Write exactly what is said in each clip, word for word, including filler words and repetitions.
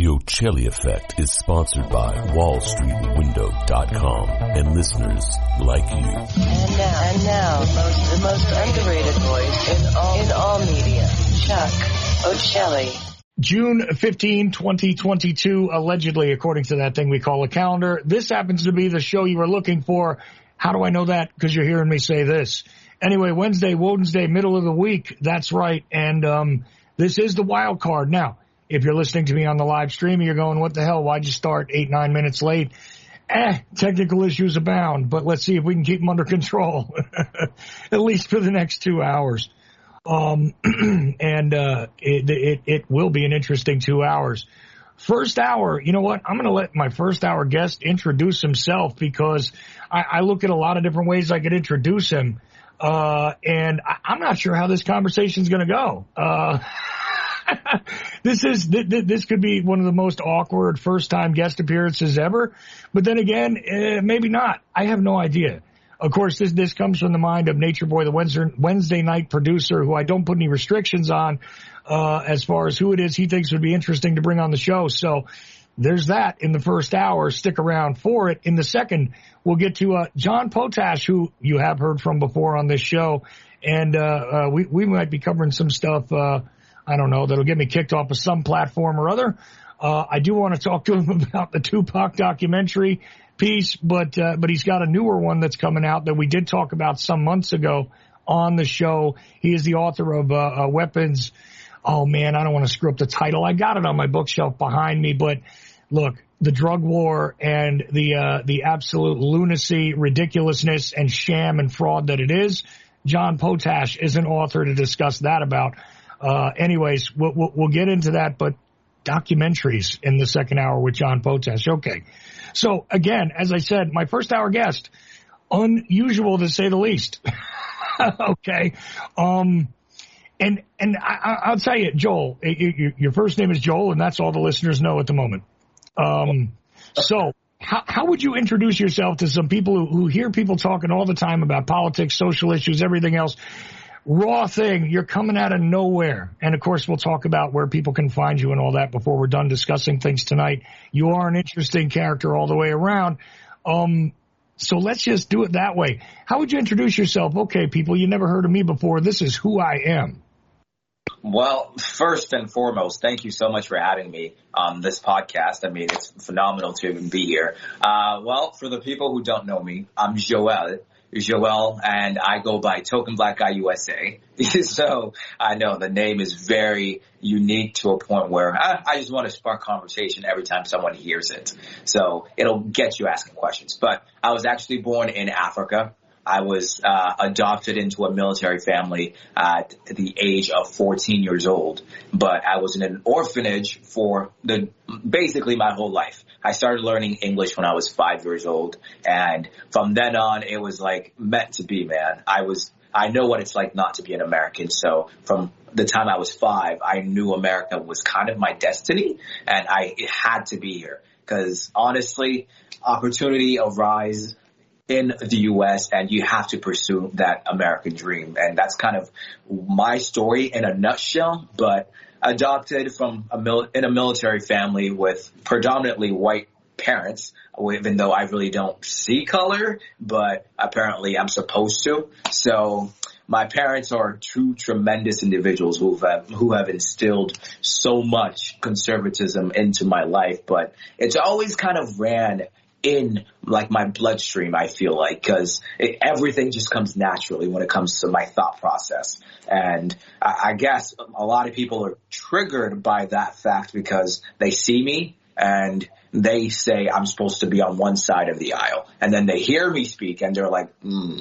The Ocelli Effect is sponsored by Wall Street Window dot com and listeners like you. And now, and now, the most, the most underrated voice in all, in all media, Chuck Ocelli. June fifteenth, twenty twenty-two, allegedly, according to that thing we call a calendar. This happens to be the show you were looking for. How do I know that? Because you're hearing me say this. Anyway, Wednesday, Wednesday, middle of the week. That's right. And um this is the wild card. Now, if you're listening to me on the live stream, you're going, what the hell? Why'd you start eight, nine minutes late? Eh, technical issues abound, but let's see if we can keep them under control, at least for the next two hours. Um, and uh, it, it, it will be an interesting two hours. First hour, you know what? I'm going to let my first hour guest introduce himself because I, I look at a lot of different ways I could introduce him. Uh, and I, I'm not sure how this conversation is going to go. Uh, this is, th- th- this could be one of the most awkward first time guest appearances ever. But then again, uh, maybe not. I have no idea. Of course, this, this comes from the mind of Nature Boy, the Wednesday, Wednesday night producer, who I don't put any restrictions on, uh, as far as who it is he thinks would be interesting to bring on the show. So there's that in the first hour. Stick around for it. In the second, we'll get to, uh, John Potash, who you have heard from before on this show. And, uh, uh, we, we might be covering some stuff, uh, I don't know, that'll get me kicked off of some platform or other. Uh, I do want to talk to him about the Tupac documentary piece, but uh, but he's got a newer one that's coming out that we did talk about some months ago on the show. He is the author of uh, uh, Weapons. Oh, man, I don't want to screw up the title. I got it on my bookshelf behind me, but look, the drug war and the uh, the absolute lunacy, ridiculousness, and sham and fraud that it is, John Potash is an author to discuss that about. Uh, anyways, we'll, we'll, we'll get into that, but documentaries in the second hour with John Potash. Okay. So again, as I said, my first hour guest, unusual to say the least. Okay. Um, and, and I, I'll tell you, Joel, your, your first name is Joel, and that's all the listeners know at the moment. Um, so how, how would you introduce yourself to some people who, who hear people talking all the time about politics, social issues, everything else? Raw thing, you're coming out of nowhere. And, of course, we'll talk about where people can find you and all that before we're done discussing things tonight. You are an interesting character all the way around. Um, so let's just do it that way. How would you introduce yourself? Okay, people, you never heard of me before. This is who I am. Well, first and foremost, thank you so much for having me on this podcast. I mean, it's phenomenal to even be here. Uh, well, for the people who don't know me, I'm Joel. Joel, and I go by Token Black Guy U S A. So I know the name is very unique to a point where I, I just want to spark conversation every time someone hears it. So it'll get you asking questions. But I was actually born in Africa. I was uh, adopted into a military family at the age of fourteen years old, but I was in an orphanage for the basically my whole life. I started learning English when I was five years old, and from then on, it was like meant to be, man. I was I know what it's like not to be an American, so from the time I was five, I knew America was kind of my destiny, and I it had to be here because honestly, opportunity arise in the U S and you have to pursue that American dream. And that's kind of my story in a nutshell, but adopted from a mil- in a military family with predominantly white parents, even though I really don't see color, but apparently I'm supposed to. So my parents are two tremendous individuals who have, who have instilled so much conservatism into my life, but it's always kind of ran in like my bloodstream, I feel like, because everything just comes naturally when it comes to my thought process. And I, I guess a lot of people are triggered by that fact because they see me and they say I'm supposed to be on one side of the aisle. And then they hear me speak and they're like, hmm,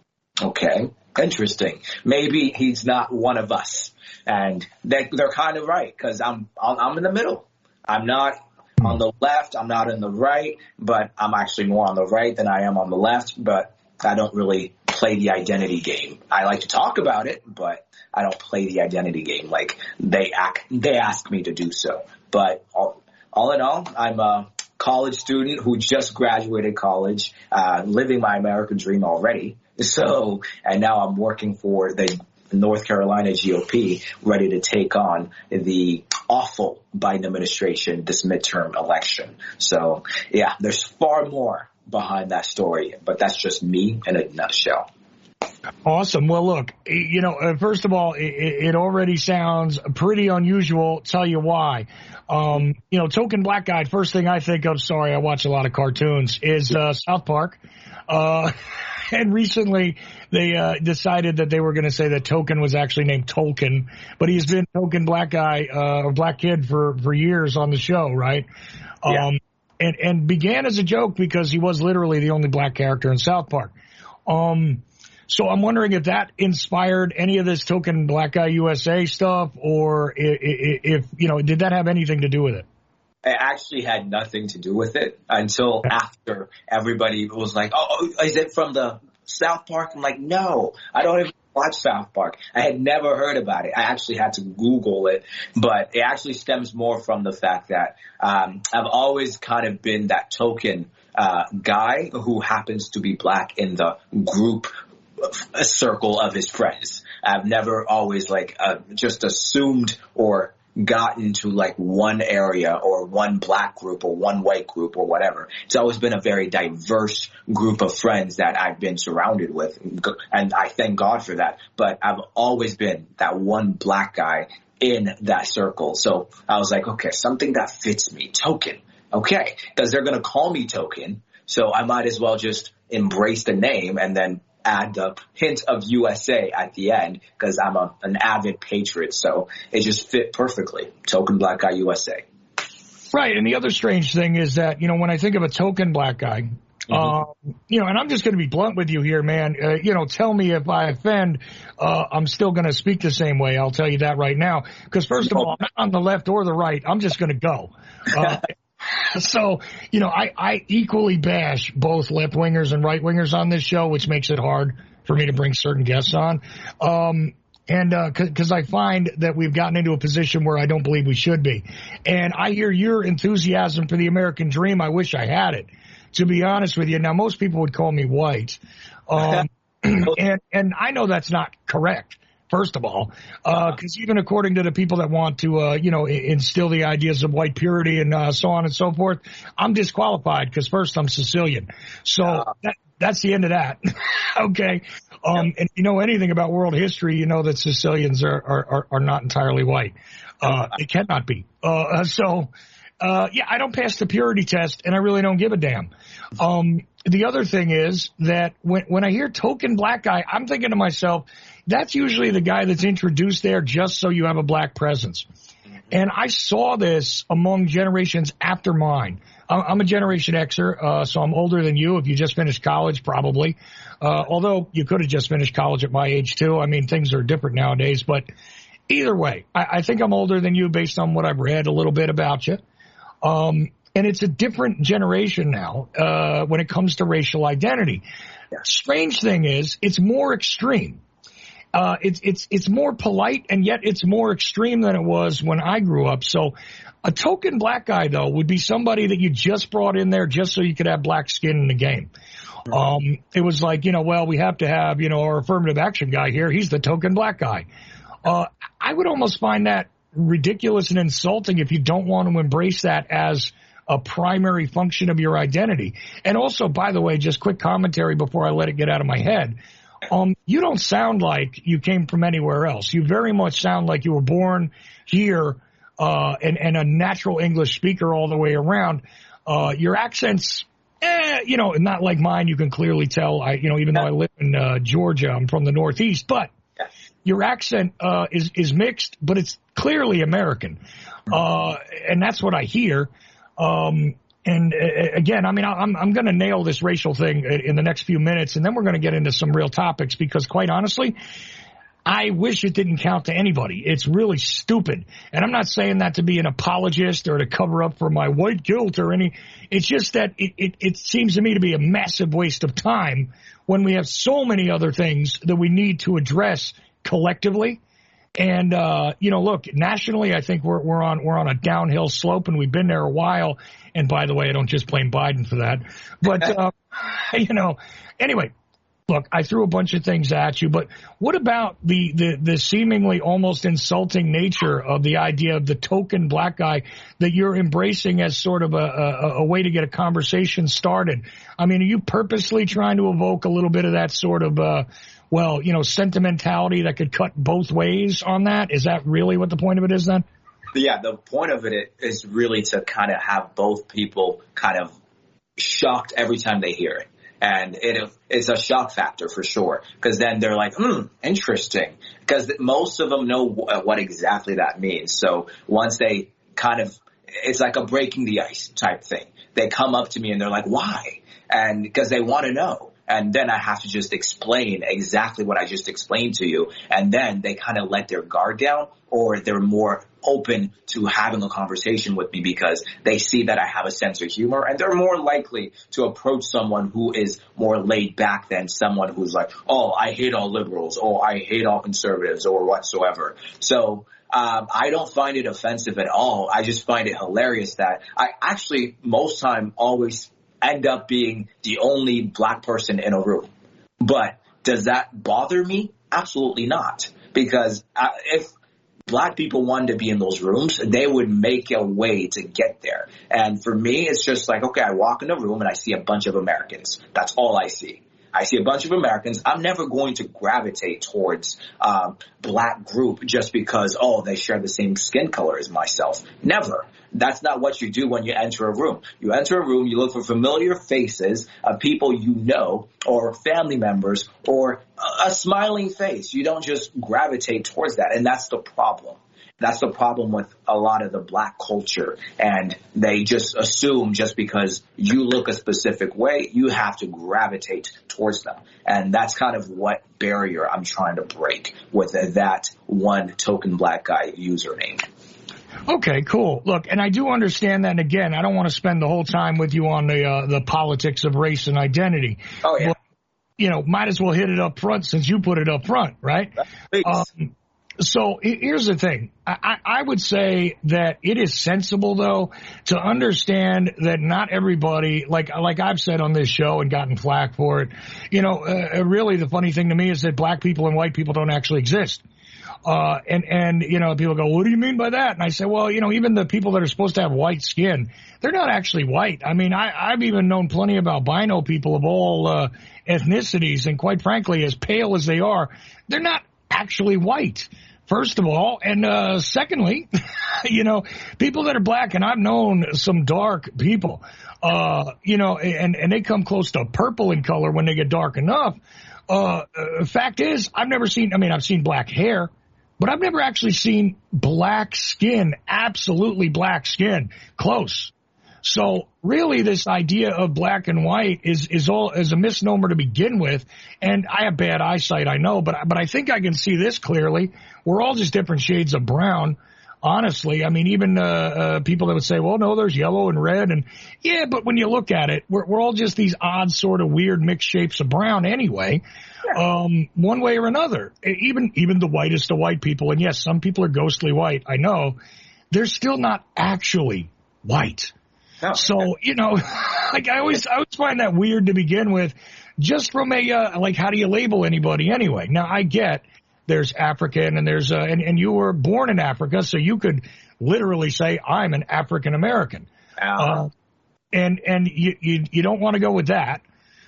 okay, interesting. Maybe he's not one of us. And they, they're kind of right because I'm, I'm in the middle. I'm not on the left, I'm not in the right, but I'm actually more on the right than I am on the left, but I don't really play the identity game. I like to talk about it, but I don't play the identity game like they act, they ask me to do so. But all, all in all, I'm a college student who just graduated college, uh, living my American dream already. So, and now I'm working for the North Carolina G O P ready to take on the awful Biden administration this midterm election. So, yeah, there's far more behind that story, but that's just me in a nutshell. Awesome. Well, look, you know, uh, first of all, it, it already sounds pretty unusual. Tell you why. Um, you know, token black guy, first thing I think of, sorry, I watch a lot of cartoons, is uh, South Park. Uh, and recently they uh, decided that they were going to say that Token was actually named Tolkien, but he's been Token black guy uh, or black kid for, for years on the show, right? Yeah. Um, and, and began as a joke because he was literally the only black character in South Park. Um, So I'm wondering if that inspired any of this Token Black Guy U S A stuff, or if, if, you know, did that have anything to do with it? It actually had nothing to do with it until after everybody was like, oh, is it from the South Park? I'm like, no, I don't even watch South Park. I had never heard about it. I actually had to Google it, but it actually stems more from the fact that um, I've always kind of been that token uh, guy who happens to be black in the group a circle of his friends. I've never always like uh, just assumed or gotten to like one area or one black group or one white group or whatever. It's always been a very diverse group of friends that I've been surrounded with, and I thank God for that. But I've always been that one black guy in that circle. So I was like, okay, something that fits me, Token. Okay, because they're going to call me Token, so I might as well just embrace the name and then add the hint of U S A at the end because I'm a, an avid patriot. So it just fit perfectly. Token Black Guy U S A. Right. And the other strange thing is that, you know, when I think of a token black guy, mm-hmm. uh, you know, and I'm just going to be blunt with you here, man, uh, you know, tell me if I offend, uh, I'm still going to speak the same way. I'll tell you that right now. Because first of all, I'm not on the left or the right. I'm just going to go. Uh, So, you know, I, I equally bash both left-wingers and right-wingers on this show, which makes it hard for me to bring certain guests on. Um, and uh, because I find that we've gotten into a position where I don't believe we should be. And I hear your enthusiasm for the American dream. I wish I had it, to be honest with you. Now, most people would call me white. Um, and, and I know that's not correct. First of all, because uh, even according to the people that want to, uh, you know, instill the ideas of white purity and uh, so on and so forth, I'm disqualified because first I'm Sicilian. So uh, that, that's the end of that. Okay. Um, yeah. And you know anything about world history, you know that Sicilians are, are, are not entirely white. Uh, they cannot be. Uh, so, uh, yeah, I don't pass the purity test and I really don't give a damn. Um, the other thing is that when, when I hear token black guy, I'm thinking to myself, that's usually the guy that's introduced there just so you have a black presence. And I saw this among generations after mine. I'm a Generation Xer, uh, so I'm older than you. If you just finished college, probably. Uh, although you could have just finished college at my age, too. I mean, things are different nowadays. But either way, I, I think I'm older than you based on what I've read a little bit about you. Um, and it's a different generation now uh, when it comes to racial identity. Yeah. Strange thing is, it's more extreme. Uh, it's, it's, it's more polite, and yet it's more extreme than it was when I grew up. So a token black guy, though, would be somebody that you just brought in there just so you could have black skin in the game. Um, it was like, you know, well, we have to have, you know, our affirmative action guy here. He's the token black guy. Uh, I would almost find that ridiculous and insulting if you don't want to embrace that as a primary function of your identity. And also, by the way, just quick commentary before I let it get out of my head. Um, you don't sound like you came from anywhere else. You very much sound like you were born here, uh, and, and a natural English speaker all the way around. Uh, your accent's, eh, you know, not like mine. You can clearly tell. I, you know, even though I live in uh, Georgia, I'm from the Northeast, but your accent uh, is is mixed, but it's clearly American, uh, and that's what I hear. Um, And uh, again, I mean, I'm I'm going to nail this racial thing in the next few minutes, and then we're going to get into some real topics because, quite honestly, I wish it didn't count to anybody. It's really stupid. And I'm not saying that to be an apologist or to cover up for my white guilt or any. It's just that it, it, it seems to me to be a massive waste of time when we have so many other things that we need to address collectively. And, uh, you know, look, nationally, I think we're, we're on, we're on a downhill slope, and we've been there a while. And by the way, I don't just blame Biden for that, but, uh, you know, anyway, look, I threw a bunch of things at you, but what about the, the, the seemingly almost insulting nature of the idea of the token black guy that you're embracing as sort of a, a, a way to get a conversation started? I mean, are you purposely trying to evoke a little bit of that sort of, uh, well, you know, sentimentality that could cut both ways on that? Is that really what the point of it is then? Yeah, the point of it is really to kind of have both people kind of shocked every time they hear it. And it, it's a shock factor for sure, because then they're like, hmm, interesting, because most of them know what exactly that means. So once they kind of, it's like a breaking the ice type thing. They come up to me and they're like, why? And because they want to know. And then I have to just explain exactly what I just explained to you. And then they kind of let their guard down, or they're more open to having a conversation with me because they see that I have a sense of humor, and they're more likely to approach someone who is more laid back than someone who's like, oh, I hate all liberals, or I hate all conservatives, or whatsoever. So um, I don't find it offensive at all. I just find it hilarious that I actually most time always end up being the only black person in a room. But does that bother me? Absolutely not. Because uh, if black people wanted to be in those rooms, they would make a way to get there. And for me, it's just like, okay, I walk in a room and I see a bunch of Americans. That's all I see. I see a bunch of Americans. I'm never going to gravitate towards um, black group just because, oh, they share the same skin color as myself. Never. That's not what you do when you enter a room. You enter a room, you look for familiar faces of people you know, or family members, or a, a smiling face. You don't just gravitate towards that, and that's the problem. That's the problem with a lot of the black culture, and they just assume just because you look a specific way, you have to gravitate towards them. And that's kind of what barrier I'm trying to break with that one token black guy username. Okay, cool. Look, and I do understand that. And again, I don't want to spend the whole time with you on the uh, the politics of race and identity. Oh, yeah. But, you know, might as well hit it up front since you put it up front, right? Um, so here's the thing. I, I would say that it is sensible, though, to understand that not everybody, like like I've said on this show and gotten flack for it, you know, uh, really the funny thing to me is that black people and white people don't actually exist. Uh, and, and, you know, people go, what do you mean by that? And I say, well, you know, even the people that are supposed to have white skin, they're not actually white. I mean, I, I've even known plenty of albino people of all, uh, ethnicities. And quite frankly, as pale as they are, they're not actually white, first of all. And, uh, secondly, you know, people that are black, and I've known some dark people, uh, you know, and, and they come close to purple in color when they get dark enough. Uh, uh fact is, I've never seen, I mean, I've seen black hair. But I've never actually seen black skin, absolutely black skin, close. So really this idea of black and white is, is all, is a misnomer to begin with. And I have bad eyesight, I know, but, but I think I can see this clearly. We're all just different shades of brown. Honestly, I mean, even, uh, uh, people that would say, well, no, there's yellow and red. And yeah, but when you look at it, we're, we're all just these odd sort of weird mixed shapes of brown anyway. Um, one way or another, even, even the whitest of white people. And yes, some people are ghostly white. I know they're still not actually white. No. So, you know, like I always, I always find that weird to begin with, just from a, uh, like, how do you label anybody anyway? Now I get there's African and there's, uh, and, and you were born in Africa. So you could literally say I'm an African American. Uh, and, and you, you, you don't want to go with that.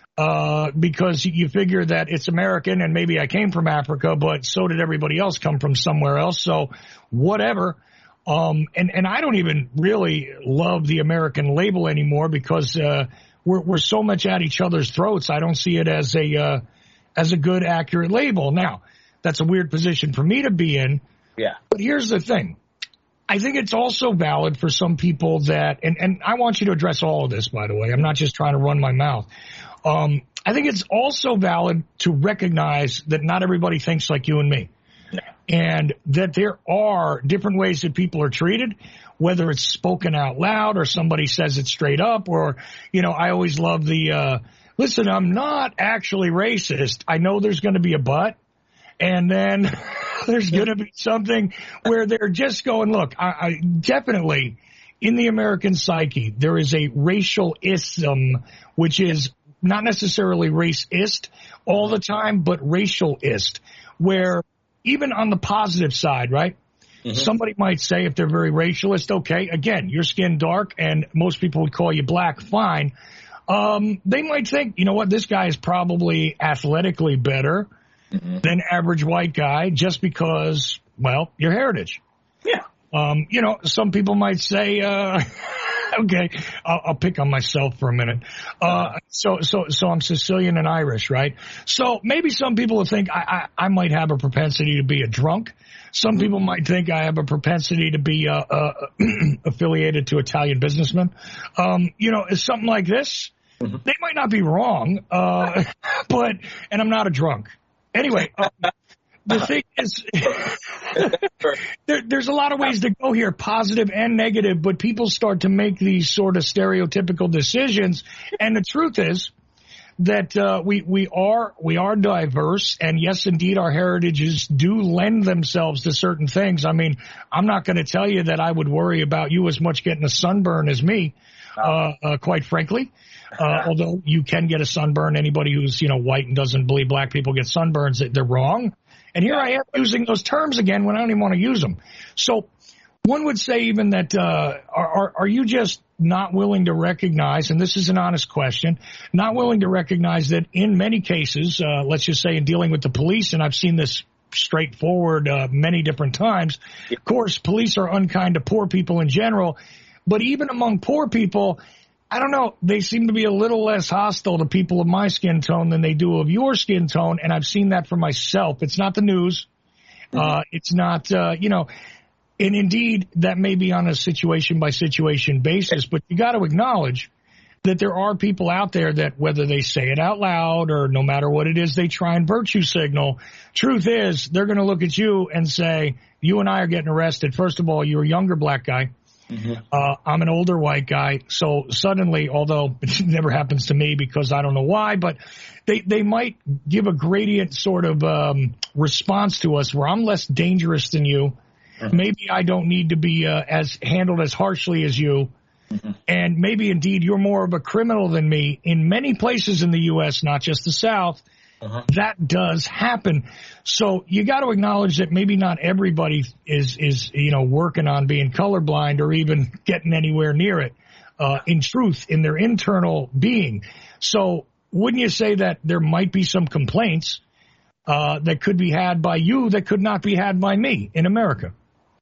Uh, because you figure that it's American and maybe I came from Africa, but so did everybody else come from somewhere else. So whatever. Um, and, and I don't even really love the American label anymore because, uh, we're, we're so much at each other's throats. I don't see it as a, uh, as a good, accurate label. Now, that's a weird position for me to be in. Yeah. But here's the thing. I think it's also valid for some people that, and, and I want you to address all of this, by the way. I'm not just trying to run my mouth. Um, I think it's also valid to recognize that not everybody thinks like you and me. No. And that there are different ways that people are treated, whether it's spoken out loud or somebody says it straight up, or, you know, I always love the, uh, listen, I'm not actually racist. I know there's going to be a but. And then there's going to be something where they're just going, look, I, I definitely in the American psyche, there is a racial ism, which is not necessarily racist all the time, but racialist, where even on the positive side, right? Mm-hmm. Somebody might say if they're very racialist, okay, again, your skin dark and most people would call you black, fine. Um, they might think, you know what, this guy is probably athletically better mm-hmm. than average white guy just because, well, your heritage. Yeah. Um, you know, some people might say, uh, okay, I'll, I'll pick on myself for a minute. Uh, so, so, so I'm Sicilian and Irish, right? So maybe some people will think I, I, I might have a propensity to be a drunk. Some mm-hmm. people might think I have a propensity to be, uh, uh, affiliated to Italian businessmen. Um, you know, something like this. Mm-hmm. They might not be wrong, uh, but, and I'm not a drunk. Anyway, um, the thing is, there, there's a lot of ways to go here, positive and negative, but people start to make these sort of stereotypical decisions. And the truth is that uh, we we are we are diverse, and yes, indeed, our heritages do lend themselves to certain things. I mean, I'm not going to tell you that I would worry about you as much getting a sunburn as me, uh, uh, quite frankly. Uh, although you can get a sunburn, anybody who's, you know, white and doesn't believe black people get sunburns, they're wrong. And here I am using those terms again when I don't even want to use them. So one would say even that, uh, are, are you just not willing to recognize, and this is an honest question, not willing to recognize that in many cases, uh, let's just say in dealing with the police, and I've seen this straightforward, uh, many different times. Of course, police are unkind to poor people in general, but even among poor people, I don't know, they seem to be a little less hostile to people of my skin tone than they do of your skin tone, and I've seen that for myself. It's not the news. Mm-hmm. Uh, it's not, uh, you know, and indeed, that may be on a situation-by-situation basis, but you got to acknowledge that there are people out there that, whether they say it out loud or no matter what it is, they try and virtue signal. Truth is, they're going to look at you and say, you and I are getting arrested. First of all, you're a younger black guy. Mm-hmm. Uh, I'm an older white guy, so suddenly, although it never happens to me because I don't know why, but they, they might give a gradient sort of um, response to us where I'm less dangerous than you. Mm-hmm. Maybe I don't need to be uh, as handled as harshly as you. Mm-hmm. And maybe indeed you're more of a criminal than me. In many places in the U S, not just the South, uh-huh. that does happen. So you got to acknowledge that maybe not everybody is, is, you know, working on being colorblind or even getting anywhere near it, uh, in truth, in their internal being. So wouldn't you say that there might be some complaints, uh, that could be had by you that could not be had by me in America?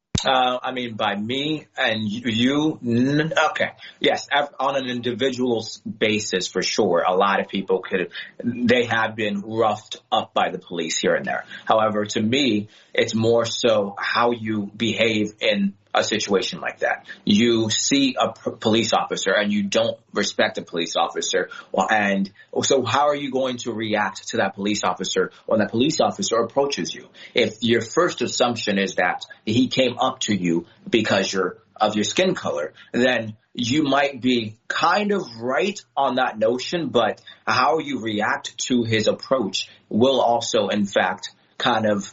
Uh, I mean, by me and you, n- okay. Yes, on an individual basis, for sure, a lot of people could, they have been roughed up by the police here and there. However, to me, it's more so how you behave in a situation like that. You see a p- police officer and you don't respect a police officer, well, and so how are you going to react to that police officer when that police officer approaches you? If your first assumption is that he came up to you because you're of your skin color, then you might be kind of right on that notion, but how you react to his approach will also, in fact, kind of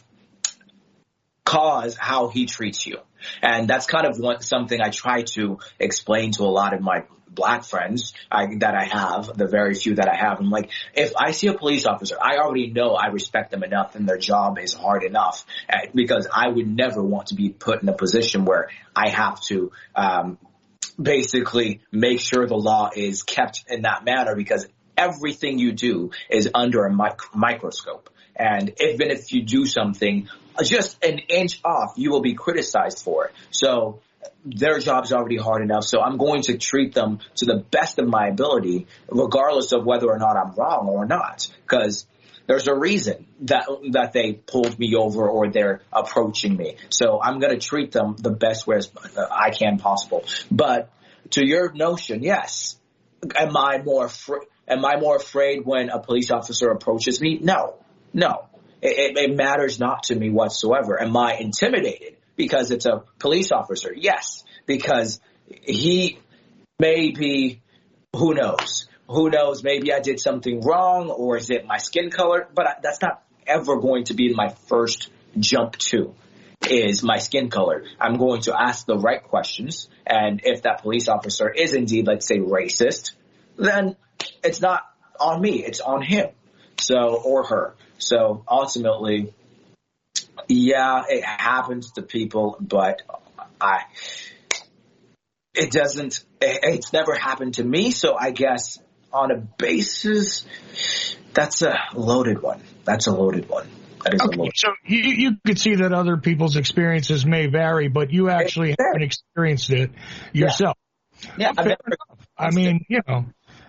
cause how he treats you. And that's kind of one, something I try to explain to a lot of my black friends I, that I have, the very few that I have. I'm like, if I see a police officer, I already know I respect them enough and their job is hard enough, uh, because I would never want to be put in a position where I have to um, basically make sure the law is kept in that manner, because everything you do is under a mic- microscope. And even if you do something just an inch off, you will be criticized for it. So their job's already hard enough. So I'm going to treat them to the best of my ability, regardless of whether or not I'm wrong or not, because there's a reason that that they pulled me over or they're approaching me. So I'm going to treat them the best way as I can possible. But to your notion, yes, am I more fr- am I more afraid when a police officer approaches me? No. No, it, it matters not to me whatsoever. Am I intimidated because it's a police officer? Yes, because he may be, who knows? Who knows? Maybe I did something wrong, or is it my skin color? But I, that's not ever going to be my first jump to, is my skin color. I'm going to ask the right questions. And if that police officer is indeed, let's say, racist, then it's not on me. It's on him. So, or her. So ultimately, yeah, it happens to people, but I, it doesn't, it, it's never happened to me. So I guess on a basis, that's a loaded one. That's a loaded one. That is okay, a loaded so you, you could see that other people's experiences may vary, but you actually it's haven't experienced it yourself. Yeah, yeah I've never, I mean, you know.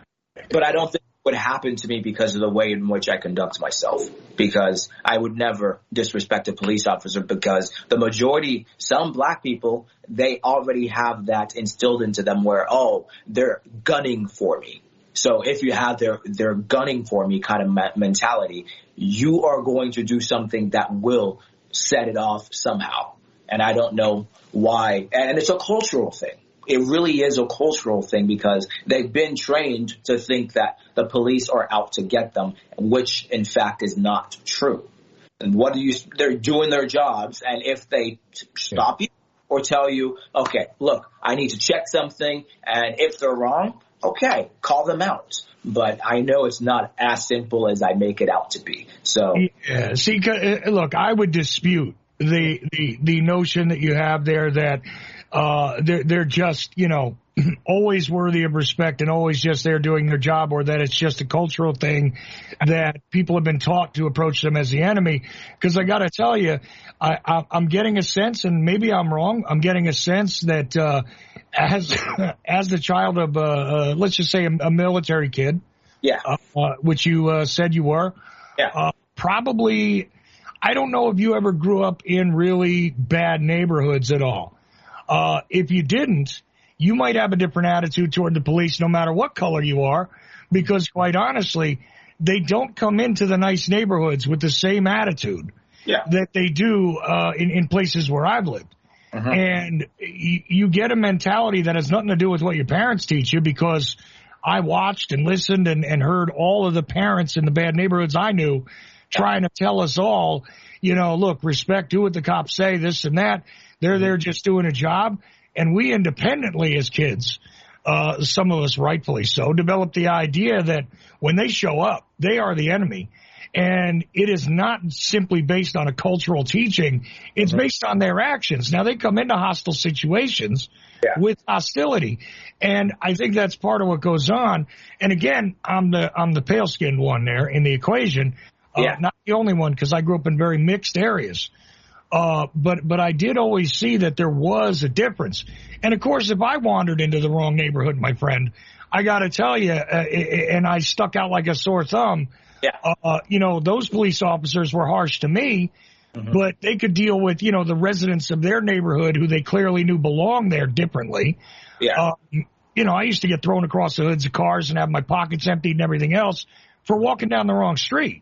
But I don't think it would happen to me because of the way in which I conduct myself. Because I would never disrespect a police officer, because the majority, some black people, they already have that instilled into them where, oh, they're gunning for me. So if you have their, their gunning for me kind of mentality, you are going to do something that will set it off somehow. And I don't know why. And it's a cultural thing. It really is a cultural thing, because they've been trained to think that the police are out to get them, which in fact is not true. And what do you, they're doing their jobs. And if they stop you or tell you, okay, look, I need to check something. And if they're wrong, okay, call them out. But I know it's not as simple as I make it out to be. So, yeah, see, look, I would dispute the, the, the notion that you have there that, uh, they're, they're just, you know, always worthy of respect and always just there doing their job, or that it's just a cultural thing that people have been taught to approach them as the enemy. Because I got to tell you, I, I, I'm getting a sense, and maybe I'm wrong, I'm getting a sense that uh, as as the child of, uh, uh, let's just say, a, a military kid, yeah, uh, uh, which you uh, said you were, yeah, uh, probably, I don't know if you ever grew up in really bad neighborhoods at all. Uh, if you didn't, you might have a different attitude toward the police no matter what color you are, because quite honestly, they don't come into the nice neighborhoods with the same attitude yeah. that they do uh, in, in places where I've lived. Uh-huh. And you, you get a mentality that has nothing to do with what your parents teach you, because I watched and listened and, and heard all of the parents in the bad neighborhoods I knew trying to tell us all, you know, look, respect, do what the cops say, this and that. They're there just doing a job. And we independently as kids, uh, some of us rightfully so, developed the idea that when they show up, they are the enemy. And it is not simply based on a cultural teaching. It's mm-hmm. based on their actions. Now, they come into hostile situations yeah. with hostility. And I think that's part of what goes on. And again, I'm the, I'm the pale skinned one there in the equation. Uh, yeah. Not the only one, because I grew up in very mixed areas. Uh, but, but I did always see that there was a difference. And of course, if I wandered into the wrong neighborhood, my friend, I got to tell you, uh, and I stuck out like a sore thumb, yeah. uh, you know, those police officers were harsh to me, mm-hmm. but they could deal with, you know, the residents of their neighborhood who they clearly knew belonged there differently. Yeah. Uh, you know, I used to get thrown across the hoods of cars and have my pockets emptied and everything else for walking down the wrong street.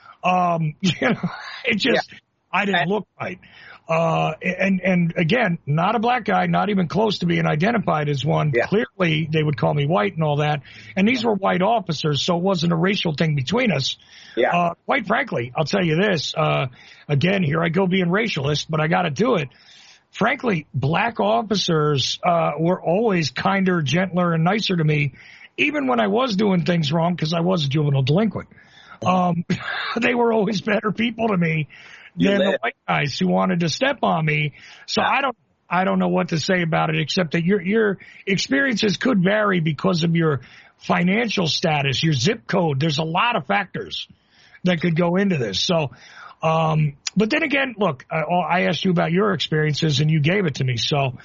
Um, you know, it just, yeah. I didn't look right. Uh, and, and again, not a black guy, not even close to being identified as one. Yeah. Clearly they would call me white and all that. And these were white officers, so it wasn't a racial thing between us. Yeah. Uh, quite frankly, I'll tell you this, uh, again, here I go being racialist, but I got to do it. Frankly, black officers, uh, were always kinder, gentler, and nicer to me, even when I was doing things wrong, because I was a juvenile delinquent. Um, they were always better people to me than the white guys who wanted to step on me. So I don't, I don't know what to say about it, except that your, your experiences could vary because of your financial status, your zip code. There's a lot of factors that could go into this. So, um, but then again, look, I, I asked you about your experiences and you gave it to me. So,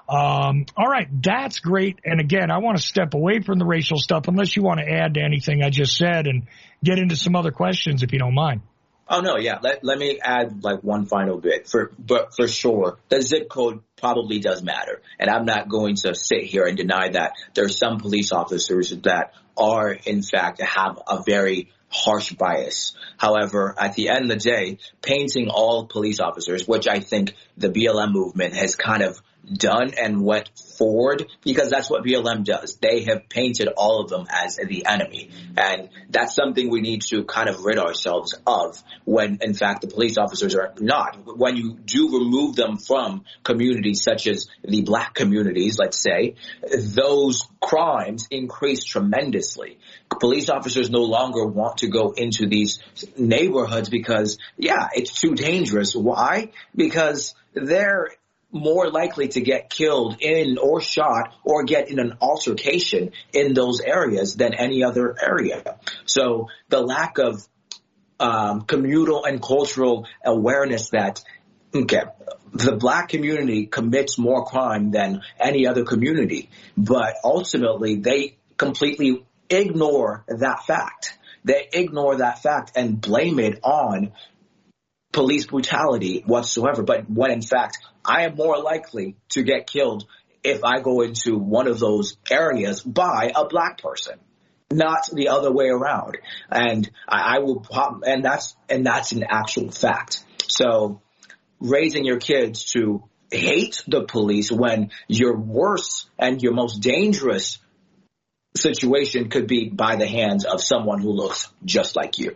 um, all right, that's great. And again, I want to step away from the racial stuff unless you want to add to anything I just said and get into some other questions if you don't mind. Oh, no, yeah. Let, let me add like one final bit. For, but for sure, the zip code probably does matter. And I'm not going to sit here and deny that there's some police officers that are, in fact, have a very harsh bias. However, at the end of the day, painting all police officers, which I think the B L M movement has kind of done and went forward, because that's what B L M does. They have painted all of them as the enemy. And that's something we need to kind of rid ourselves of when, in fact, the police officers are not. When you do remove them from communities such as the black communities, let's say, those crimes increase tremendously. Police officers no longer want to go into these neighborhoods because, yeah, it's too dangerous. Why? Because they're more likely to get killed in or shot or get in an altercation in those areas than any other area. So the lack of um, communal and cultural awareness that, okay, the black community commits more crime than any other community, but ultimately they completely ignore that fact. They ignore that fact and blame it on police brutality whatsoever. But when in fact, I am more likely to get killed if I go into one of those areas by a black person, not the other way around. And I, I will, and that's, and that's an actual fact. So raising your kids to hate the police when your worst and your most dangerous situation could be by the hands of someone who looks just like you.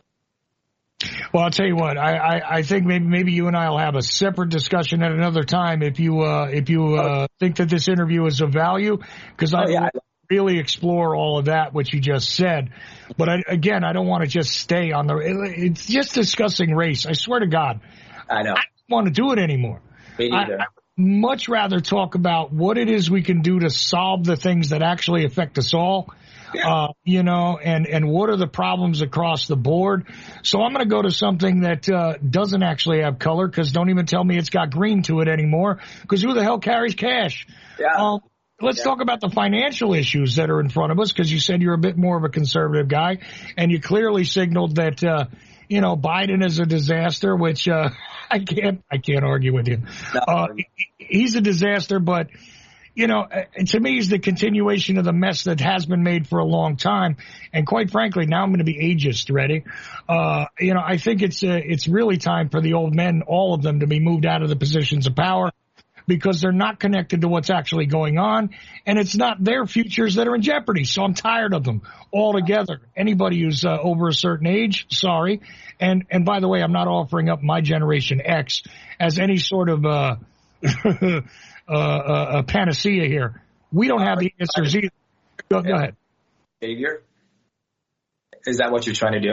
Well, I'll tell you what, I, I, I think maybe maybe you and I will have a separate discussion at another time if you uh, if you uh, think that this interview is of value, because I oh, yeah. really explore all of that, what you just said. But I, again, I don't want to just stay on the – it's just discussing race. I swear to God. I know. I don't want to do it anymore. Me neither. I, I would much rather talk about what it is we can do to solve the things that actually affect us all. Yeah. Uh, you know, and, and what are the problems across the board? So I'm going to go to something that uh, doesn't actually have color, because don't even tell me it's got green to it anymore, because who the hell carries cash? Yeah. Um, let's yeah. talk about the financial issues that are in front of us, because you said you're a bit more of a conservative guy, and you clearly signaled that, uh, you know, Biden is a disaster, which uh, I can't I can't argue with you. No. Uh, he's a disaster, but you know, to me, it's the continuation of the mess that has been made for a long time. And quite frankly, now I'm going to be ageist, ready? Uh, you know, I think it's uh, it's really time for the old men, all of them, to be moved out of the positions of power, because they're not connected to what's actually going on. And it's not their futures that are in jeopardy. So I'm tired of them altogether. Anybody who's uh, over a certain age, sorry. And, and by the way, I'm not offering up my Generation X as any sort of uh Uh, uh, a panacea here. We don't have the answers either. Go, go ahead. Savior? Is that what you're trying to do?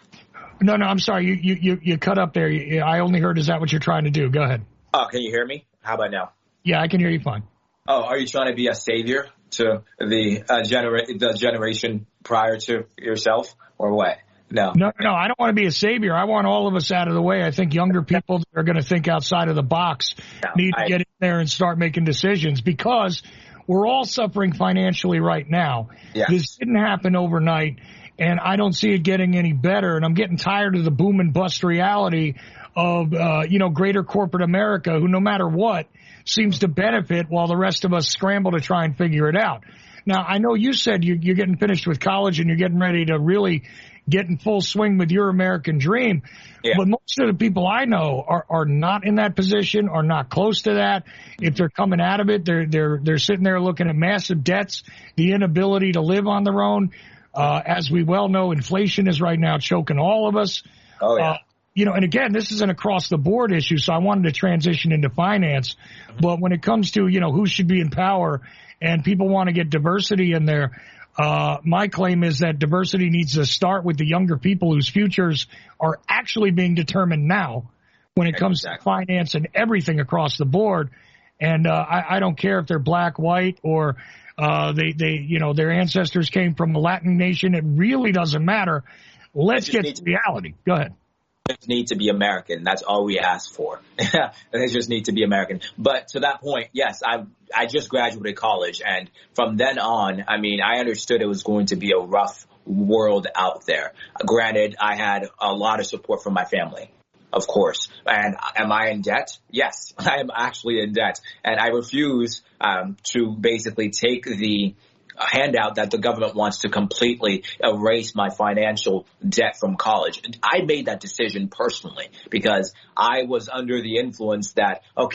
No, no, I'm sorry. You you you cut up there. You, I only heard, is that what you're trying to do? Go ahead. Oh, can you hear me? How about now? Yeah, I can hear you fine. Oh, are you trying to be a savior to the uh, genera- the generation prior to yourself, or what? No. No, no, I don't want to be a savior. I want all of us out of the way. I think younger people that are going to think outside of the box no, need to I, get in there and start making decisions, because we're all suffering financially right now. Yeah. This didn't happen overnight, and I don't see it getting any better. And I'm getting tired of the boom and bust reality of, uh, you know, greater corporate America, who no matter what seems to benefit while the rest of us scramble to try and figure it out. Now, I know you said you, you're getting finished with college and you're getting ready to really get in full swing with your American dream. Yeah. But most of the people I know are, are not in that position, are not close to that. If they're coming out of it, they're, they're, they're sitting there looking at massive debts, the inability to live on their own. Uh, as we well know, inflation is right now choking all of us. Oh, yeah. Uh, you know, and again, this is an across the board issue, so I wanted to transition into finance. But when it comes to, you know, who should be in power and people want to get diversity in there, Uh, my claim is that diversity needs to start with the younger people whose futures are actually being determined now when it comes exactly. to finance and everything across the board. And uh, I, I don't care if they're black, white, or uh, they, they, you know, their ancestors came from a Latin nation. It really doesn't matter. Let's get to reality. Go ahead. Just need to be American. That's all we ask for. They just need to be American. But to that point, yes, I I just graduated college, and from then on, I mean, I understood it was going to be a rough world out there. Granted, I had a lot of support from my family, of course. And am I in debt? Yes, I am actually in debt, and I refuse um, to basically take the handout that the government wants to completely erase my financial debt from college. I made that decision personally because I was under the influence that, okay,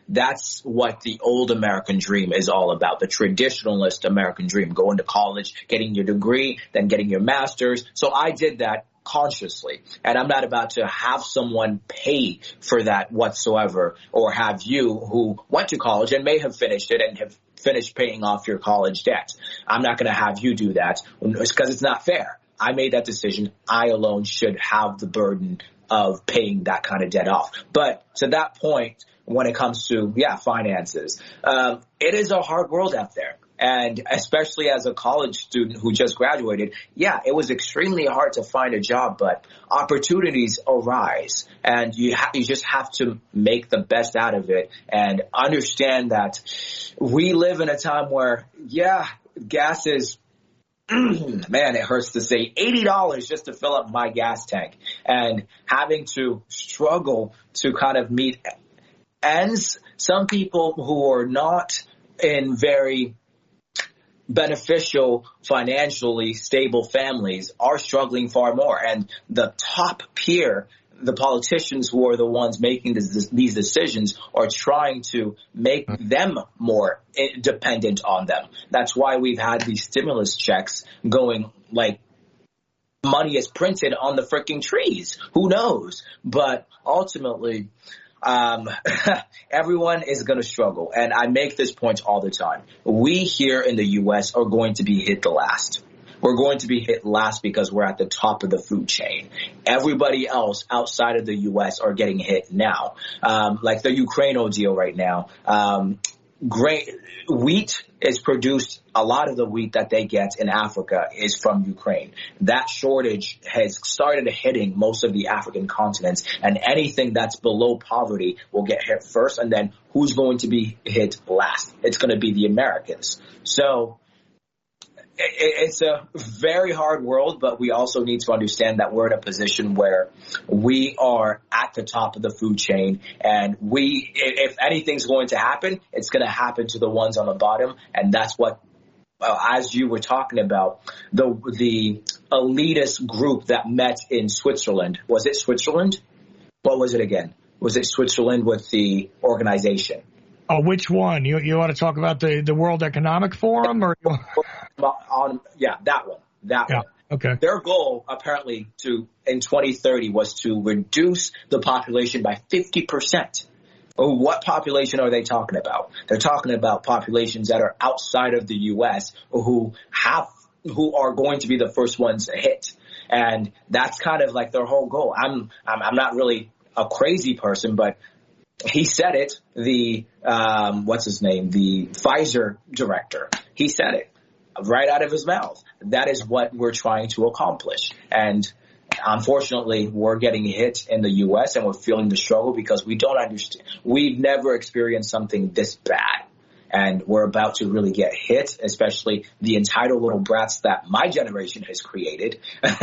that's what the old American dream is all about, the traditionalist American dream, going to college, getting your degree, then getting your master's. So I did that consciously, and I'm not about to have someone pay for that whatsoever, or have you who went to college and may have finished it and have finished paying off your college debt. I'm not going to have you do that because it's not fair. I made that decision. I alone should have the burden of paying that kind of debt off. But to that point, when it comes to, yeah, finances, um, it is a hard world out there. And especially as a college student who just graduated, yeah, it was extremely hard to find a job, but opportunities arise, and you ha- you just have to make the best out of it and understand that we live in a time where, yeah, gas is, man, it hurts to say eighty dollars just to fill up my gas tank, and having to struggle to kind of meet ends. Some people who are not in very beneficial, financially stable families are struggling far more. And the top peer, the politicians who are the ones making this, these decisions, are trying to make them more dependent on them. That's why we've had these stimulus checks going like money is printed on the freaking trees. Who knows? But ultimately, Um, everyone is going to struggle. And I make this point all the time. We here in the U S are going to be hit the last. We're going to be hit last because we're at the top of the food chain. Everybody else outside of the U S are getting hit now. Um, like the Ukraine deal right now. Um, grain, wheat is produced, a lot of the wheat that they get in Africa is from Ukraine. That shortage has started hitting most of the African continents, and anything that's below poverty will get hit first, and then who's going to be hit last? It's going to be the Americans. So it's a very hard world, but we also need to understand that we're in a position where we are at the top of the food chain, and we, if anything's going to happen, it's going to happen to the ones on the bottom. And that's what, uh, as you were talking about, the the elitist group that met in Switzerland. Was it Switzerland? What was it again? Was it Switzerland with the organization? Oh, which one? You you want to talk about the, the World Economic Forum, or? On, yeah, that one. That yeah, one. Okay. Their goal, apparently, to in twenty thirty was to reduce the population by fifty percent. Oh, what population are they talking about? They're talking about populations that are outside of the U S who have who are going to be the first ones hit, and that's kind of like their whole goal. I'm I'm, I'm not really a crazy person, but he said it. The um, what's his name? The Pfizer director. He said it right out of his mouth. That is what we're trying to accomplish. And unfortunately, we're getting hit in the U S and we're feeling the struggle because we don't understand. We've never experienced something this bad. And we're about to really get hit, especially the entitled little brats that my generation has created.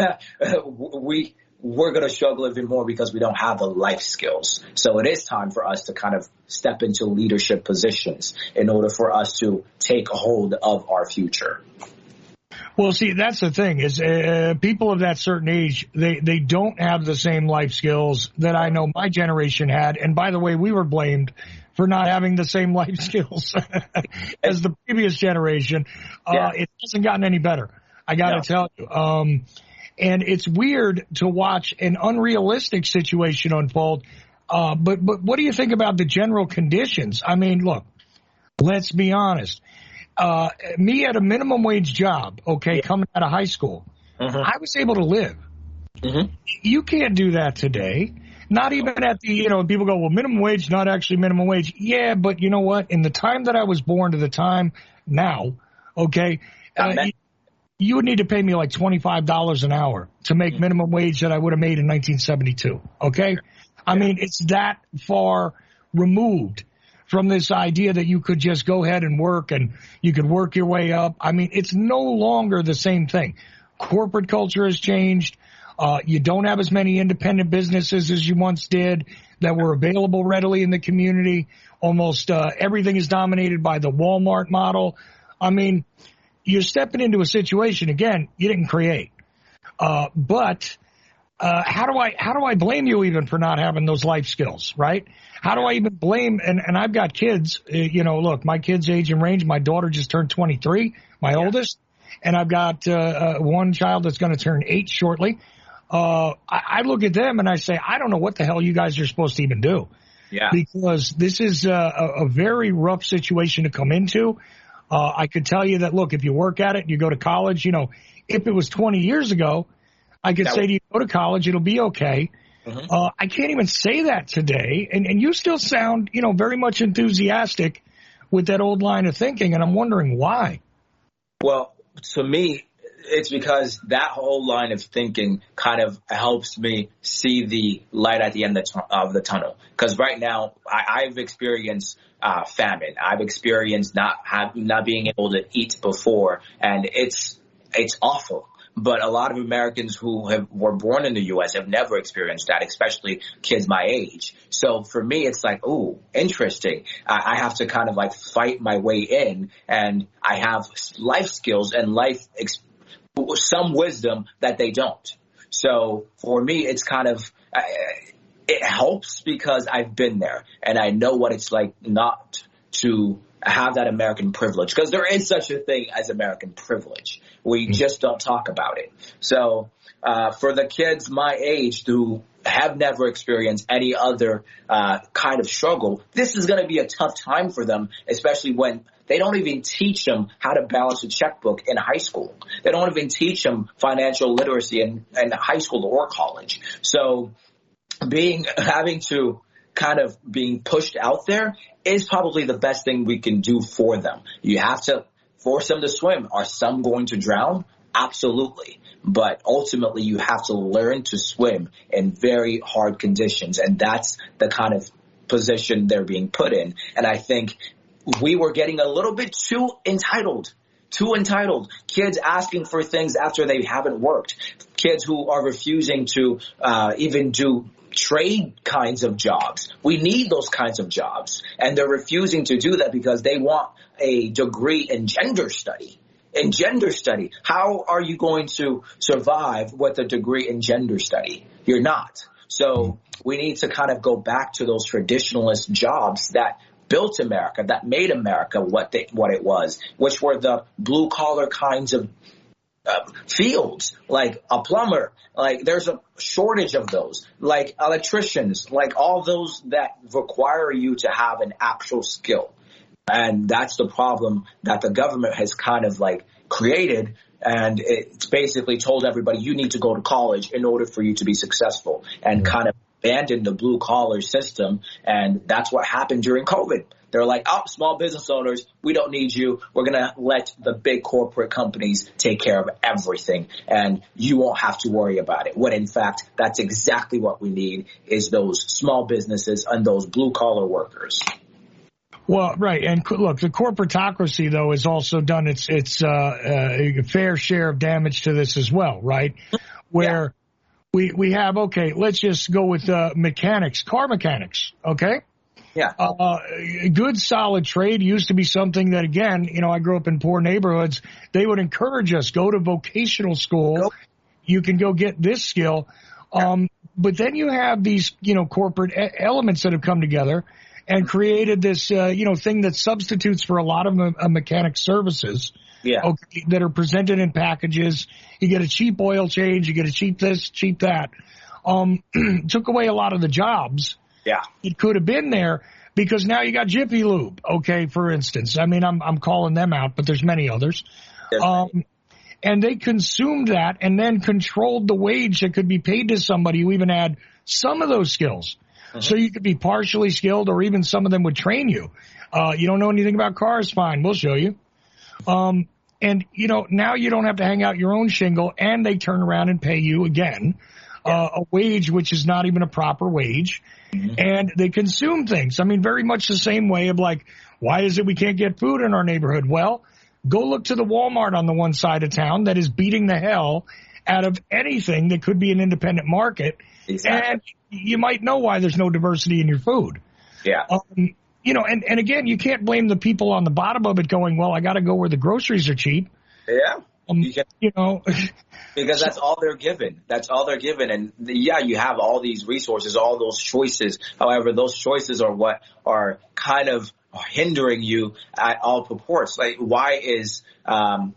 we, we're going to struggle even more because we don't have the life skills. So it is time for us to kind of step into leadership positions in order for us to take a hold of our future. Well, see, that's the thing is uh, people of that certain age, they, they don't have the same life skills that I know my generation had. And by the way, we were blamed for not having the same life skills as the previous generation. Uh, yeah. It hasn't gotten any better. I got to no. tell you. Um, and it's weird to watch an unrealistic situation unfold. Uh, but, but what do you think about the general conditions? I mean, look, let's be honest. Uh, me at a minimum wage job, okay, yeah. coming out of high school, mm-hmm. I was able to live. Mm-hmm. You can't do that today. Not even at the, you know, people go, well, minimum wage, not actually minimum wage. Yeah, but you know what? In the time that I was born to the time now, okay, uh, you, you would need to pay me like twenty-five dollars an hour to make mm-hmm. minimum wage that I would have made in nineteen seventy-two, okay? Yeah. I mean, it's that far removed from this idea that you could just go ahead and work and you could work your way up. I mean, it's no longer the same thing. Corporate culture has changed. Uh, you don't have as many independent businesses as you once did that were available readily in the community. Almost uh, everything is dominated by the Walmart model. I mean, you're stepping into a situation, again, you didn't create. Uh, but uh, how do I how do I blame you even for not having those life skills, right? How do I even blame? And, and I've got kids. Uh, you know, look, my kids' age and range. My daughter just turned twenty-three, my yeah. oldest, and I've got uh, uh, one child that's going to turn eight shortly. Uh, I, I look at them and I say, I don't know what the hell you guys are supposed to even do. Yeah. Because this is a, a, a very rough situation to come into. Uh, I could tell you that, look, if you work at it, you go to college, you know, if it was twenty years ago, I could that say was- to you, go to college, it'll be okay. Mm-hmm. Uh, I can't even say that today. And, and you still sound, you know, very much enthusiastic with that old line of thinking. And I'm wondering why. Well, to me, it's because that whole line of thinking kind of helps me see the light at the end of the tunnel. Because right now, I, I've experienced uh, famine. I've experienced not have, not being able to eat before, and it's it's awful. But a lot of Americans who have, were born in the U S have never experienced that, especially kids my age. So for me, it's like, ooh, interesting. I, I have to kind of like fight my way in, and I have life skills and life experience. Some wisdom that they don't. So for me, it's kind of, uh, it helps because I've been there and I know what it's like not to have that American privilege, because there is such a thing as American privilege. We just don't talk about it. So uh, for the kids my age who have never experienced any other uh, kind of struggle, this is going to be a tough time for them, especially when they don't even teach them how to balance a checkbook in high school. They don't even teach them financial literacy in, in high school or college. So being having to kind of being pushed out there is probably the best thing we can do for them. You have to force them to swim. Are some going to drown? Absolutely. But ultimately, you have to learn to swim in very hard conditions. And that's the kind of position they're being put in. And I think we were getting a little bit too entitled, too entitled. Kids asking for things after they haven't worked. Kids who are refusing to uh, even do trade kinds of jobs. We need those kinds of jobs. And they're refusing to do that because they want a degree in gender study. In gender study, how are you going to survive with a degree in gender study? You're not. So we need to kind of go back to those traditionalist jobs that built America, that made America what they, what it was, which were the blue collar kinds of uh, fields, like a plumber. Like there's a shortage of those, like electricians, like all those that require you to have an actual skill. And that's the problem that the government has kind of like created. And it's basically told everybody you need to go to college in order for you to be successful, and kind of abandoned the blue collar system. And that's what happened during COVID. They're like, oh, small business owners, we don't need you. We're going to let the big corporate companies take care of everything, and you won't have to worry about it. When in fact, that's exactly what we need, is those small businesses and those blue collar workers. Well, right. And look, the corporatocracy, though, has also done its its uh, uh, fair share of damage to this as well, right? Where yeah. we, we have, okay, let's just go with uh, mechanics, car mechanics, okay? Yeah. Uh, good, solid trade used to be something that, again, you know, I grew up in poor neighborhoods. They would encourage us, go to vocational school. Go. You can go get this skill. Yeah. Um, but then you have these, you know, corporate e- elements that have come together and created this, uh, you know, thing that substitutes for a lot of uh, mechanic services. Yeah. Okay, that are presented in packages. You get a cheap oil change. You get a cheap this, cheap that. Um, took away a lot of the jobs. Yeah. It could have been there, because now you got Jiffy Lube. Okay. For instance, I mean, I'm, I'm calling them out, but there's many others. There's um, many. And they consumed that and then controlled the wage that could be paid to somebody who even had some of those skills. Mm-hmm. So you could be partially skilled, or even some of them would train you. Uh, you don't know anything about cars? Fine. We'll show you. Um, and, you know, now you don't have to hang out your own shingle, and they turn around and pay you again yeah. uh, a wage which is not even a proper wage. Mm-hmm. And they consume things. I mean, very much the same way of like, why is it we can't get food in our neighborhood? Well, go look to the Walmart on the one side of town that is beating the hell out of anything that could be an independent market. Exactly. And you might know why there's no diversity in your food. Yeah. Um, you know, and, and again, you can't blame the people on the bottom of it going, well, I got to go where the groceries are cheap. Yeah. Um, you, can, you know, because that's all they're given. That's all they're given. And yeah, you have all these resources, all those choices. However, those choices are what are kind of hindering you at all purports. Like, why is um,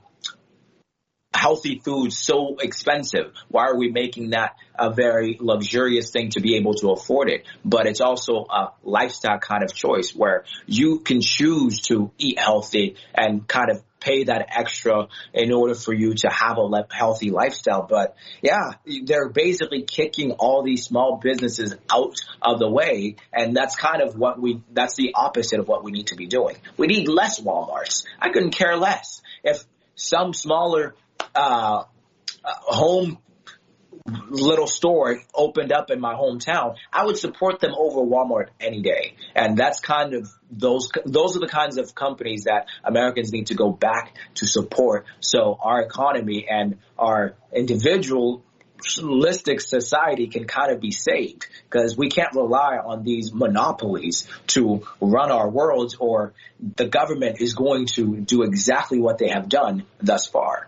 healthy food so expensive? Why are we making that a very luxurious thing to be able to afford it? But it's also a lifestyle kind of choice where you can choose to eat healthy and kind of pay that extra in order for you to have a le- healthy lifestyle. But yeah, they're basically kicking all these small businesses out of the way. And that's kind of what we, that's the opposite of what we need to be doing. We need less Walmarts. I couldn't care less if some smaller uh, home little store opened up in my hometown. I would support them over Walmart any day. And that's kind of those, those are the kinds of companies that Americans need to go back to support. So our economy and our individualistic society can kind of be saved, because we can't rely on these monopolies to run our worlds, or the government is going to do exactly what they have done thus far.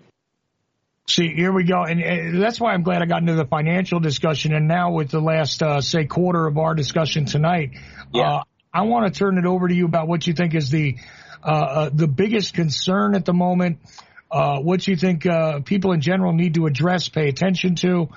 See, here we go. And, and that's why I'm glad I got into the financial discussion. And now with the last, uh, say, quarter of our discussion tonight, yeah. uh, I want to turn it over to you about what you think is the uh, uh, the biggest concern at the moment, uh, what you think uh, people in general need to address, pay attention to.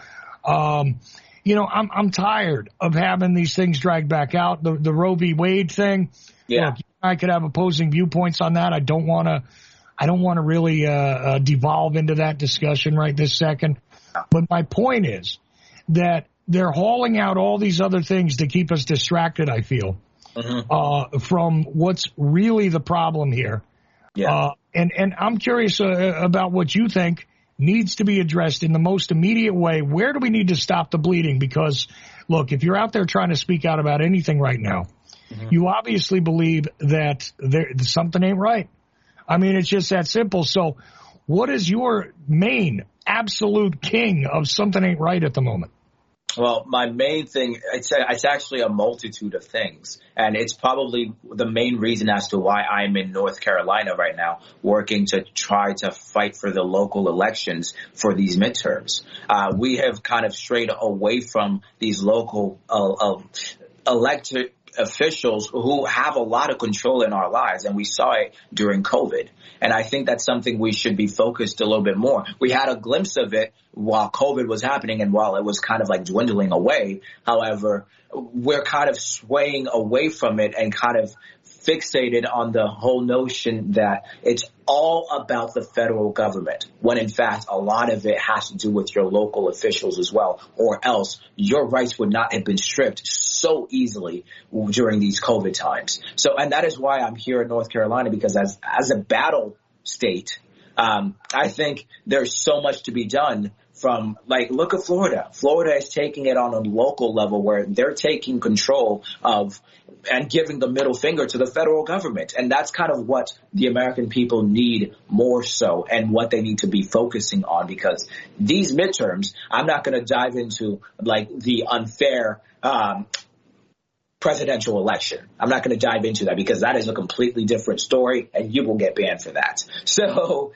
Um, you know, I'm I'm tired of having these things dragged back out. The, the Roe v. Wade thing. Yeah. Look, I could have opposing viewpoints on that. I don't want to. I don't want to really uh, uh, devolve into that discussion right this second. But my point is that they're hauling out all these other things to keep us distracted, I feel, mm-hmm. uh, from what's really the problem here. Yeah. Uh, and, and I'm curious uh, about what you think needs to be addressed in the most immediate way. Where do we need to stop the bleeding? Because, look, if you're out there trying to speak out about anything right now, mm-hmm. you obviously believe that there, something ain't right. I mean, it's just that simple. So what is your main absolute king of something ain't right at the moment? Well, my main thing, it's, it's actually a multitude of things. And it's probably the main reason as to why I'm in North Carolina right now, working to try to fight for the local elections for these midterms. Uh, we have kind of strayed away from these local uh, uh, elected officials who have a lot of control in our lives, and we saw it during COVID. And I think that's something we should be focused a little bit more. We had a glimpse of it while COVID was happening and while it was kind of like dwindling away. However, we're kind of swaying away from it and kind of fixated on the whole notion that it's all about the federal government, when in fact a lot of it has to do with your local officials as well, or else your rights would not have been stripped so easily during these COVID times. So, and that is why I'm here in North Carolina, because as as a battle state, um, I think there's so much to be done. From, like, look at Florida. Florida is taking it on a local level where they're taking control of and giving the middle finger to the federal government. And that's kind of what the American people need more so, and what they need to be focusing on, because these midterms, I'm not going to dive into, like, the unfair um presidential election. I'm not going to dive into that, because that is a completely different story, and you will get banned for that. So...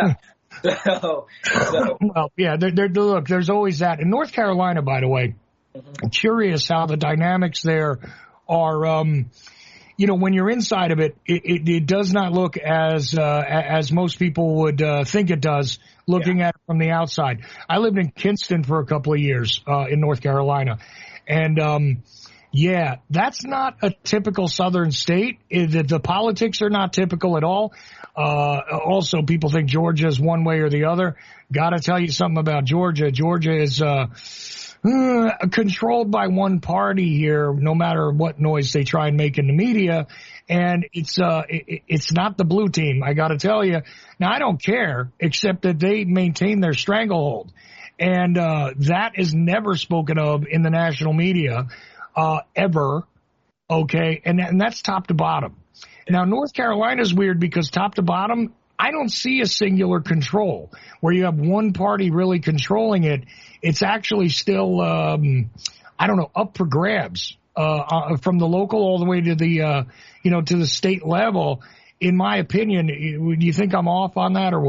So, so. Well, yeah, there, there, look, there's always that. In North Carolina, by the way, mm-hmm. I'm curious how the dynamics there are. Um, you know, when you're inside of it, it, it, it does not look as uh, as most people would uh, think it does, looking yeah. at it from the outside. I lived in Kinston for a couple of years uh, in North Carolina, and um, yeah, that's not a typical Southern state. The, the politics are not typical at all. Uh, also, people think Georgia is one way or the other. Got to tell you something about Georgia. Georgia is uh, uh, controlled by one party here, no matter what noise they try and make in the media. And it's uh, it, it's not the blue team, I got to tell you. Now, I don't care, except that they maintain their stranglehold. And uh, that is never spoken of in the national media uh, ever. Okay, and, and that's top to bottom. Now, North Carolina is weird because top to bottom, I don't see a singular control where you have one party really controlling it. It's actually still, um, I don't know, up for grabs uh, uh, from the local all the way to the, uh, you know, to the state level. In my opinion, do you think I'm off on that or what?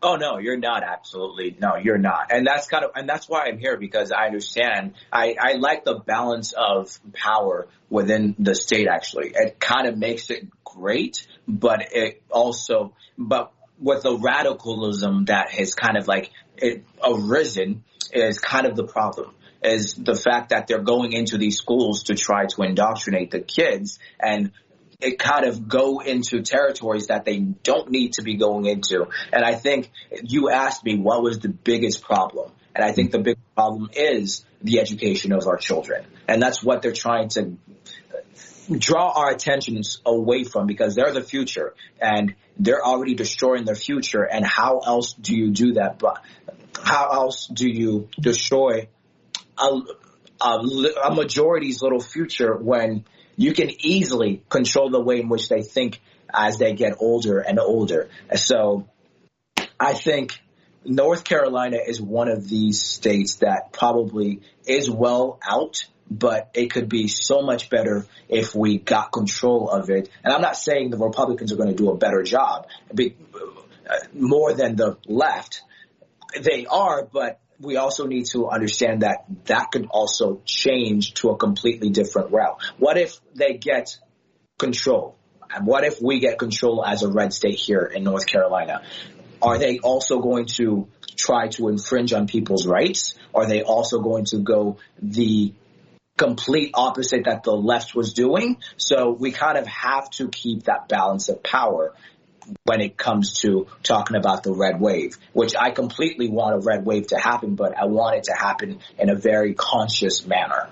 Oh, no, you're not. Absolutely. No, you're not. And that's kind of, and that's why I'm here, because I understand. I, I like the balance of power within the state, actually. It kind of makes it great, but it also, but with the radicalism that has kind of like it arisen is kind of the problem. Is the fact that they're going into these schools to try to indoctrinate the kids, and it kind of go into territories that they don't need to be going into. And I think you asked me what was the biggest problem. And I think the big problem is the education of our children. And that's what they're trying to draw our attentions away from, because they're the future and they're already destroying their future. And how else do you do that? But how else do you destroy a, a, a majority's little future when you can easily control the way in which they think as they get older and older? So I think North Carolina is one of these states that probably is well out, but it could be so much better if we got control of it. And I'm not saying the Republicans are going to do a better job, be, uh, more than the left. They are, but we also need to understand that that could also change to a completely different route. What if they get control? And what if we get control as a red state here in North Carolina? Are they also going to try to infringe on people's rights? Are they also going to go the complete opposite that the left was doing? So we kind of have to keep that balance of power when it comes to talking about the red wave, which I completely want a red wave to happen, but I want it to happen in a very conscious manner.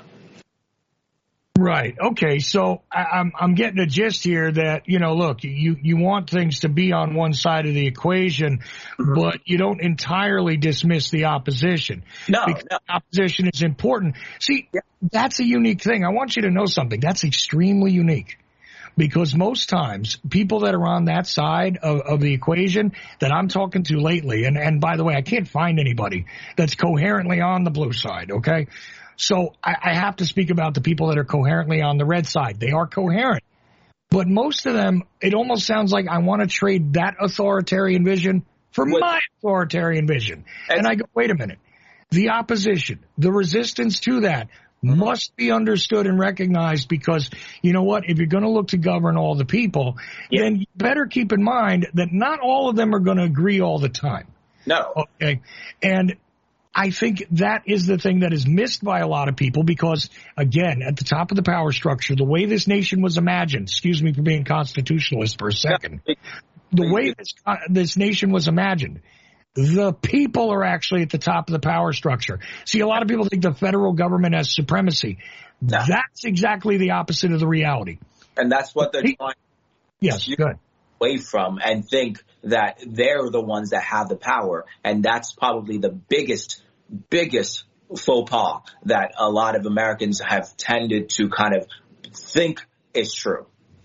Right. Okay. So I, I'm I'm getting a gist here that, you know, look, you, you want things to be on one side of the equation, mm-hmm. but you don't entirely dismiss the opposition. No, because no. opposition is important. See, yeah. That's a unique thing. I want you to know something. That's extremely unique. Because most times, people that are on that side of, of the equation that I'm talking to lately, and, and by the way, I can't find anybody that's coherently on the blue side, okay? So I, I have to speak about the people that are coherently on the red side. They are coherent. But most of them, it almost sounds like I want to trade that authoritarian vision for what? my authoritarian vision. And I go, wait a minute. The opposition, the resistance to that, must be understood and recognized, because you know what? If you're going to look to govern all the people, yeah. then you better keep in mind that not all of them are going to agree all the time. No. Okay. And I think that is the thing that is missed by a lot of people, because, again, at the top of the power structure, the way this nation was imagined, excuse me for being constitutionalist for a second, yeah. the way this, uh, this nation was imagined, the people are actually at the top of the power structure. See, a lot of people think the federal government has supremacy. No. That's exactly the opposite of the reality. And that's what they're trying yes, to go ahead. away from, and think that they're the ones that have the power. And that's probably the biggest, biggest faux pas that a lot of Americans have tended to kind of think is true.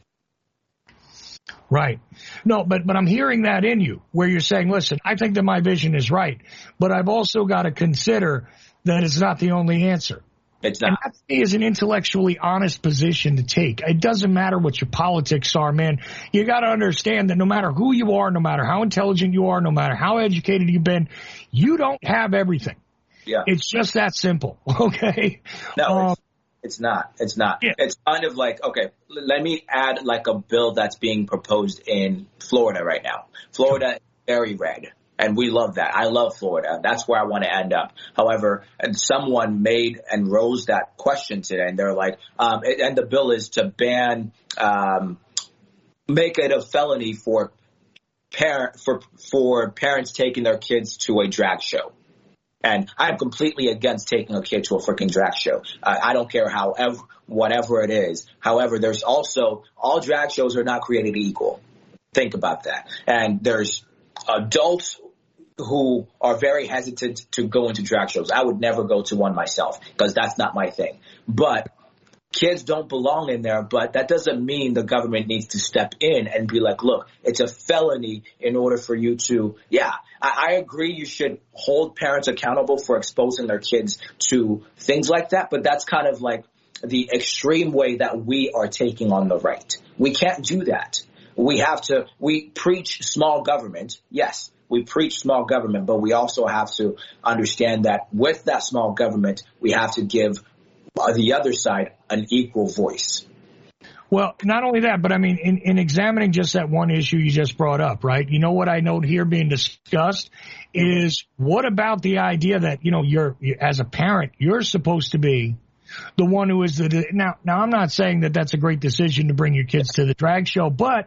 Right. No, but, but I'm hearing that in you, where you're saying, listen, I think that my vision is right, but I've also got to consider that it's not the only answer. It's not. And that is an intellectually honest position to take. It doesn't matter what your politics are, man. You got to understand that no matter who you are, no matter how intelligent you are, no matter how educated you've been, you don't have everything. Yeah. It's just that simple. Okay. No, um, it's, it's not. It's not. Yeah. It's kind of like, okay, let me add like a bill that's being proposed in Florida right now. Florida is very red. And we love that. I love Florida. That's where I want to end up. However, and someone made and rose that question today, and they're like, um, and the bill is to ban, um, make it a felony for parent for for parents taking their kids to a drag show. And I'm completely against taking a kid to a freaking drag show. Uh, I don't care however, whatever it is. However, there's also, all drag shows are not created equal. Think about that. And there's adults who are very hesitant to go into drag shows. I would never go to one myself because that's not my thing. But kids don't belong in there, but that doesn't mean the government needs to step in and be like, look, it's a felony in order for you to, yeah, I, I agree you should hold parents accountable for exposing their kids to things like that, but that's kind of like the extreme way that we are taking on the right. We can't do that. We have to, we preach small government, yes. we preach small government, but we also have to understand that with that small government, we have to give the other side an equal voice. Well, not only that, but I mean, in, in examining just that one issue you just brought up, right? You know what I note here being discussed is what about the idea that, you know, you're, as a parent, you're supposed to be the one who is the, now, now I'm not saying that that's a great decision to bring your kids to the drag show, but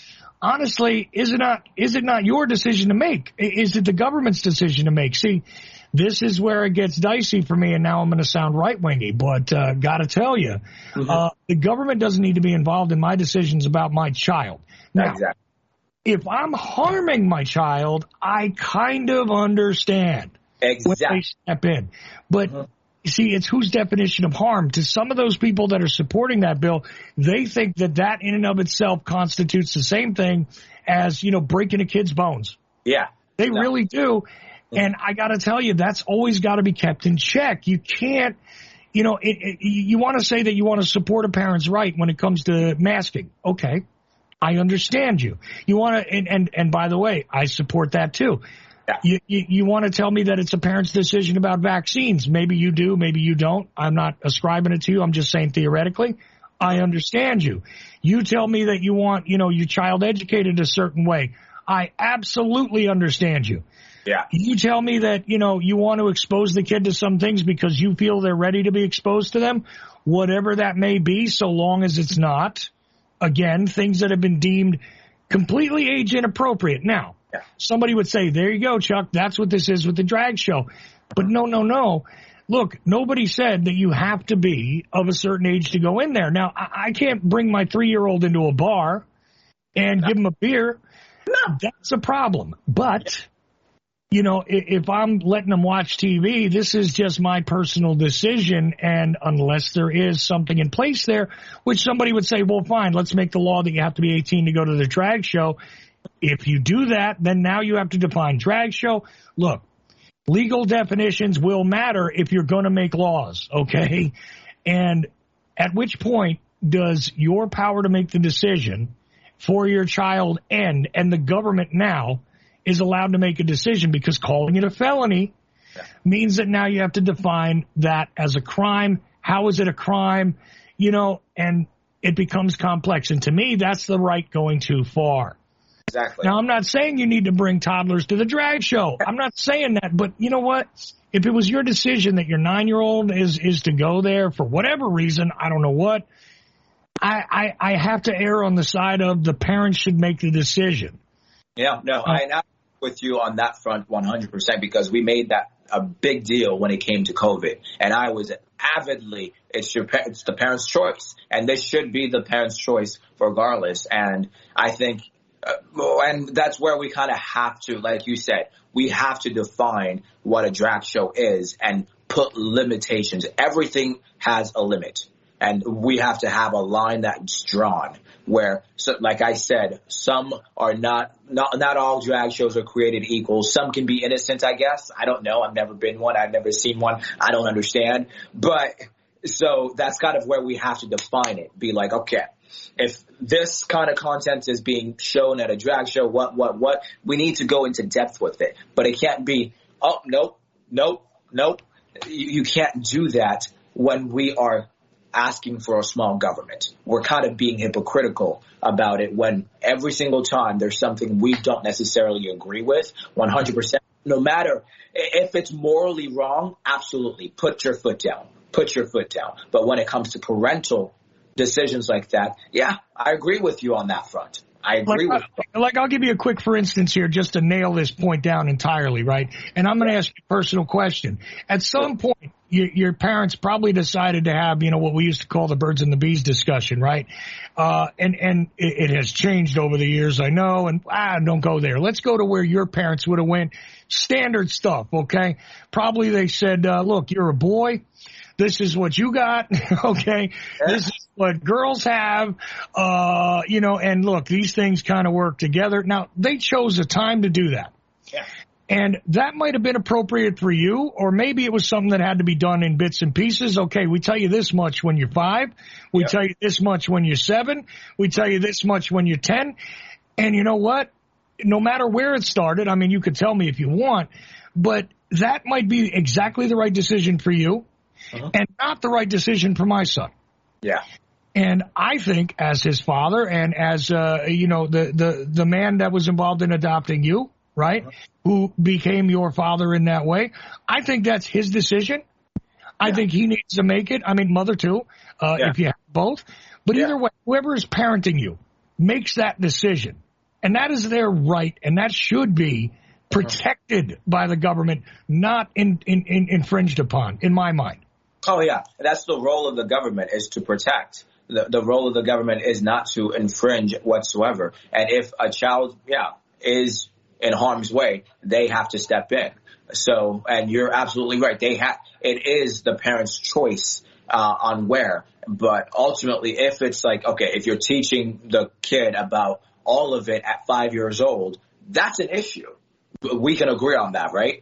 honestly, is it not, is it not your decision to make? Is it the government's decision to make? See, this is where it gets dicey for me, and now I'm going to sound right-wingy, but uh, got to tell you, mm-hmm. uh, the government doesn't need to be involved in my decisions about my child. Now, exactly. If I'm harming my child, I kind of understand exactly. when they step in. But, mm-hmm. see, it's whose definition of harm. To some of those people that are supporting that bill, they think that that in and of itself constitutes the same thing as, you know, breaking a kid's bones. Yeah. They no. really do. And I got to tell you, that's always got to be kept in check. You can't, you know, it, it, you want to say that you want to support a parent's right when it comes to masking. Okay, I understand you. You want to, and, and, and by the way, I support that too. Yeah. You, you, you want to tell me that it's a parent's decision about vaccines. Maybe you do, maybe you don't. I'm not ascribing it to you. I'm just saying theoretically, I understand you. You tell me that you want, you know, your child educated a certain way. I absolutely understand you. Yeah. You tell me that, you know, you want to expose the kid to some things because you feel they're ready to be exposed to them, whatever that may be, so long as it's not, again, things that have been deemed completely age inappropriate. Now, yeah. somebody would say, there you go, Chuck, that's what this is with the drag show. But no, no, no. Look, nobody said that you have to be of a certain age to go in there. Now, I, I can't bring my three-year-old into a bar and no. give him a beer. No. That's a problem. But... You know, if I'm letting them watch T V, this is just my personal decision. And unless there is something in place there, which somebody would say, well, fine, let's make the law that you have to be eighteen to go to the drag show. If you do that, then now you have to define drag show. Look, legal definitions will matter if you're going to make laws, okay? And at which point does your power to make the decision for your child end, and the government now is allowed to make a decision, because calling it a felony means that now you have to define that as a crime. How is it a crime? You know, and it becomes complex. And to me, that's the right going too far. Exactly. Now, I'm not saying you need to bring toddlers to the drag show. I'm not saying that. But you know what? If it was your decision that your nine-year-old is, is to go there for whatever reason, I don't know what, I, I, I have to err on the side of the parents should make the decision. Yeah, no, I am with you on that front one hundred percent, because we made that a big deal when it came to COVID. And I was avidly, it's your it's the parent's choice. And this should be the parent's choice regardless. And I think, uh, and that's where we kind of have to, like you said, we have to define what a drag show is and put limitations. Everything has a limit. And we have to have a line that's drawn where, so, like I said, some are not, not, not all drag shows are created equal. Some can be innocent, I guess. I don't know. I've never been one. I've never seen one. I don't understand. But so that's kind of where we have to define it. Be like, okay, if this kind of content is being shown at a drag show, what, what, what, we need to go into depth with it. But it can't be, oh, nope, nope, nope. You, you can't do that when we are asking for a small government. We're kind of being hypocritical about it when every single time there's something we don't necessarily agree with, one hundred percent. No matter if it's morally wrong, absolutely, put your foot down. Put your foot down. But when it comes to parental decisions like that, yeah, I agree with you on that front. I agree like, with you. Like, I'll give you a quick for instance here just to nail this point down entirely, right? And I'm going to ask you a personal question. At some point, your, your parents probably decided to have, you know, what we used to call the birds and the bees discussion, right? Uh, and, and it, it has changed over the years, I know, and ah, don't go there. Let's go to where your parents would have went. Standard stuff, okay? Probably they said, uh, look, you're a boy. This is what you got, okay? Yeah. This is what girls have, uh, you know, and look, these things kind of work together. Now, they chose a time to do that. Yeah. And that might have been appropriate for you, or maybe it was something that had to be done in bits and pieces. Okay, we tell you this much when you're five. We Yep. tell you this much when you're seven. We tell you this much when you're ten. And you know what? no matter where it started, I mean, you could tell me if you want, but that might be exactly the right decision for you uh-huh. and not the right decision for my son. Yeah. And I think as his father and as, uh, you know, the, the, the man that was involved in adopting you, right, uh-huh. who became your father in that way, I think that's his decision. I yeah. think he needs to make it. I mean, mother too, uh, yeah. if you have both. But yeah. either way, whoever is parenting you makes that decision. And that is their right, and that should be protected by the government, not in, in, in infringed upon, in my mind. Oh, yeah. That's the role of the government, is to protect. The, the role of the government is not to infringe whatsoever. And if a child, yeah, is in harm's way, they have to step in. So, and you're absolutely right. They have, it is the parent's choice uh, on where. But ultimately, if it's like, okay, if you're teaching the kid about all of it at five years old, that's an issue. We can agree on that, right?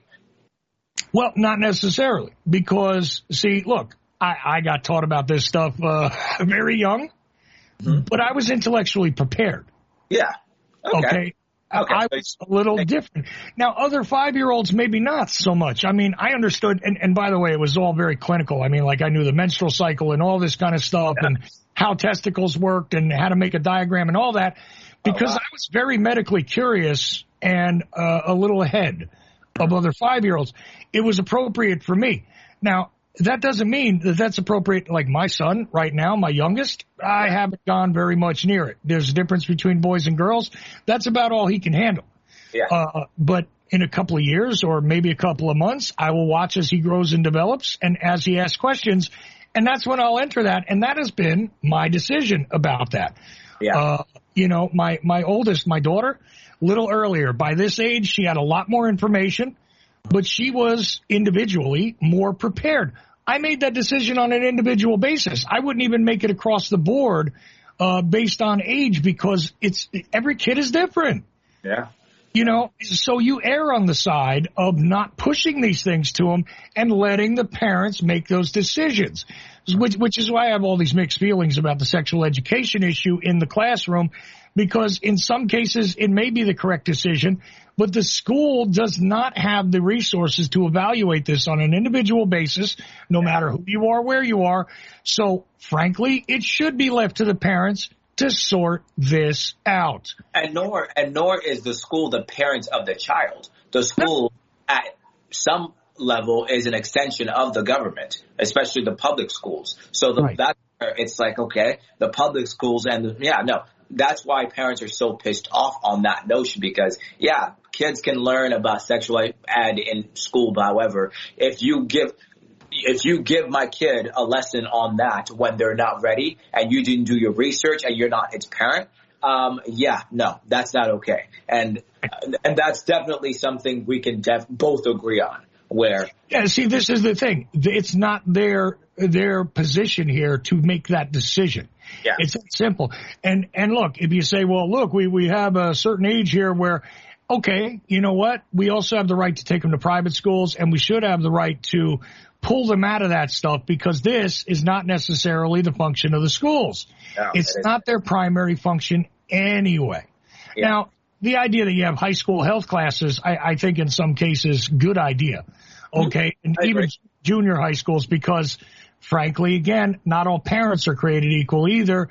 Well, not necessarily, because, see, look, I, I got taught about this stuff uh, very young, mm-hmm. but I was intellectually prepared. Yeah. Okay. Okay. Okay. I was a little different. Now, other five-year-olds, maybe not so much. I mean, I understood, and, and by the way, it was all very clinical. I mean, like I knew the menstrual cycle and all this kind of stuff yeah. and how testicles worked and how to make a diagram and all that, because oh, wow. I was very medically curious and uh, a little ahead of other five-year-olds. It was appropriate for me. Now, that doesn't mean that that's appropriate. Like my son right now, my youngest, I haven't gone very much near it. There's a difference between boys and girls. That's about all he can handle. Yeah. Uh, but in a couple of years or maybe a couple of months, I will watch as he grows and develops and as he asks questions. And that's when I'll enter that. And that has been my decision about that. Yeah. Uh, you know, my, my oldest, my daughter, a little earlier, by this age, she had a lot more information, but she was individually more prepared. I made that decision on an individual basis. I wouldn't even make it across the board uh, based on age, because it's every kid is different. Yeah. You know, so you err on the side of not pushing these things to them and letting the parents make those decisions, which, which is why I have all these mixed feelings about the sexual education issue in the classroom, because in some cases it may be the correct decision, but the school does not have the resources to evaluate this on an individual basis, no matter who you are, where you are. So, frankly, it should be left to the parents to sort this out. And nor and nor is the school the parents of the child. The school, no. at some level, is an extension of the government, especially the public schools. So the, right. that's where it's like, okay, the public schools and, the, yeah, no. That's why parents are so pissed off on that notion, because, yeah, kids can learn about sexual ed in school. However, if you give if you give my kid a lesson on that when they're not ready and you didn't do your research and you're not its parent, um, yeah, no, that's not okay. And and that's definitely something we can def- both agree on. Where yeah, see, this is the thing. It's not their their position here to make that decision. Yeah. It's simple. And and look, if you say, well, look, we, we have a certain age here where, okay, you know what? We also have the right to take them to private schools, and we should have the right to pull them out of that stuff, because this is not necessarily the function of the schools. No, it's not their primary function anyway. Yeah. Now, the idea that you have high school health classes, I, I think in some cases, good idea. Okay. And even junior high schools, because frankly, again, not all parents are created equal either.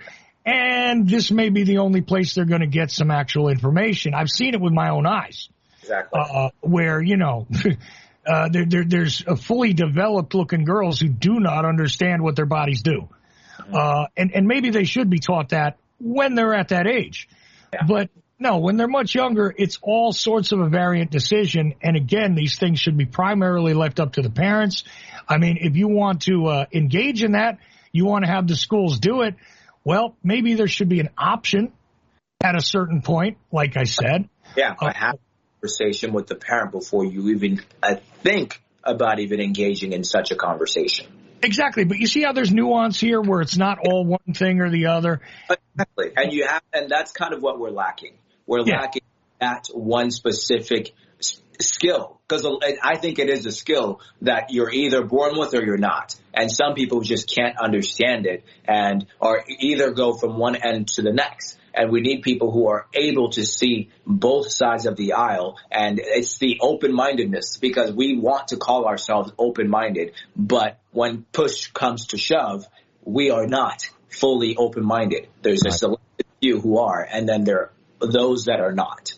And this may be the only place they're going to get some actual information. I've seen it with my own eyes. Exactly. Uh, where, you know, uh, there, there, there's a fully developed looking girls who do not understand what their bodies do. Mm-hmm. Uh, and, and maybe they should be taught that when they're at that age. Yeah. But no, when they're much younger, it's all sorts of a variant decision. And again, these things should be primarily left up to the parents. I mean, if you want to uh, engage in that, you want to have the schools do it, well, maybe there should be an option at a certain point, like I said. Yeah, uh, have a conversation with the parent before you even uh, think about even engaging in such a conversation. Exactly. But you see how there's nuance here where it's not all one thing or the other. Exactly. And you have, and that's kind of what we're lacking. We're yeah. lacking that one specific s- skill, because I think it is a skill that you're either born with or you're not. And some people just can't understand it and or either go from one end to the next. And we need people who are able to see both sides of the aisle. And it's the open-mindedness, because we want to call ourselves open-minded. But when push comes to shove, we are not fully open-minded. There's a selected few who are, and then there are those that are not.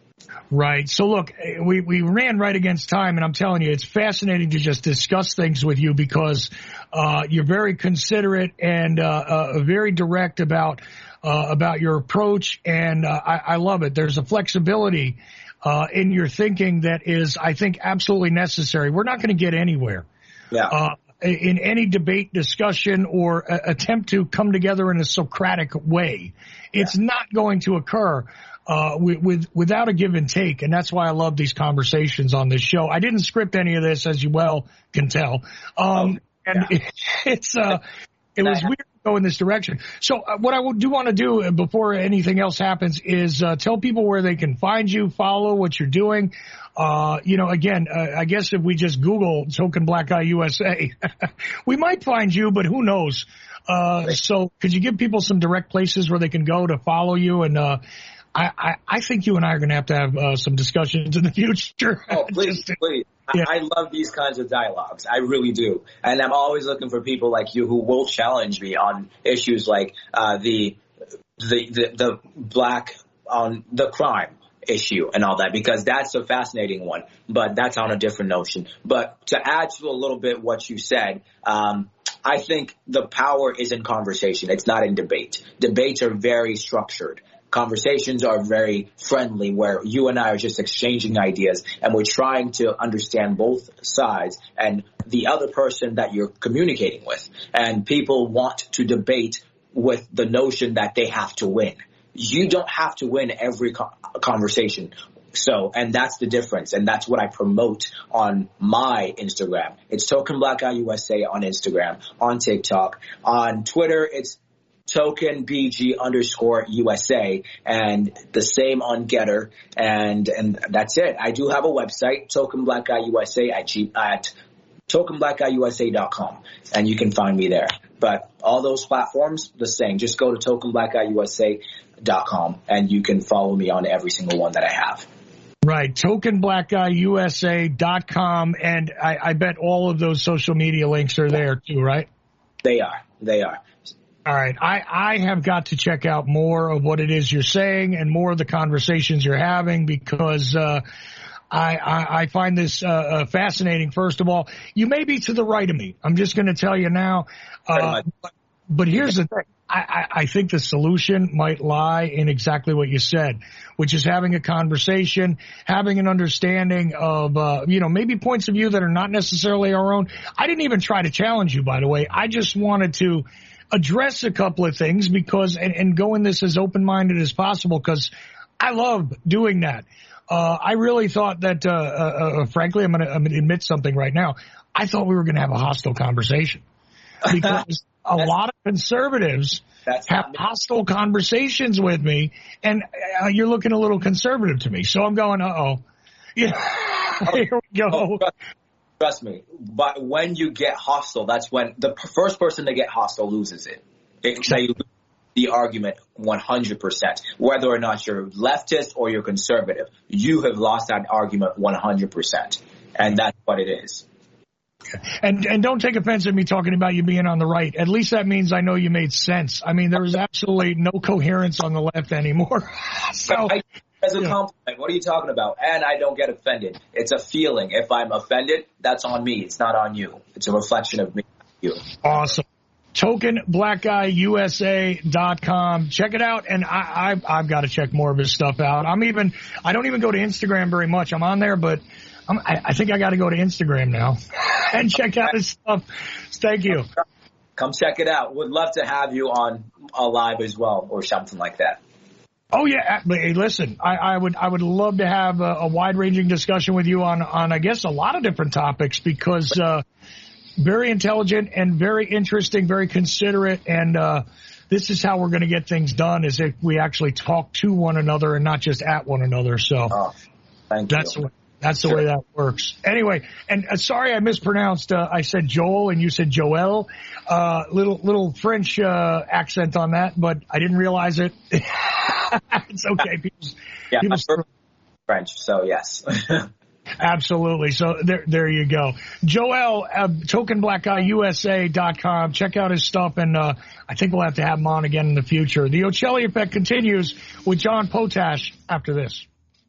Right. So look, we, we ran right against time, and I'm telling you, it's fascinating to just discuss things with you because uh, you're very considerate and uh, uh, very direct about uh, about your approach, and uh, I, I love it. There's a flexibility uh, in your thinking that is, I think, absolutely necessary. We're not going to get anywhere. Yeah. Uh, in any debate, discussion, or uh, attempt to come together in a Socratic way. It's yeah. not going to occur uh, with, with without a give and take, and that's why I love these conversations on this show. I didn't script any of this, as you well can tell, um, oh, and yeah. it, it's uh, it was weird to go in this direction. So uh, what I do want to do before anything else happens is uh, tell people where they can find you, follow what you're doing. Uh, you know, again, uh, I guess if we just Google Token Black Guy U S A, we might find you, but who knows? Uh, so could you give people some direct places where they can go to follow you? And, uh, I, I, I think you and I are going to have to have, uh, some discussions in the future. Oh, please, please. Yeah. I, I love these kinds of dialogues. I really do. And I'm always looking for people like you who will challenge me on issues like, uh, the, the, the, the black on the crime issue and all that, because that's a fascinating one, but that's on a different notion. But to add to a little bit what you said, um, I think the power is in conversation. It's not in debate. Debates are very structured. Conversations are very friendly, where you and I are just exchanging ideas and we're trying to understand both sides and the other person that you're communicating with. And people want to debate with the notion that they have to win. You don't have to win every conversation. So, and that's the difference. And that's what I promote on my Instagram. It's Token Black Guy U S A on Instagram, on TikTok, on Twitter. It's Token B G underscore U S A, and the same on Getter. And, and that's it. I do have a website, Token Black Guy U S A at, G, at token black guy U S A dot com, and you can find me there. But all those platforms, the same. Just go to token black guy U S A dot com, and you can follow me on every single one that I have. Right, token black guy U S A dot com, and I, I bet all of those social media links are there too, right? They are. They are. All right. I, I have got to check out more of what it is you're saying and more of the conversations you're having, because uh, I, I, I find this uh, uh, fascinating. First of all, you may be to the right of me. I'm just going to tell you now. Uh, but, but here's the thing. I, I, I think the solution might lie in exactly what you said, which is having a conversation, having an understanding of, uh, you know, maybe points of view that are not necessarily our own. I didn't even try to challenge you, by the way. I just wanted to address a couple of things because, and, and go in this as open-minded as possible, because I love doing that. Uh, I really thought that, uh, uh, uh frankly, I'm going to I'm gonna admit something right now. I thought we were going to have a hostile conversation because a lot of conservatives That's have hostile conversations with me, and uh, you're looking a little conservative to me. So I'm going, uh-oh. Yeah, here we go. Oh, trust me, but when you get hostile, that's when the first person to get hostile loses it. it they lose the argument one hundred percent. Whether or not you're leftist or you're conservative, you have lost that argument one hundred percent. And that's what it is. And and don't take offense at me talking about you being on the right. At least that means I know you made sense. I mean, there was absolutely no coherence on the left anymore. So, I, as a yeah. compliment, what are you talking about? And I don't get offended. It's a feeling. If I'm offended, that's on me. It's not on you. It's a reflection of me. You. Awesome. token black guy U S A dot com. Check it out. And I, I've, I've got to check more of his stuff out. I'm even, I don't even go to Instagram very much. I'm on there, but I'm, I, I think I got to go to Instagram now and check out his stuff. Thank you. Come check it out. Would love to have you on a live as well, or something like that. Oh yeah, but hey, listen, I, I would I would love to have a, a wide-ranging discussion with you on on I guess a lot of different topics, because uh, very intelligent and very interesting, very considerate, and uh, this is how we're going to get things done, is if we actually talk to one another and not just at one another. So oh, thank that's you. What, That's the Sure. way that works. Anyway, and uh, sorry I mispronounced. Uh, I said Joel and you said Joel. Uh, little little French uh, accent on that, but I didn't realize it. It's okay. People, Yeah, people I'm French, so yes. Absolutely. So there, there you go. Joel, uh, token black guy U S A dot com. Check out his stuff, and uh, I think we'll have to have him on again in the future. The Ocelli Effect continues with John Potash after this.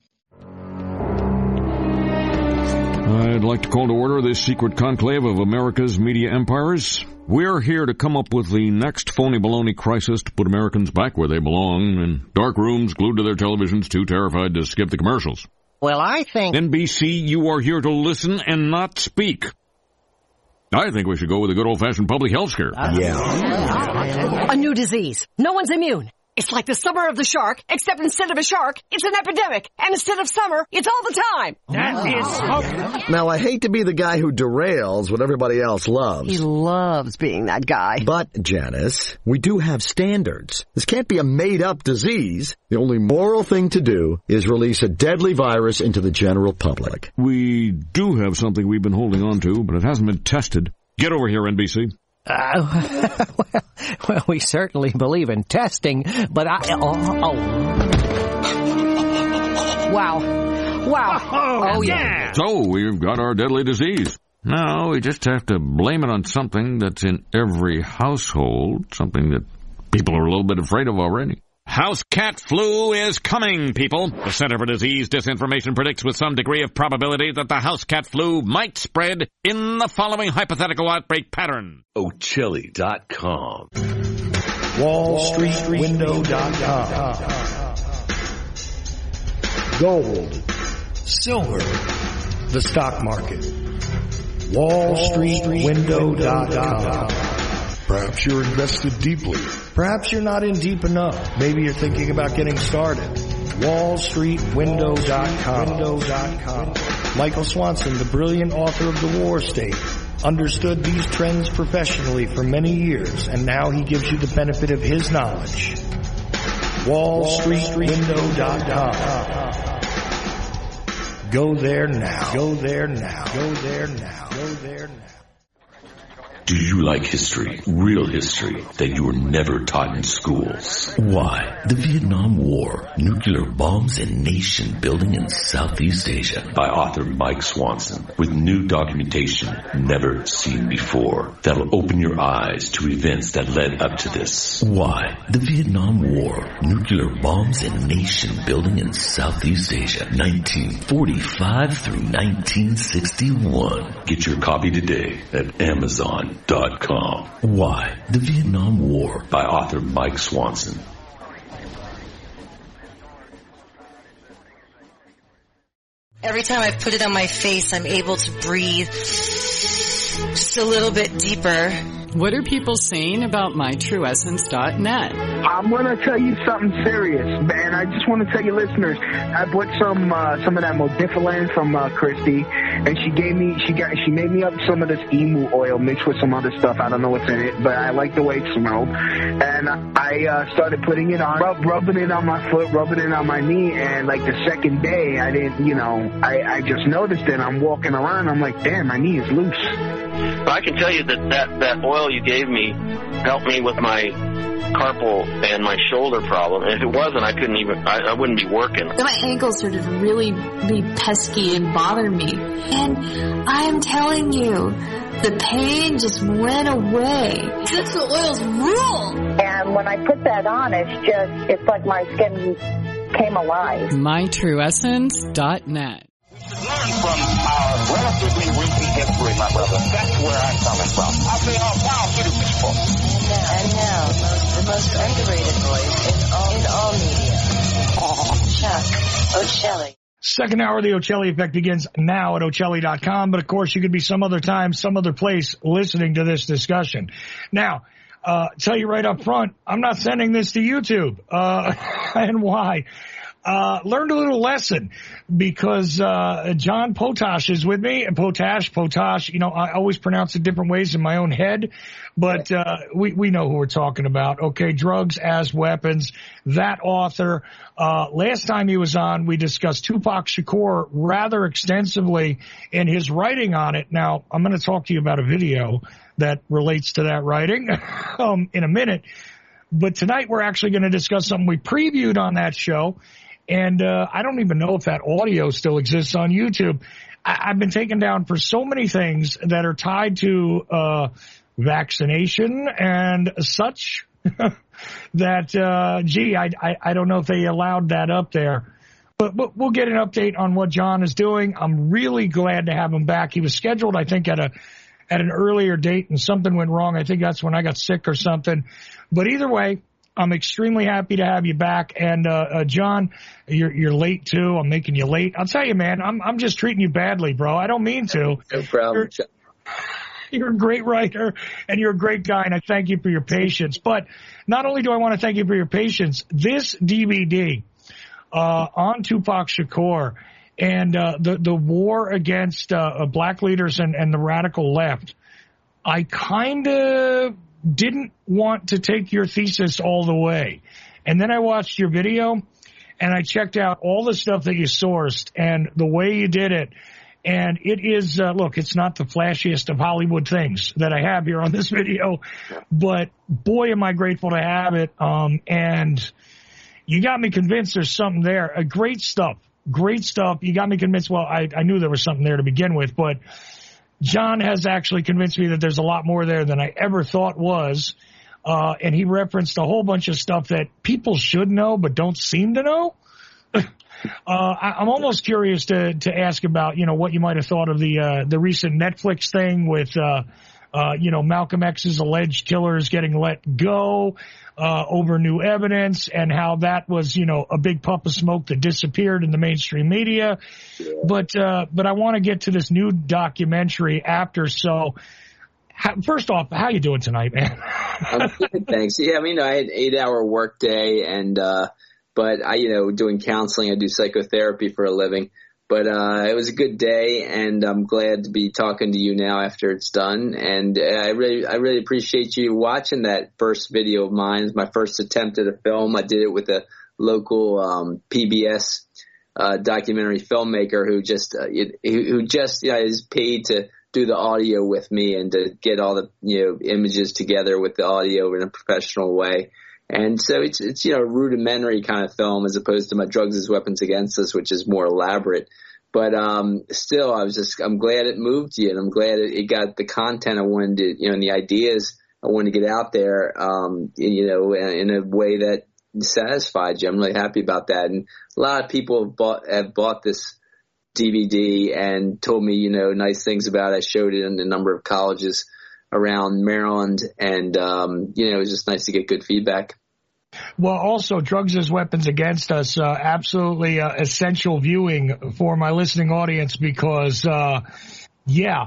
I'd like to call to order this secret conclave of America's media empires. We're here to come up with the next phony baloney crisis to put Americans back where they belong, in dark rooms glued to their televisions, too terrified to skip the commercials. Well, I think... N B C, you are here to listen and not speak. I think we should go with a good old-fashioned public health scare. Yeah. A new disease. No one's immune. It's like the summer of the shark, except instead of a shark, it's an epidemic. And instead of summer, it's all the time. That is smoking. Now, I hate to be the guy who derails what everybody else loves. He loves being that guy. But, Janice, we do have standards. This can't be a made-up disease. The only moral thing to do is release a deadly virus into the general public. We do have something we've been holding on to, but it hasn't been tested. Get over here, N B C. Uh, well, well, we certainly believe in testing, but I... Oh, oh. Wow. Wow. Oh, oh yeah. So, we've got our deadly disease. Now, we just have to blame it on something that's in every household, something that people are a little bit afraid of already. House cat flu is coming, people. The Center for Disease Disinformation predicts with some degree of probability that the house cat flu might spread in the following hypothetical outbreak pattern. Ocelli dot com. Wall Street Window dot com. Gold, silver, the stock market. Wall Street Window dot com. Perhaps you're invested deeply. Perhaps you're not in deep enough. Maybe you're thinking about getting started. Wall Street Window dot com. Michael Swanson, the brilliant author of The War State, understood these trends professionally for many years, and now he gives you the benefit of his knowledge. Wall Street Window dot com. Go there now. Go there now. Go there now. Go there now. Do you like history, real history, that you were never taught in schools? Why? The Vietnam War, nuclear bombs and nation building in Southeast Asia. By author Mike Swanson, with new documentation never seen before. That'll open your eyes to events that led up to this. Why? The Vietnam War, nuclear bombs and nation building in Southeast Asia, nineteen forty-five through nineteen sixty-one. Get your copy today at Amazon. Dot com. Why? The Vietnam War by author Mike Swanson. Every time I put it on my face, I'm able to breathe just a little bit deeper. What are people saying about my true essence dot net? I'm going to tell you something serious, man. I just want to tell you listeners, I bought some uh, some of that Modifilan from uh, Christy, and she gave me, she got, she made me up some of this emu oil mixed with some other stuff. I don't know what's in it, but I like the way it smelled. And I uh, started putting it on, rub, rubbing it on my foot, rubbing it on my knee, and like the second day, I didn't, you know, I, I just noticed it. I'm walking around, I'm like, damn, my knee is loose. But I can tell you that, that that oil you gave me helped me with my carpal and my shoulder problem. And if it wasn't, I couldn't even, I, I wouldn't be working. My ankles started to really be pesky and bother me. And I'm telling you, the pain just went away. Cooksville oils rule! And when I put that on, it's just, it's like my skin came alive. my true essence dot net. Learn from our relatively recent history, my brother. That's where I'm coming from. I say all power to the people. And now, most, the most underrated voice in all, in all media. Chuck Ocelli. Second hour of the Ocelli Effect begins now at Ocelli dot com, but of course you could be some other time, some other place listening to this discussion. Now, uh, tell you right up front, I'm not sending this to YouTube. Uh, and why? uh, learned a little lesson because uh, John Potash is with me. Potash, Potash, you know, I always pronounce it different ways in my own head, but uh, we, we know who we're talking about. Okay, Drugs as Weapons, that author. Uh, last time he was on, we discussed Tupac Shakur rather extensively in his writing on it. Now, I'm going to talk to you about a video that relates to that writing um, in a minute. But tonight we're actually going to discuss something we previewed on that show. And uh, I don't even know if that audio still exists on YouTube. I- I've been taken down for so many things that are tied to uh, vaccination and such that, uh, gee, I, I, I don't know if they allowed that up there. But, but we'll get an update on what John is doing. I'm really glad to have him back. He was scheduled, I think, at a at an earlier date, and something went wrong. I think that's when I got sick or something. But either way, I'm extremely happy to have you back. And, uh, uh John, you're, you're late too. I'm making you late. I'll tell you, man, I'm, I'm just treating you badly, bro. I don't mean to. No problem. You're, you're a great writer and you're a great guy. And I thank you for your patience. But not only do I want to thank you for your patience, this D V D, uh, on Tupac Shakur and, uh, the, the war against, uh, black leaders and, and the radical left, I kind of didn't want to take your thesis all the way. And then I watched your video and I checked out all the stuff that you sourced and the way you did it. And it is, uh, look, it's not the flashiest of Hollywood things that I have here on this video, but boy, am I grateful to have it. Um, and you got me convinced there's something there. Uh, great stuff. Great stuff. You got me convinced. Well, I, I knew there was something there to begin with, but John has actually convinced me that there's a lot more there than I ever thought was. Uh, and he referenced a whole bunch of stuff that people should know but don't seem to know. uh, I, I'm almost curious to, to ask about, you know, what you might have thought of the, uh, the recent Netflix thing with, uh, uh, you know, Malcolm X's alleged killers getting let go, uh, over new evidence and how that was, you know, a big puff of smoke that disappeared in the mainstream media. Yeah. But, uh, but I want to get to this new documentary after. So how, first off, how you doing tonight, man? I'm good, thanks. Yeah, I mean, I had an eight hour work day and, uh, but I, you know, doing counseling, I do psychotherapy for a living. But uh it was a good day, and I'm glad to be talking to you now after it's done. And I really, I really appreciate you watching that first video of mine. It's my first attempt at a film. I did it with a local um P B S uh documentary filmmaker who just uh, who, who just you know, is paid to do the audio with me and to get all the you know images together with the audio in a professional way. And so it's, it's, you know, a rudimentary kind of film as opposed to my Drugs as Weapons Against Us, which is more elaborate. But, um, still, I was just, I'm glad it moved you and I'm glad it, it got the content I wanted to, you know, and the ideas I wanted to get out there, um, you know, in, in a way that satisfied you. I'm really happy about that. And a lot of people have bought, have bought this D V D and told me, you know, nice things about it. I showed it in a number of colleges around Maryland, and um, you know, it was just nice to get good feedback. Well, also, Drugs as Weapons Against Us, uh, absolutely uh, essential viewing for my listening audience because, uh, yeah,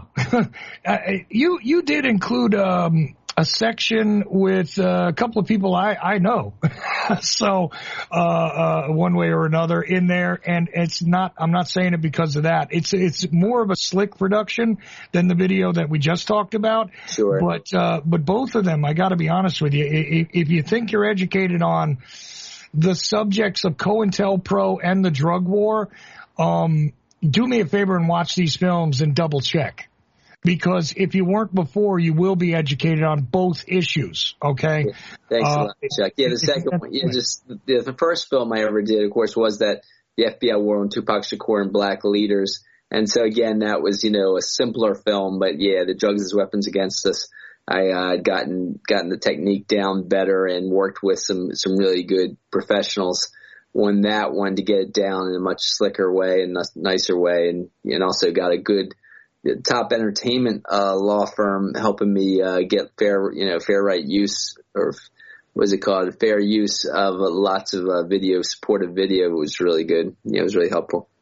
you you did include um, a section with uh, a couple of people I, I know, so uh, uh, one way or another in there, and it's not. I'm not saying it because of that. It's it's more of a slick production than the video that we just talked about. Sure. But uh, but both of them, I got to be honest with you. If, if you think you're educated on the subjects of COINTELPRO and the drug war, um, do me a favor and watch these films and double check. Because if you weren't before, you will be educated on both issues. Okay. Thanks uh, a lot, Chuck. Yeah, the second one, yeah, just the, the first film I ever did, of course, was that the F B I war on Tupac Shakur and black leaders. And so again, that was, you know, a simpler film, but yeah, the Drugs as Weapons Against Us. I, uh, had gotten, gotten the technique down better and worked with some, some really good professionals on that one to get it down in a much slicker way and nicer way. And, and also got a good, top entertainment uh, law firm helping me uh, get fair, you know, fair right use, or what is it called? Fair use of uh, lots of uh, video, supportive video. It was really good. Yeah, it was really helpful.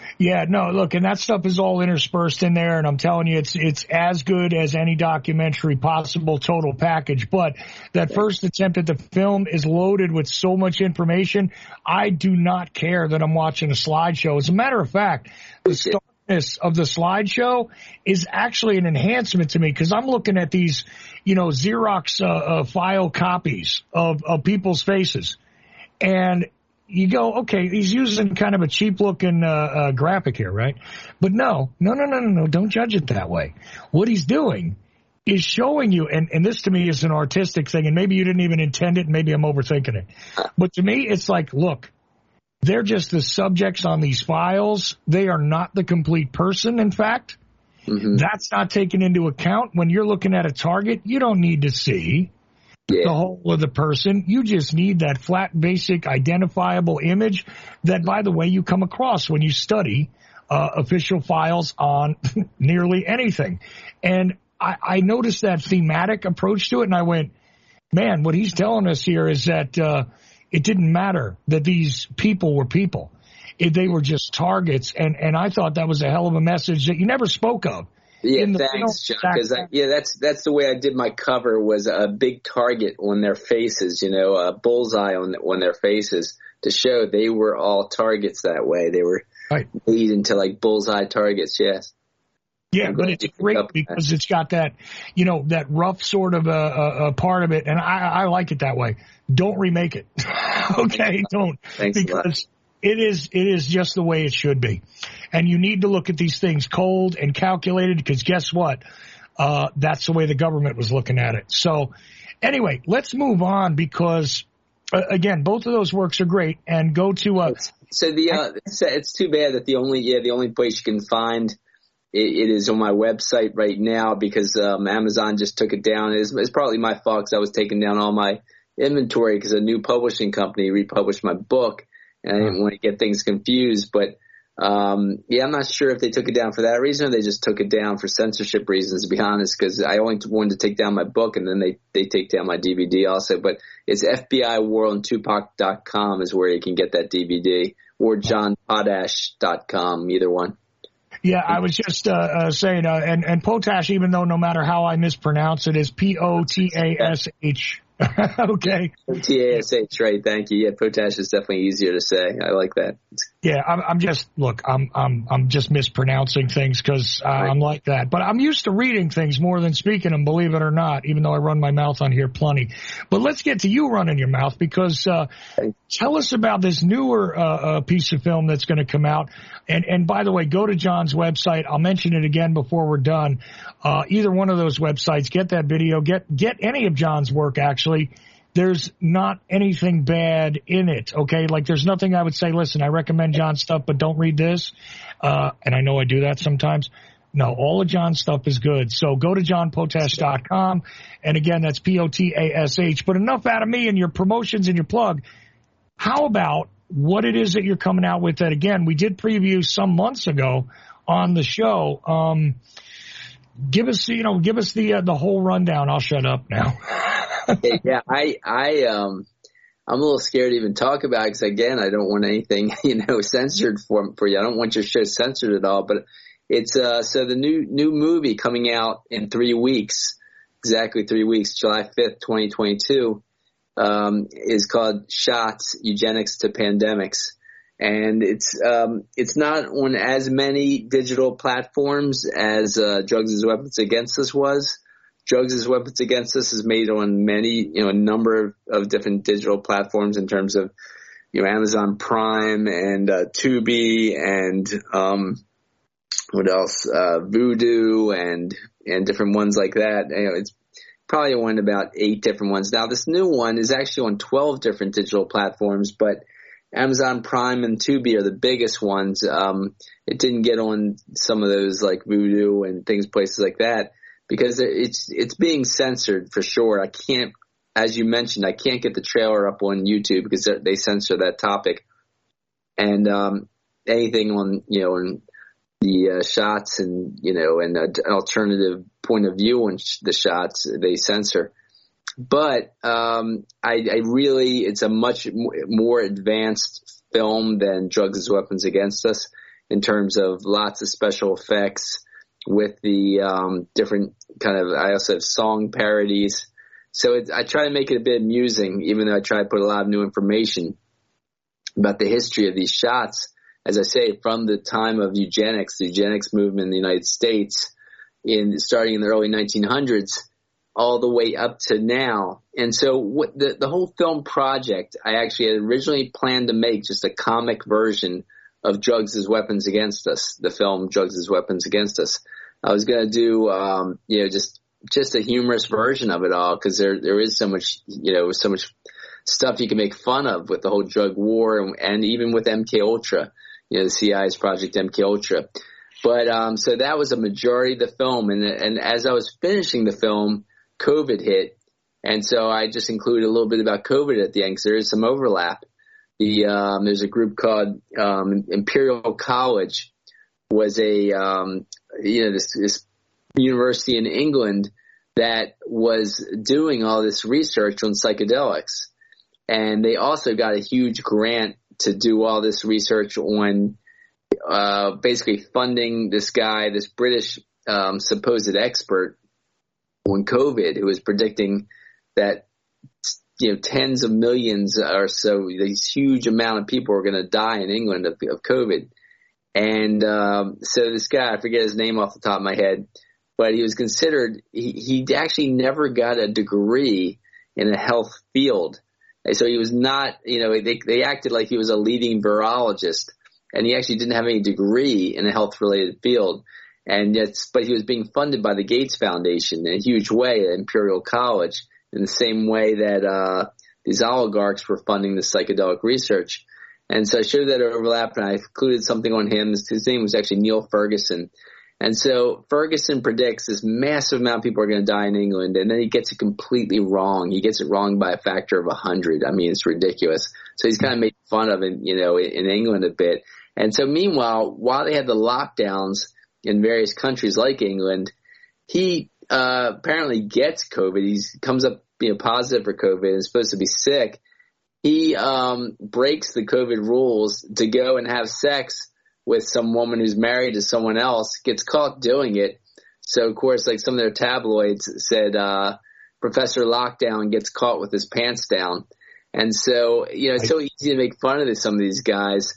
Yeah, no, look, and that stuff is all interspersed in there, and I'm telling you, it's it's as good as any documentary possible, total package. But that first attempt at the film is loaded with so much information. I do not care that I'm watching a slideshow. As a matter of fact, the starkness of the slideshow is actually an enhancement to me because I'm looking at these, you know, Xerox uh, uh, file copies of, of people's faces, and you go, okay, he's using kind of a cheap-looking uh, uh, graphic here, right? But no, no, no, no, no, no, don't judge it that way. What he's doing is showing you, and, and this to me is an artistic thing, and maybe you didn't even intend it, and maybe I'm overthinking it. But to me, it's like, look, they're just the subjects on these files. They are not the complete person, in fact. Mm-hmm. That's not taken into account. When you're looking at a target, you don't need to see Yeah. the whole of the person. You just need that flat, basic, identifiable image that, by the way, you come across when you study uh, official files on nearly anything. And I, I noticed that thematic approach to it, and I went, man, what he's telling us here is that uh, it didn't matter that these people were people. It, they were just targets, and, and I thought that was a hell of a message that you never spoke of. Yeah, thanks, John. Because yeah, that's that's the way I did my cover, was a big target on their faces, you know, a bullseye on on their faces to show they were all targets that way. They were right. made into like bullseye targets. Yes. Yeah, but it's great because it's got that, you know, that rough sort of a, a, a part of it, and I, I like it that way. Don't remake it, okay? Don't Thanks because it is it is just the way it should be. And you need to look at these things cold and calculated because guess what? Uh, that's the way the government was looking at it. So anyway, let's move on because, uh, again, both of those works are great. And go to uh, – So the uh, it's, it's too bad that the only yeah the only place you can find it, it is on my website right now because um, Amazon just took it down. It's, it's probably my fault because I was taking down all my inventory because a new publishing company republished my book and I didn't want to get things confused. But Um, yeah, I'm not sure if they took it down for that reason or they just took it down for censorship reasons, to be honest, because I only wanted to take down my book and then they, they take down my D V D also. But it's F B I War on Tupac dot com is where you can get that D V D, or John Potash dot com, either one. Yeah, I was just uh, uh, saying, uh, and, and Potash, even though no matter how I mispronounce it, is P O T A S H. Okay. T A S H, right? Thank you. Yeah, Potash is definitely easier to say. I like that. Yeah, I'm, I'm just look. I'm I'm I'm just mispronouncing things because uh, right. I'm like that. But I'm used to reading things more than speaking them, believe it or not. Even though I run my mouth on here plenty. But let's get to you running your mouth because uh, tell us about this newer uh, uh, piece of film that's going to come out. And and by the way, go to John's website. I'll mention it again before we're done. Uh, either one of those websites, get that video. Get get any of John's work actually. There's not anything bad in it, okay? Like, there's nothing I would say, listen, I recommend John's stuff, but don't read this. Uh, and I know I do that sometimes. No, all of John's stuff is good. So go to john potash dot com. And again, that's P O T A S H. But enough out of me and your promotions and your plug. How about what it is that you're coming out with that, again, we did preview some months ago on the show. Um, give us, you know, give us the, uh, the whole rundown. I'll shut up now. yeah, I, I, um, I'm a little scared to even talk about it because, again, I don't want anything, you know, censored for, for you. I don't want your show censored at all, but it's, uh, so the new, new movie coming out in three weeks, exactly three weeks, July fifth, twenty twenty-two, um, is called Shots, Eugenics to Pandemics. And it's, um, it's not on as many digital platforms as, uh, Drugs as Weapons Against Us was. Drugs as Weapons Against Us is made on many, you know, a number of, of different digital platforms in terms of, you know, Amazon Prime and uh, Tubi and um, what else, uh, Vudu and and different ones like that. You know, it's probably on about eight different ones. Now, this new one is actually on twelve different digital platforms, but Amazon Prime and Tubi are the biggest ones. Um, it didn't get on some of those like Vudu and things, places like that. Because it's it's being censored for sure. I can't, as you mentioned, I can't get the trailer up on YouTube because they censor that topic. And um, anything on, you know, on the uh, shots and, you know, and an alternative point of view on sh- the shots, they censor. But um, I, I really, it's a much more advanced film than Drugs as Weapons Against Us. in terms of lots of special effects with the um, different kind of, I also have song parodies. So it, I try to make it a bit amusing, even though I try to put a lot of new information about the history of these shots. As I say, from the time of eugenics, the eugenics movement in the United States, in starting in the early nineteen hundreds, all the way up to now. And so what the, the whole film project, I actually had originally planned to make just a comic version of Drugs as Weapons Against Us, the film Drugs as Weapons Against Us. I was going to do, um, you know, just, just a humorous version of it all, because there, there is so much, you know, so much stuff you can make fun of with the whole drug war, and, and even with M K Ultra, you know, the C I A's Project M K Ultra. But, um, so that was a majority of the film. And, and as I was finishing the film, COVID hit. And so I just included a little bit about COVID at the end, because there is some overlap. The, um, there's a group called, um, Imperial College, was a, um, you know, this, this university in England that was doing all this research on psychedelics. And they also got a huge grant to do all this research on, uh, basically funding this guy, this British, um, supposed expert on COVID, who was predicting that, you know, tens of millions or so, these huge amount of people are going to die in England of, of COVID. And, um, so this guy, I forget his name off the top of my head, but he was considered, he, he actually never got a degree in a health field. And so he was not, you know, they, they acted like he was a leading virologist, and he actually didn't have any degree in a health related field. And it's, but he was being funded by the Gates Foundation in a huge way at Imperial College, in the same way that, uh, these oligarchs were funding the psychedelic research. And so I showed that overlap, and I included something on him. His name was actually Neil Ferguson. And so Ferguson predicts this massive amount of people are going to die in England, and then he gets it completely wrong. He gets it wrong by a factor of a hundred. I mean, it's ridiculous. So he's kind of made fun of it, you know, in England a bit. And so meanwhile, while they had the lockdowns in various countries like England, he uh apparently gets COVID. He comes up, you know, positive for COVID and is supposed to be sick. He um breaks the COVID rules to go and have sex with some woman who's married to someone else, gets caught doing it. So, of course, like some of their tabloids said, uh Professor Lockdown gets caught with his pants down. And so, you know, it's so easy to make fun of this, some of these guys.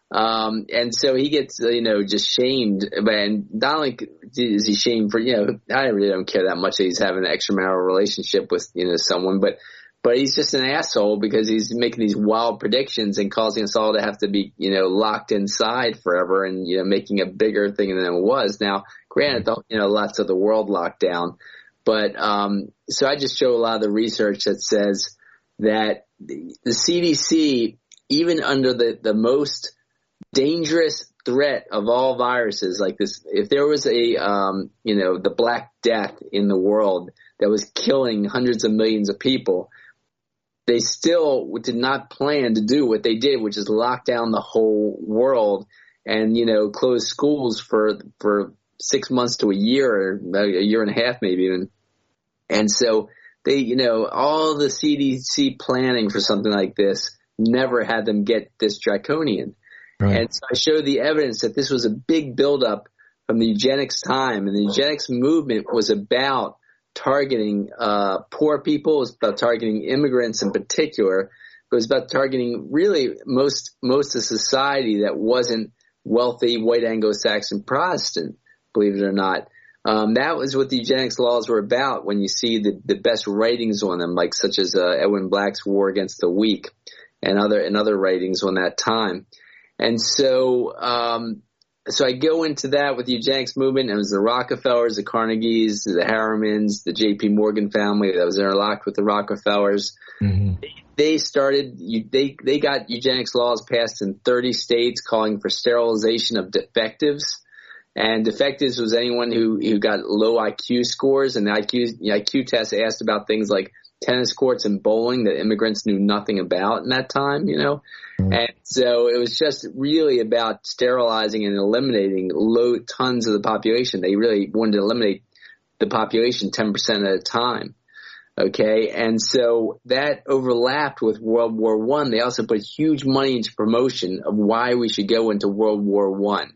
Um, and so he gets, you know, just shamed. And not only is he shamed for, you know, I really don't care that much that he's having an extramarital relationship with, you know, someone, but, but he's just an asshole because he's making these wild predictions and causing us all to have to be, you know, locked inside forever, and, you know, making a bigger thing than it was. Now, granted, you know, lots of the world locked down, but, um, so I just show a lot of the research that says that the C D C, even under the, the most dangerous threat of all viruses like this, if there was a, um, you know, the Black Death in the world that was killing hundreds of millions of people, they still did not plan to do what they did, which is lock down the whole world and, you know, close schools for, for six months to a year, or a year and a half maybe even. And so they, you know, all the C D C planning for something like this never had them get this draconian. Right. And so I showed the evidence that this was a big buildup from the eugenics time, and the eugenics movement was about targeting uh poor people. It was about targeting immigrants in particular. It was about targeting really most most of society that wasn't wealthy, white Anglo-Saxon Protestant, believe it or not. Um, that was what the eugenics laws were about when you see the, the best writings on them, like such as uh, Edwin Black's War Against the Weak and other and other writings on that time. And so, um, so I go into that with the eugenics movement. It was the Rockefellers, the Carnegies, the Harrimans, the J P Morgan family that was interlocked with the Rockefellers. Mm-hmm. They, they started, they, they got eugenics laws passed in thirty states calling for sterilization of defectives. And defectives was anyone who, who got low I Q scores, and the I Q, the I Q test asked about things like tennis courts and bowling that immigrants knew nothing about in that time, you know. Mm-hmm. And so it was just really about sterilizing and eliminating low tons of the population. They really wanted to eliminate the population ten percent at a time. Okay. And so that overlapped with World War One. They also put huge money into promotion of why we should go into World War One.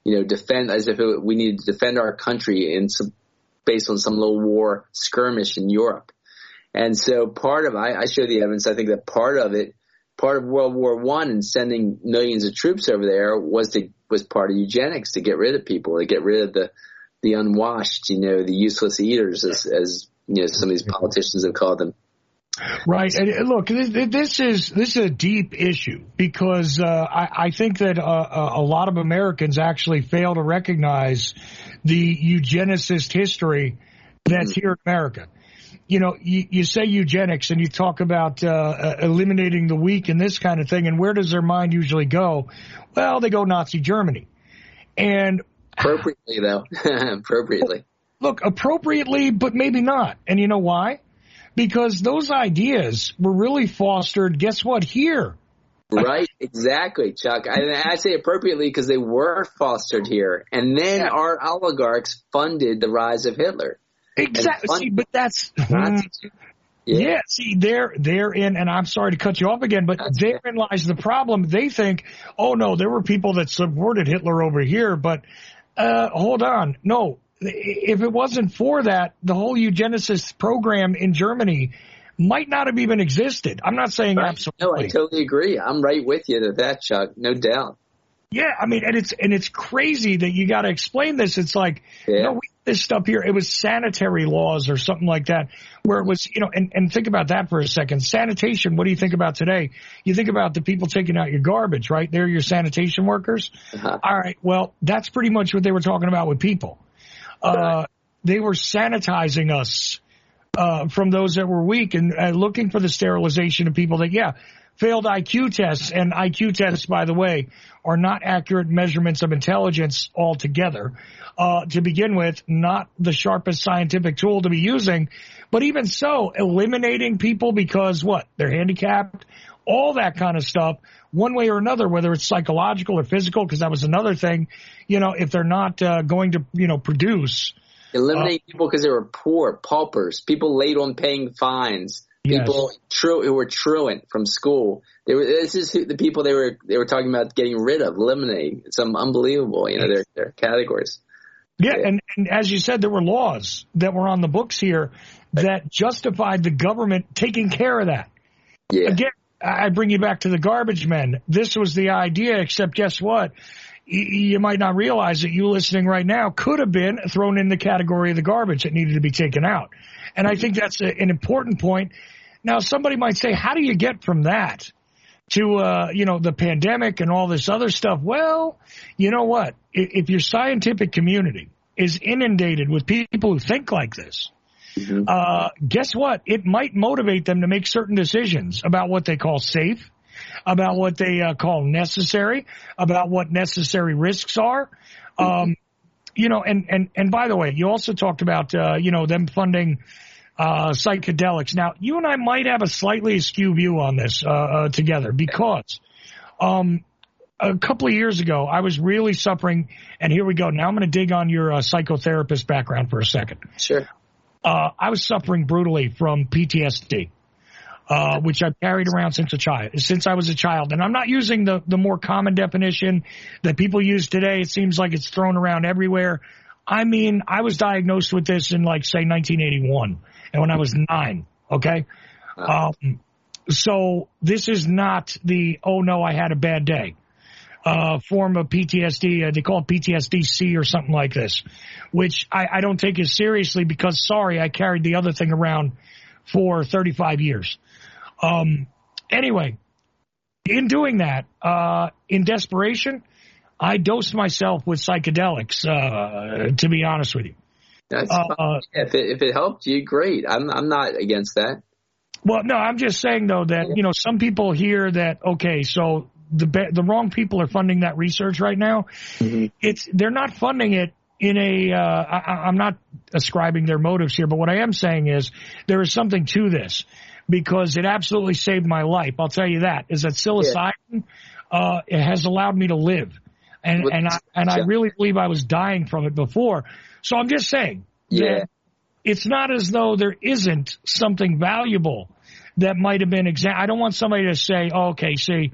you know, defend as if it, we needed to defend our country in some, based on some little war skirmish in Europe. And so part of, I, I show the evidence, I think that part of it, part of World War One and sending millions of troops over there was to, was part of eugenics, to get rid of people, to get rid of the, the unwashed, you know, the useless eaters, as, as, you know, some of these politicians have called them. Right. And look, this is this is a deep issue because uh, I, I think that uh, a lot of Americans actually fail to recognize the eugenicist history that's mm-hmm. here in America. You know, you, you say eugenics and you talk about uh, eliminating the weak and this kind of thing, and where does their mind usually go? Well, they go Nazi Germany. And appropriately, though. appropriately. Look, appropriately, but maybe not. And you know why? Because those ideas were really fostered, guess what, here. Right, exactly, Chuck. I, I say appropriately because they were fostered here. And then yeah. our oligarchs funded the rise of Hitler. Exactly. See, but that's yeah. yeah. See, they're they're in, and I'm sorry to cut you off again, but that's therein it. lies the problem. They think, oh no, there were people that supported Hitler over here, but uh, hold on, no. If it wasn't for that, the whole eugenicist program in Germany might not have even existed. I'm not saying right. absolutely. No, I totally agree. I'm right with you to that, Chuck. No doubt. Yeah, I mean, and it's and it's crazy that you got to explain this. It's like, yeah. you know, we, this stuff here, it was sanitary laws or something like that, where it was, you know, and, and think about that for a second. Sanitation, what do you think about today? You think about the people taking out your garbage, right? They're your sanitation workers. Uh-huh. All right, well, that's pretty much what they were talking about with people. Uh, they were sanitizing us uh, from those that were weak and uh, looking for the sterilization of people that, yeah, failed I Q tests. And I Q tests, by the way, are not accurate measurements of intelligence altogether. Uh, to begin with, not the sharpest scientific tool to be using. But even so, eliminating people because, what, they're handicapped, all that kind of stuff, one way or another, whether it's psychological or physical, because that was another thing, you know, if they're not uh, going to, you know, produce. Eliminate uh, people because they were poor, paupers, people late on paying fines, people yes. tru- who were truant from school. They were, this is who, the people they were they were talking about getting rid of, eliminating. It's some unbelievable, you know, their, their categories. Yeah, yeah. And, and as you said, there were laws that were on the books here that justified the government taking care of that. Yeah. Again, I bring you back to the garbage men. This was the idea, except guess what? You might not realize that you listening right now could have been thrown in the category of the garbage that needed to be taken out. And I think that's a, an important point. Now, somebody might say, how do you get from that to, uh, you know, the pandemic and all this other stuff? Well, you know what? If, if your scientific community is inundated with people who think like this, Mm-hmm. Uh, guess what? It might motivate them to make certain decisions about what they call safe, about what they uh, call necessary, about what necessary risks are. Mm-hmm. Um, you know, and, and, and by the way, you also talked about, uh, you know, them funding, uh, psychedelics. Now, you and I might have a slightly askew view on this, uh, uh together because, um, a couple of years ago, I was really suffering, and here we go. Now I'm going to dig on your uh, psychotherapist background for a second. Sure. Uh, I was suffering brutally from P T S D, uh, which I've carried around since a child, since I was a child. And I'm not using the, the more common definition that people use today. It seems like it's thrown around everywhere. I mean, I was diagnosed with this in, like, say, nineteen eighty-one, and when I was nine, okay? Um, so this is not the, oh, no, I had a bad day. Uh, form of P T S D. Uh, they call it P T S D C or something like this, which I, I don't take as seriously because, sorry, I carried the other thing around for thirty-five years. Um, anyway, in doing that, uh, in desperation, I dosed myself with psychedelics, uh, to be honest with you. That's uh, if it, if it helped you, great. I'm, I'm not against that. Well, no, I'm just saying, though, that, you know, some people hear that, okay, so the the wrong people are funding that research right now. Mm-hmm. It's they're not funding it in a. Uh, I, I'm not ascribing their motives here, but what I am saying is there is something to this because it absolutely saved my life. I'll tell you that is that psilocybin yeah. uh, it has allowed me to live, and and I, and I really believe I was dying from it before. So I'm just saying, yeah, that it's not as though there isn't something valuable that might have been. Exa- I don't want somebody to say, oh, okay, see.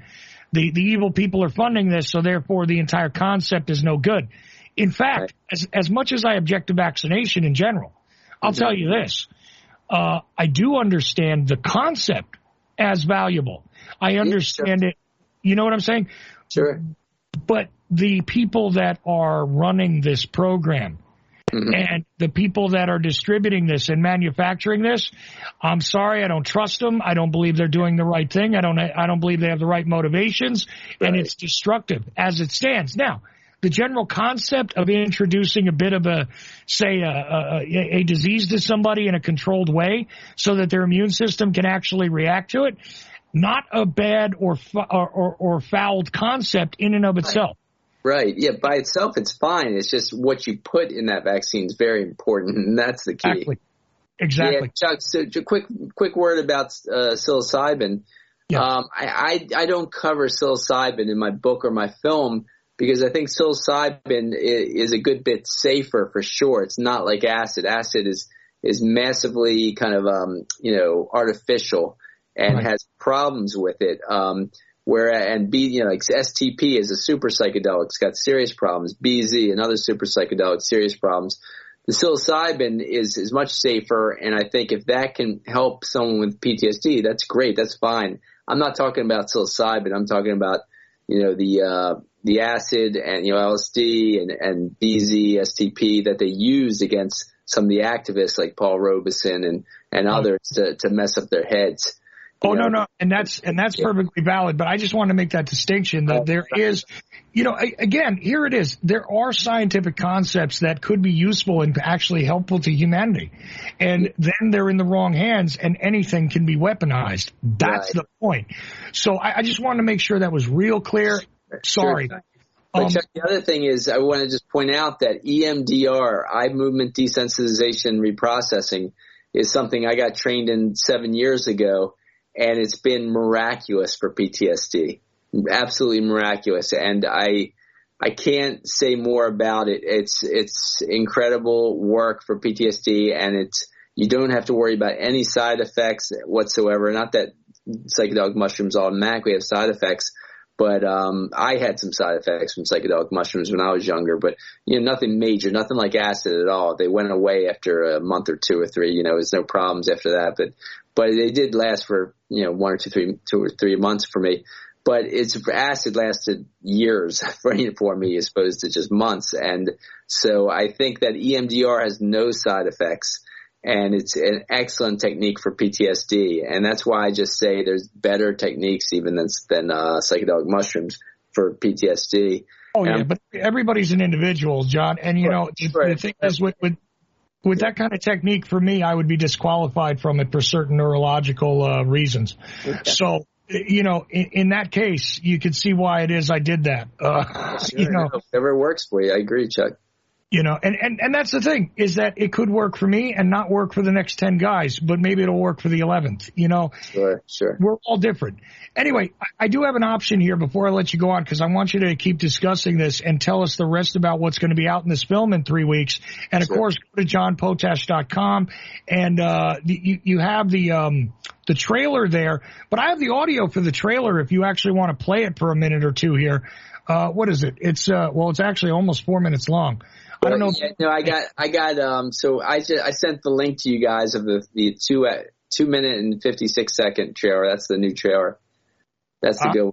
the, the evil people are funding this, so therefore the entire concept is no good. In fact, right. as, as much as I object to vaccination in general, I'll mm-hmm. tell you this. Uh, I do understand the concept as valuable. I understand yeah, sure. it. You know what I'm saying? Sure. But the people that are running this program mm-hmm. and the people that are distributing this and manufacturing this, I'm sorry, I don't trust them. I don't believe they're doing the right thing. I don't, I don't believe they have the right motivations, right. and it's destructive as it stands. Now, the general concept of introducing a bit of a, say, a, a, a disease to somebody in a controlled way so that their immune system can actually react to it, not a bad or or, or, or fouled concept in and of itself. Right. Yeah, by itself, it's fine. It's just what you put in that vaccine is very important, and that's the key. Exactly. Exactly. Yeah, Chuck, so a quick, quick word about uh, psilocybin. Yeah. Um, I, I, I don't cover psilocybin in my book or my film because I think psilocybin is a good bit safer for sure. It's not like acid. Acid is, is massively kind of, um, you know, artificial and right. has problems with it. Um, where, and B, you know, like S T P is a super psychedelic. It's got serious problems. B Z, another super psychedelic, serious problems. The psilocybin is, is much safer. And I think if that can help someone with P T S D, that's great. That's fine. I'm not talking about psilocybin. I'm talking about, you know, the, uh, the acid and, you know, L S D and, and B Z, S T P that they used against some of the activists like Paul Robeson and, and others to, to mess up their heads. Oh, know? no, no. And that's, and that's yeah. perfectly valid. But I just want to make that distinction that there is, you know, again, here it is. There are scientific concepts that could be useful and actually helpful to humanity. And then they're in the wrong hands and anything can be weaponized. That's right. the point. So I, I just wanted to make sure that was real clear. Sorry. Sure. But um, Chuck, the other thing is I want to just point out that E M D R, eye movement desensitization reprocessing, is something I got trained in seven years ago. And it's been miraculous for P T S D, absolutely miraculous. And I, I can't say more about it. It's, it's incredible work for P T S D, and it's, you don't have to worry about any side effects whatsoever. Not that psychedelic mushrooms automatically have side effects, but, um, I had some side effects from psychedelic mushrooms when I was younger, but, you know, nothing major, nothing like acid at all. They went away after a month or two or three, you know, there's no problems after that, but, but they did last for, you know, one or two, three, two or three months for me. But it's acid lasted years for, for me as opposed to just months. And so I think that E M D R has no side effects, and it's an excellent technique for P T S D. And that's why I just say there's better techniques even than, than uh, psychedelic mushrooms for P T S D. Oh, yeah, but everybody's an individual, John. And, you know, right. the thing is with, with With that kind of technique, for me, I would be disqualified from it for certain neurological uh, reasons. Okay. So, you know, in, in that case, you can see why it is I did that. Uh, sure, you know, whatever works for you. I agree, Chuck. You know, and, and, and that's the thing, is that it could work for me and not work for the next ten guys, but maybe it'll work for the eleventh, you know. Sure, sure. We're all different. Anyway, I, I do have an option here before I let you go on, because I want you to keep discussing this and tell us the rest about what's going to be out in this film in three weeks. And, of sure. course, go to john potash dot com, and uh, you, you have the um, the trailer there. But I have the audio for the trailer if you actually want to play it for a minute or two here. Uh, what is it? It's uh, well, it's actually almost four minutes long. I don't know. Yeah, no, I got, I got, um, so I just, I sent the link to you guys of the, the two, uh, two minute and fifty-six second trailer. That's the new trailer. That's the uh, good one.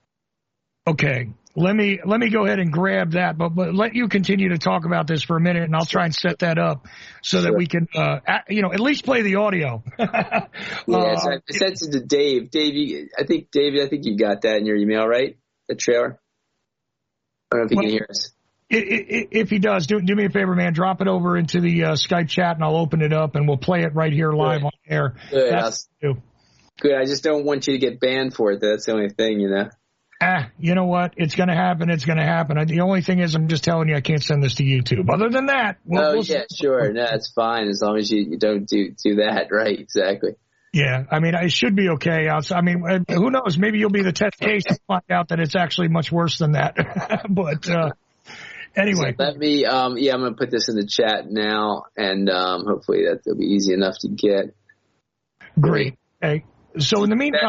Okay. Let me, let me go ahead and grab that, but, but let you continue to talk about this for a minute, and I'll try and set that up so sure. that we can, uh, at, you know, at least play the audio. yeah. Uh, so I sent it to Dave. Dave, you, I think, Dave, I think you got that in your email, right? The trailer. I don't know if you well, can hear us. If he does, do, do me a favor, man. Drop it over into the uh, Skype chat, and I'll open it up, and we'll play it right here live Good. on air. Good. That's Good. I just don't want you to get banned for it. That's the only thing, you know. Ah, you know what? It's going to happen. It's going to happen. I, the only thing is, I'm just telling you, I can't send this to YouTube. Other than that, we'll, oh we'll yeah, see. Sure. No, it's fine as long as you, you don't do do that. Right? Exactly. Yeah, I mean, it should be okay. I mean, who knows? Maybe you'll be the test case to find out that it's actually much worse than that. But. uh Anyway, so let me, um, yeah, I'm going to put this in the chat now, and um, hopefully that'll be easy enough to get. Great. Okay. So in the meantime,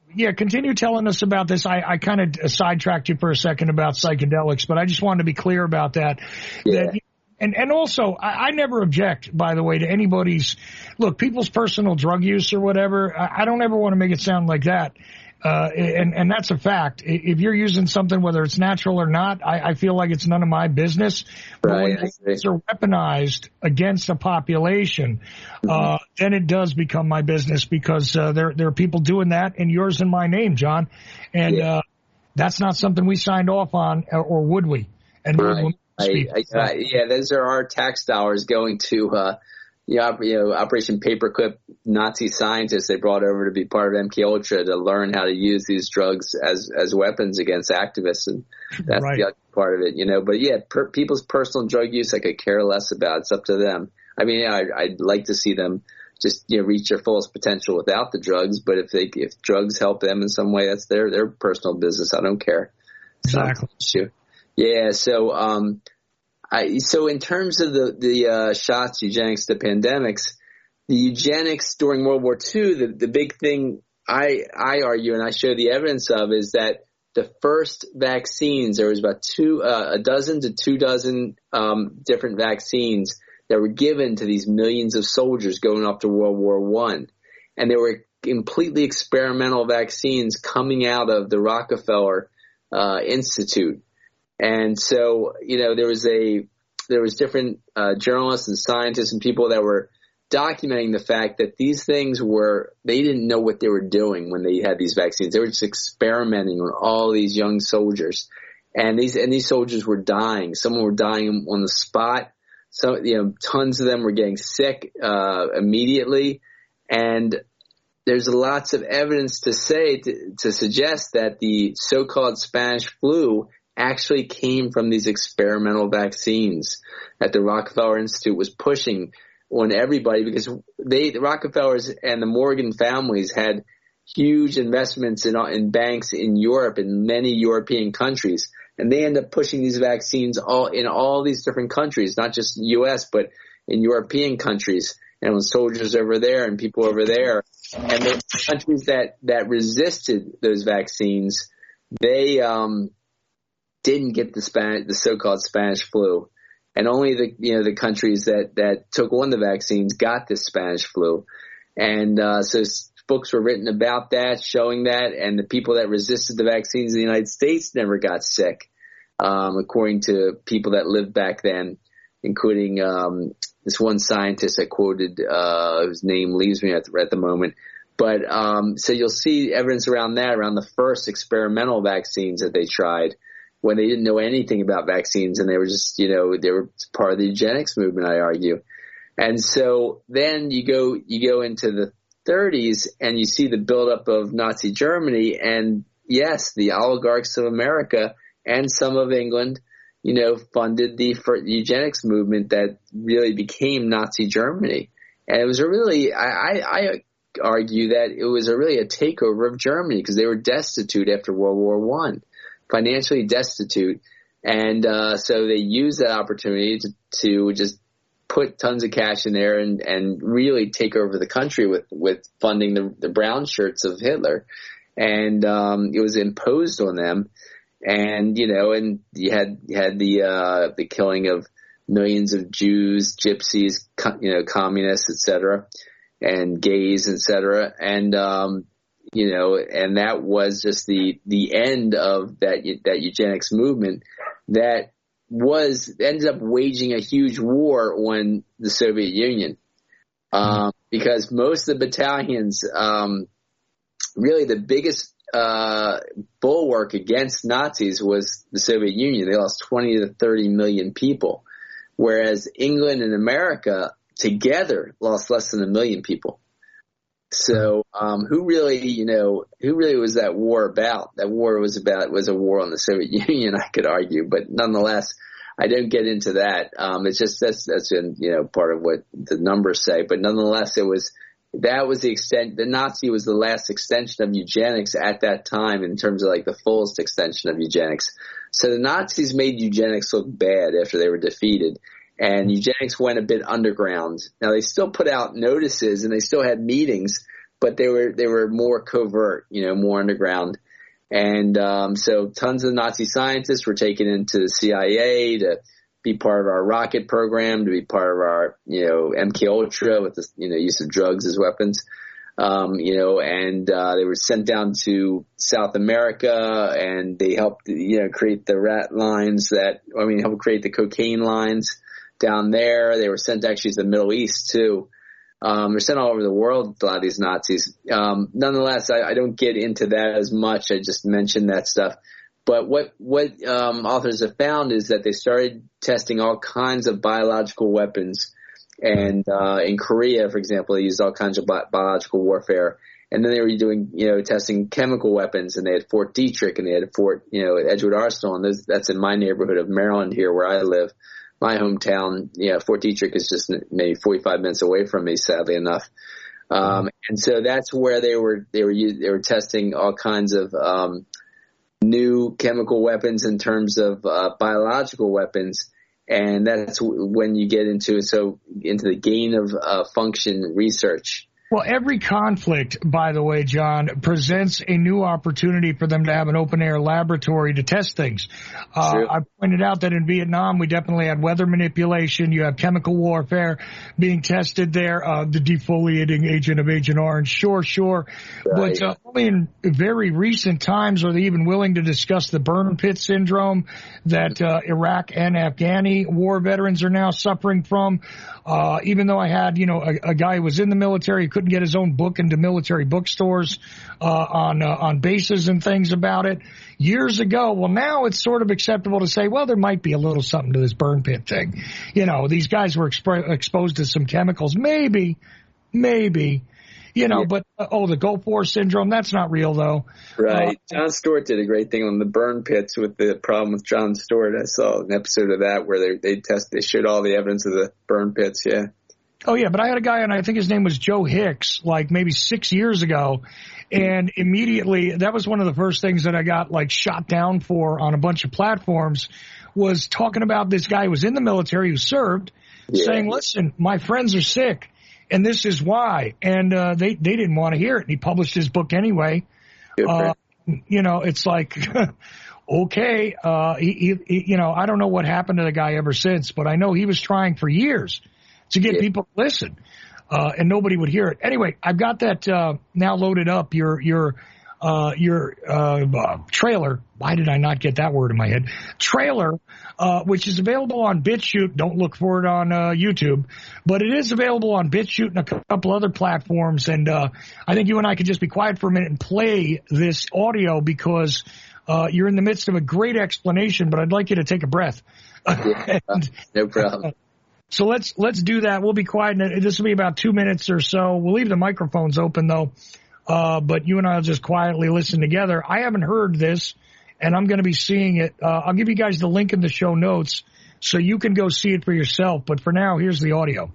yeah, continue telling us about this. I, I kind of sidetracked you for a second about psychedelics, but I just wanted to be clear about that. Yeah. that and, and also, I, I never object, by the way, to anybody's, look, people's personal drug use or whatever. I, I don't ever want to make it sound like that. Uh, and, and that's a fact. If you're using something, whether it's natural or not, I, I feel like it's none of my business. But right, when things are weaponized against a population, mm-hmm. uh, then it does become my business because, uh, there, there are people doing that in yours and my name, John. And, yeah. uh, that's not something we signed off on, or, or would we? And right. we I, I, I, yeah, those are our tax dollars going to, uh, Yeah, you know, Operation Paperclip, Nazi scientists they brought over to be part of M K Ultra to learn how to use these drugs as as weapons against activists, and that's right. the other part of it, you know. But yeah, per, people's personal drug use, I could care less about. It's up to them. I mean, yeah, I, I'd like to see them just you know reach their fullest potential without the drugs. But if they if drugs help them in some way, that's their their personal business. I don't care. Exactly. So, yeah. So. um I, so in terms of the, the, uh, shots, eugenics, the pandemics, the eugenics during World War Two, the, the big thing I, I argue and I show the evidence of is that the first vaccines, there was about two, uh, a dozen to two dozen, um, different vaccines that were given to these millions of soldiers going off to World War One. And they were completely experimental vaccines coming out of the Rockefeller, uh, Institute. And so, you know, there was a, there was different, uh, journalists and scientists and people that were documenting the fact that these things were, they didn't know what they were doing when they had these vaccines. They were just experimenting on all these young soldiers. And these, and these soldiers were dying. Some were dying on the spot. So, you know, tons of them were getting sick, uh, immediately. And there's lots of evidence to say, to, to suggest that the so-called Spanish flu actually came from these experimental vaccines that the Rockefeller Institute was pushing on everybody because they, the Rockefellers and the Morgan families had huge investments in, in banks in Europe, in many European countries. And they end up pushing these vaccines all in all these different countries, not just U S, but in European countries and with soldiers over there and people over there. And the countries that, that resisted those vaccines, they, um, didn't get the Spanish, the so-called Spanish flu, and only the you know the countries that that took on the vaccines got this Spanish flu, and uh, so books were written about that, showing that, and the people that resisted the vaccines in the United States never got sick, um, according to people that lived back then, including um, this one scientist I quoted, uh, whose name leaves me at the, at the moment. But um, so you'll see evidence around that, around the first experimental vaccines that they tried, when they didn't know anything about vaccines and they were just, you know, they were part of the eugenics movement, I argue. And so then you go, you go into the thirties and you see the buildup of Nazi Germany, and yes, the oligarchs of America and some of England, you know, funded the eugenics movement that really became Nazi Germany. And it was a really, I, I, I argue that it was a really a takeover of Germany because they were destitute after World War One. Financially destitute, and uh, so they used that opportunity to, to just put tons of cash in there and, and really take over the country with, with funding the, the brown shirts of Hitler, and um, it was imposed on them, and you know, and you had you had the uh, the killing of millions of Jews, gypsies, you know, communists, et cetera, and gays, et cetera, and um, you know, and that was just the, the end of that, that eugenics movement that was, ended up waging a huge war on the Soviet Union. Um, because most of the battalions, um, really the biggest, uh, bulwark against Nazis was the Soviet Union. They lost twenty to thirty million people, whereas England and America together lost less than a million people. So, um, who really, you know, who really was that war about? That war was about, was a war on the Soviet Union, I could argue, but nonetheless, I don't get into that. Um, it's just, that's, that's in, you know, part of what the numbers say, but nonetheless, it was, that was the extent, the Nazi was the last extension of eugenics at that time in terms of like the fullest extension of eugenics. So the Nazis made eugenics look bad after they were defeated. And eugenics went a bit underground. Now, they still put out notices and they still had meetings, but they were they were more covert, you know, more underground. And um, so tons of Nazi scientists were taken into the C I A to be part of our rocket program, to be part of our, you know, M K Ultra with the, you know, use of drugs as weapons. Um, you know, and uh, they were sent down to South America, and they helped, you know, create the rat lines that, I mean, helped create the cocaine lines down there. They were sent actually to the Middle East too. Um, they're sent all over the world, a lot of these Nazis. Um, nonetheless, I, I don't get into that as much. I just mentioned that stuff. But what, what, um, authors have found is that they started testing all kinds of biological weapons. And, uh, in Korea, for example, they used all kinds of bi- biological warfare. And then they were doing, you know, testing chemical weapons, and they had Fort Detrick, and they had Fort, you know, Edgewood Arsenal. And those, that's in my neighborhood of Maryland here where I live, my hometown. Yeah, Fort Detrick is just maybe forty-five minutes away from me, sadly enough. Um, and so that's where they were, they were, they were testing all kinds of, um, new chemical weapons in terms of, uh, biological weapons. And that's when you get into so into the gain of uh, function research. Well, every conflict, by the way, John, presents a new opportunity for them to have an open-air laboratory to test things. Uh, I pointed out that in Vietnam, we definitely had weather manipulation. You have chemical warfare being tested there, uh, the defoliating agent of Agent Orange. Sure, sure. Right. But uh, only in very recent times are they even willing to discuss the burn pit syndrome that uh, Iraq and Afghani war veterans are now suffering from. Uh, even though I had, you know, a, a guy who was in the military, couldn't get his own book into military bookstores, uh, on, uh, on bases and things about it years ago. Well, now it's sort of acceptable to say, well, there might be a little something to this burn pit thing. You know, these guys were exp- exposed to some chemicals. Maybe, maybe, you know, yeah. but, uh, oh, the Gulf War syndrome, that's not real though. Right. Uh, Jon Stewart did a great thing on the burn pits with the problem with Jon Stewart. I saw an episode of that where they, they test, they showed all the evidence of the burn pits. Yeah. Oh, yeah, but I had a guy, and I think his name was Joe Hicks, like maybe six years ago, and immediately, that was one of the first things that I got, like, shot down for on a bunch of platforms, was talking about this guy who was in the military who served, yeah. saying, listen, my friends are sick, and this is why, and uh, they, they didn't want to hear it, and he published his book anyway. Uh, you know, it's like... okay, uh, he, he, you know, I don't know what happened to the guy ever since, but I know he was trying for years to get yeah. people to listen, uh, and nobody would hear it. Anyway, I've got that, uh, now loaded up, your, your, uh, your, uh, uh, trailer. Why did I not get that word in my head? Trailer, uh, which is available on BitChute. Don't look for it on, uh, YouTube, but it is available on BitChute and a couple other platforms. And, uh, I think you and I could just be quiet for a minute and play this audio because, uh, you're in the midst of a great explanation, but I'd like you to take a breath. Yeah, and, no problem. So let's let's do that. We'll be quiet. This will be about two minutes or so. We'll leave the microphones open, though, uh, but you and I will just quietly listen together. I haven't heard this, and I'm going to be seeing it. Uh, I'll give you guys the link in the show notes so you can go see it for yourself. But for now, here's the audio.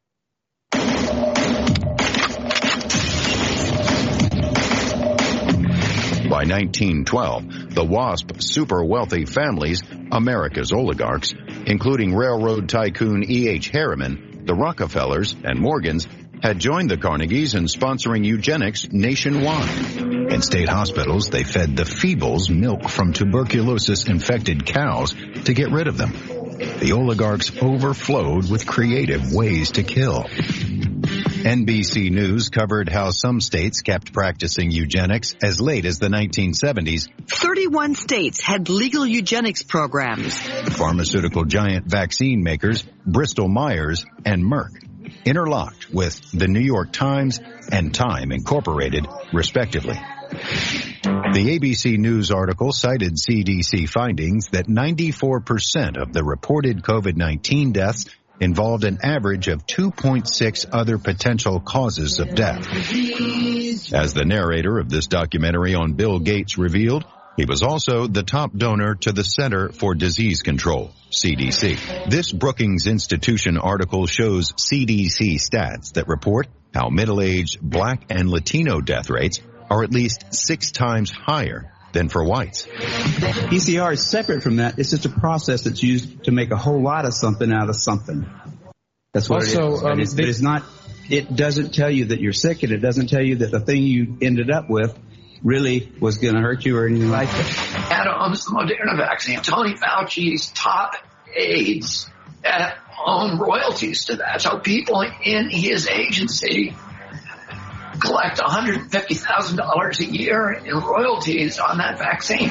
By nineteen twelve, the WASP super-wealthy families, America's oligarchs, including railroad tycoon E H. Harriman, the Rockefellers, and Morgans, had joined the Carnegies in sponsoring eugenics nationwide. In state hospitals, they fed the feebles milk from tuberculosis-infected cows to get rid of them. The oligarchs overflowed with creative ways to kill. N B C News covered how some states kept practicing eugenics as late as the nineteen seventies. thirty-one states had legal eugenics programs. Pharmaceutical giant vaccine makers Bristol Myers and Merck, interlocked with the New York Times and Time Incorporated, respectively. The A B C News article cited C D C findings that ninety-four percent of the reported COVID nineteen deaths involved an average of two point six other potential causes of death. As the narrator of this documentary on Bill Gates revealed, he was also the top donor to the Center for Disease Control, C D C. This Brookings Institution article shows C D C stats that report how middle-aged Black and Latino death rates are at least six times higher than for whites. P C R is separate from that. It's just a process that's used to make a whole lot of something out of something. That's what also, it is. Um, it's, they, it's not it doesn't tell you that you're sick, and it doesn't tell you that the thing you ended up with really was going to hurt you or anything like that. Adams, the Moderna vaccine. Tony Fauci's top aides own royalties to that. So people in his agency collect one hundred fifty thousand dollars a year in royalties on that vaccine.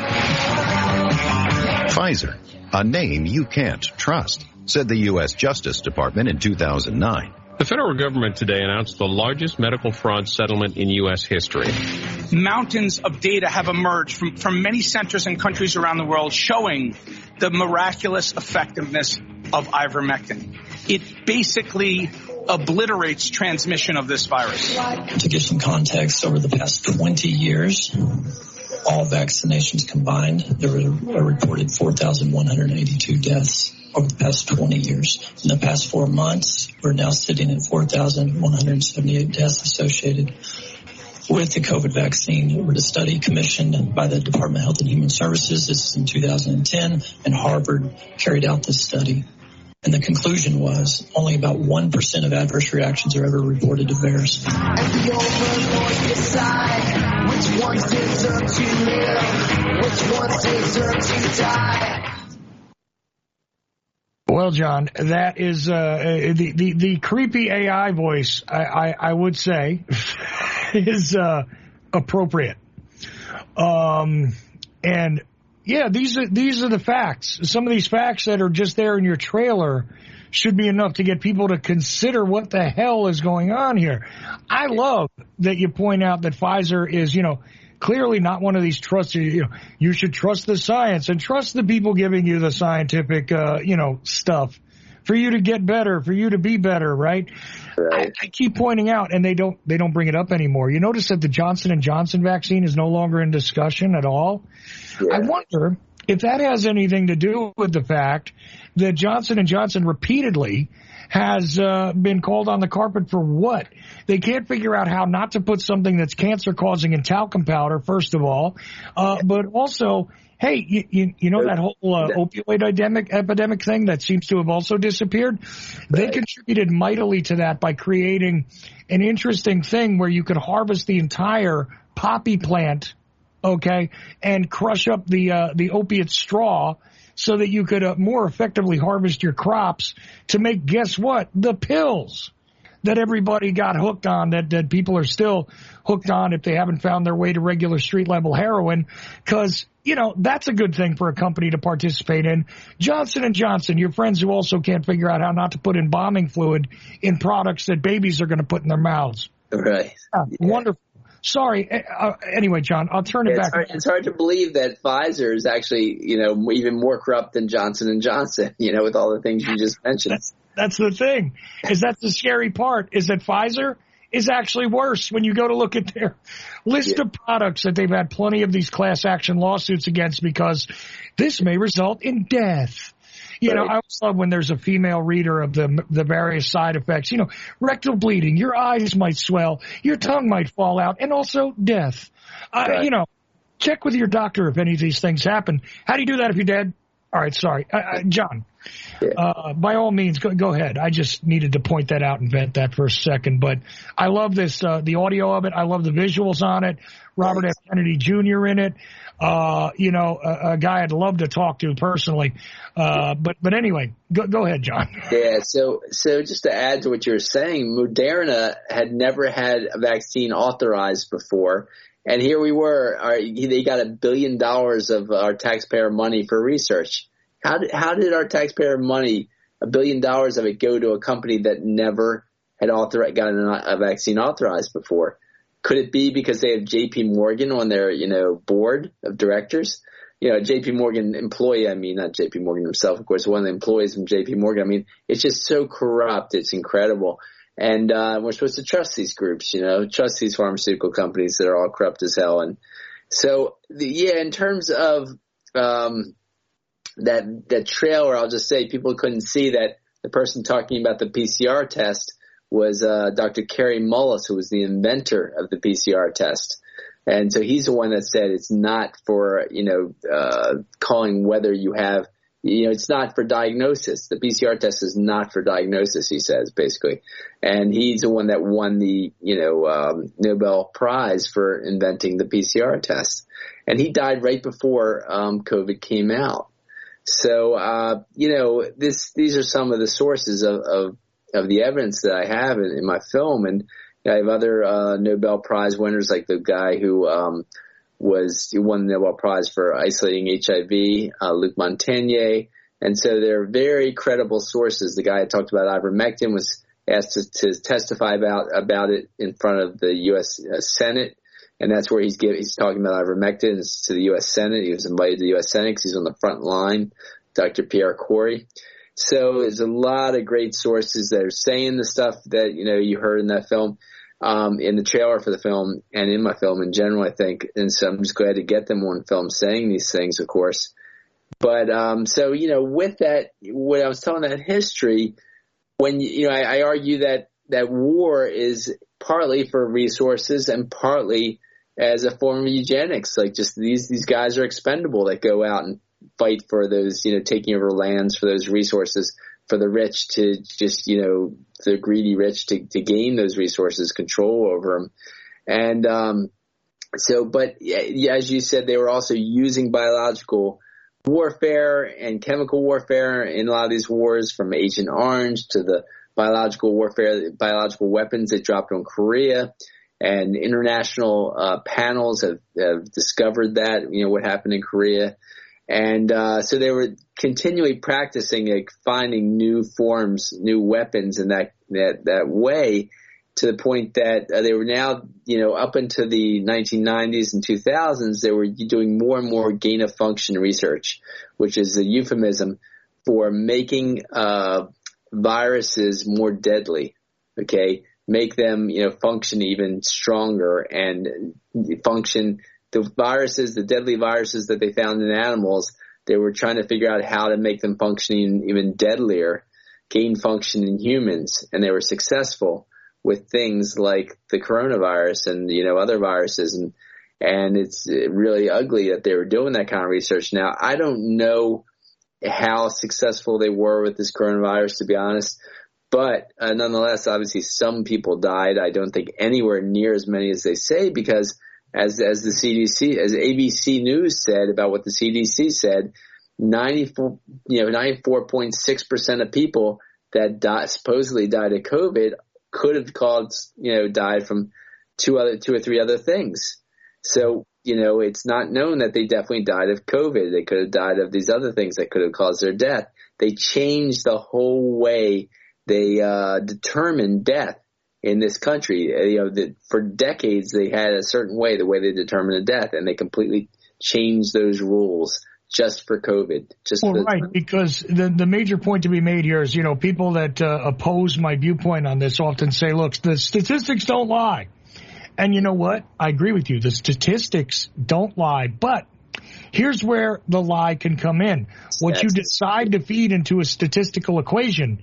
Pfizer, a name you can't trust, said the U S Justice Department in two thousand nine. The federal government today announced the largest medical fraud settlement in U S history. Mountains of data have emerged from, from many centers and countries around the world showing the miraculous effectiveness of ivermectin. It basically obliterates transmission of this virus. To give some context, over the past twenty years, all vaccinations combined, there were a reported four thousand one hundred eighty-two deaths over the past twenty years. In the past four months, we're now sitting at four thousand one hundred seventy-eight deaths associated with the COVID vaccine. It was a study commissioned by the Department of Health and Human Services. This is in two thousand ten, and Harvard carried out this study. And the conclusion was only about one percent of adverse reactions are ever reported to VAERS. Which ones deserve to live? Which ones deserve to die? Well, John, that is uh, the, the the creepy A I voice, I, I, I would say, is uh, appropriate. Um, and yeah, these are these are the facts. Some of these facts that are just there in your trailer should be enough to get people to consider what the hell is going on here. I love that you point out that Pfizer is, you know, clearly not one of these trusted, you know, you should trust the science and trust the people giving you the scientific, uh, you know, stuff for you to get better, for you to be better, right? Right. I, I keep pointing out, and they don't, they don't bring it up anymore. You notice that the Johnson and Johnson vaccine is no longer in discussion at all. Yeah. I wonder if that has anything to do with the fact that Johnson and Johnson repeatedly has uh, been called on the carpet for what? They can't figure out how not to put something that's cancer-causing in talcum powder, first of all, uh, but also, hey, you, you, you know that whole uh, opioid epidemic, epidemic thing that seems to have also disappeared? They contributed mightily to that by creating an interesting thing where you could harvest the entire poppy plant, okay, and crush up the uh, the opiate straw so that you could uh, more effectively harvest your crops to make, guess what, the pills that everybody got hooked on, that, that people are still hooked on if they haven't found their way to regular street-level heroin, because, you know, that's a good thing for a company to participate in. Johnson and Johnson, your friends who also can't figure out how not to put embalming fluid in products that babies are going to put in their mouths. Right. Uh, yeah. Wonderful. Sorry. Uh, anyway, John, I'll turn it it's back. Hard, it's hard to believe that Pfizer is actually, you know, even more corrupt than Johnson and Johnson, you know, with all the things you just mentioned. That's, that's the thing, is that's the scary part, is that Pfizer is actually worse when you go to look at their list yeah. of products that they've had plenty of these class action lawsuits against because this may result in death. You know, I always love when there's a female reader of the the various side effects. You know, rectal bleeding, your eyes might swell, your tongue might fall out, and also death. Uh, right. You know, check with your doctor if any of these things happen. How do you do that if you're dead? All right, sorry. Uh, uh, John, yeah. uh, by all means, go, go ahead. I just needed to point that out and vent that for a second. But I love this, uh, the audio of it. I love the visuals on it. Robert F. Kennedy Junior in it. Uh, you know, a, a guy I'd love to talk to personally. Uh, but, but anyway, go, go ahead, John. Yeah. So, so just to add to what you were saying, Moderna had never had a vaccine authorized before. And here we were, our, they got a billion dollars of our taxpayer money for research. How did, how did our taxpayer money, a billion dollars of it, go to a company that never had author, gotten a vaccine authorized before? Could it be because they have J P Morgan on their, you know, board of directors? You know, J P Morgan employee, I mean, not J P Morgan himself, of course, one of the employees from J P Morgan. I mean, it's just so corrupt. It's incredible. And uh, we're supposed to trust these groups, you know, trust these pharmaceutical companies that are all corrupt as hell. And so, the, yeah, in terms of um, that that trailer, I'll just say people couldn't see that the person talking about the P C R test was uh, Doctor Kary Mullis, who was the inventor of the P C R test. And so he's the one that said it's not for, you know, uh, calling whether you have You know, it's not for diagnosis. The P C R test is not for diagnosis, he says, basically. And he's the one that won the, you know, um, Nobel Prize for inventing the P C R test. And he died right before um, COVID came out. So, uh, you know, this these are some of the sources of, of, of the evidence that I have in, in my film. And I have other uh, Nobel Prize winners, like the guy who um, was he won the Nobel Prize for isolating H I V, uh, Luc Montagnier. And so they're very credible sources. The guy I talked about, ivermectin, was asked to, to testify about about it in front of the U S Uh, Senate. And that's where he's giving, he's talking about ivermectin to the U S Senate. He was invited to the U S Senate because he's on the front line, Doctor Pierre Corey. So there's a lot of great sources that are saying the stuff that, you know, you heard in that film. Um, in the trailer for the film and in my film in general, I think. And so I'm just glad to get them on film saying these things, of course. But, um, so, you know, with that, when I was telling that history, when, you know, I, I argue that, that war is partly for resources and partly as a form of eugenics. Like just these, these guys are expendable that go out and fight for those, you know, taking over lands for those resources, for the rich to just, you know, the greedy rich to, to gain those resources, control over them. And, um, so, but yeah, as you said, they were also using biological warfare and chemical warfare in a lot of these wars, from Agent Orange to the biological warfare, biological weapons that dropped on Korea. And international, uh, panels have, have discovered that, you know, what happened in Korea. And, uh, so they were continually practicing, like finding new forms, new weapons in that, that, that way, to the point that uh, they were now, you know, up into the nineteen nineties and two thousands, they were doing more and more gain of function research, which is a euphemism for making, uh, viruses more deadly. Okay. Make them, you know, function even stronger and function. The viruses, the deadly viruses that they found in animals, they were trying to figure out how to make them functioning even deadlier, gain function in humans. And they were successful with things like the coronavirus and, you know, other viruses. And, and it's really ugly that they were doing that kind of research. Now, I don't know how successful they were with this coronavirus, to be honest. But uh, nonetheless, obviously some people died. I don't think anywhere near as many as they say, because As as the C D C, as A B C News said about what the C D C said, ninety-four, you know, ninety-four point six percent of people that die, supposedly died of COVID could have called, you know, died from two other, two or three other things. So, you know, it's not known that they definitely died of COVID. They could have died of these other things that could have caused their death. They changed the whole way they uh, determined death in this country. You know, that for decades they had a certain way, the way they determined a death, and they completely changed those rules just for COVID. Just well, for- right, because the the major point to be made here is, you know, people that uh, oppose my viewpoint on this often say, look, the statistics don't lie. And you know what? I agree with you. The statistics don't lie, but here's where the lie can come in. What That's you decide to feed into a statistical equation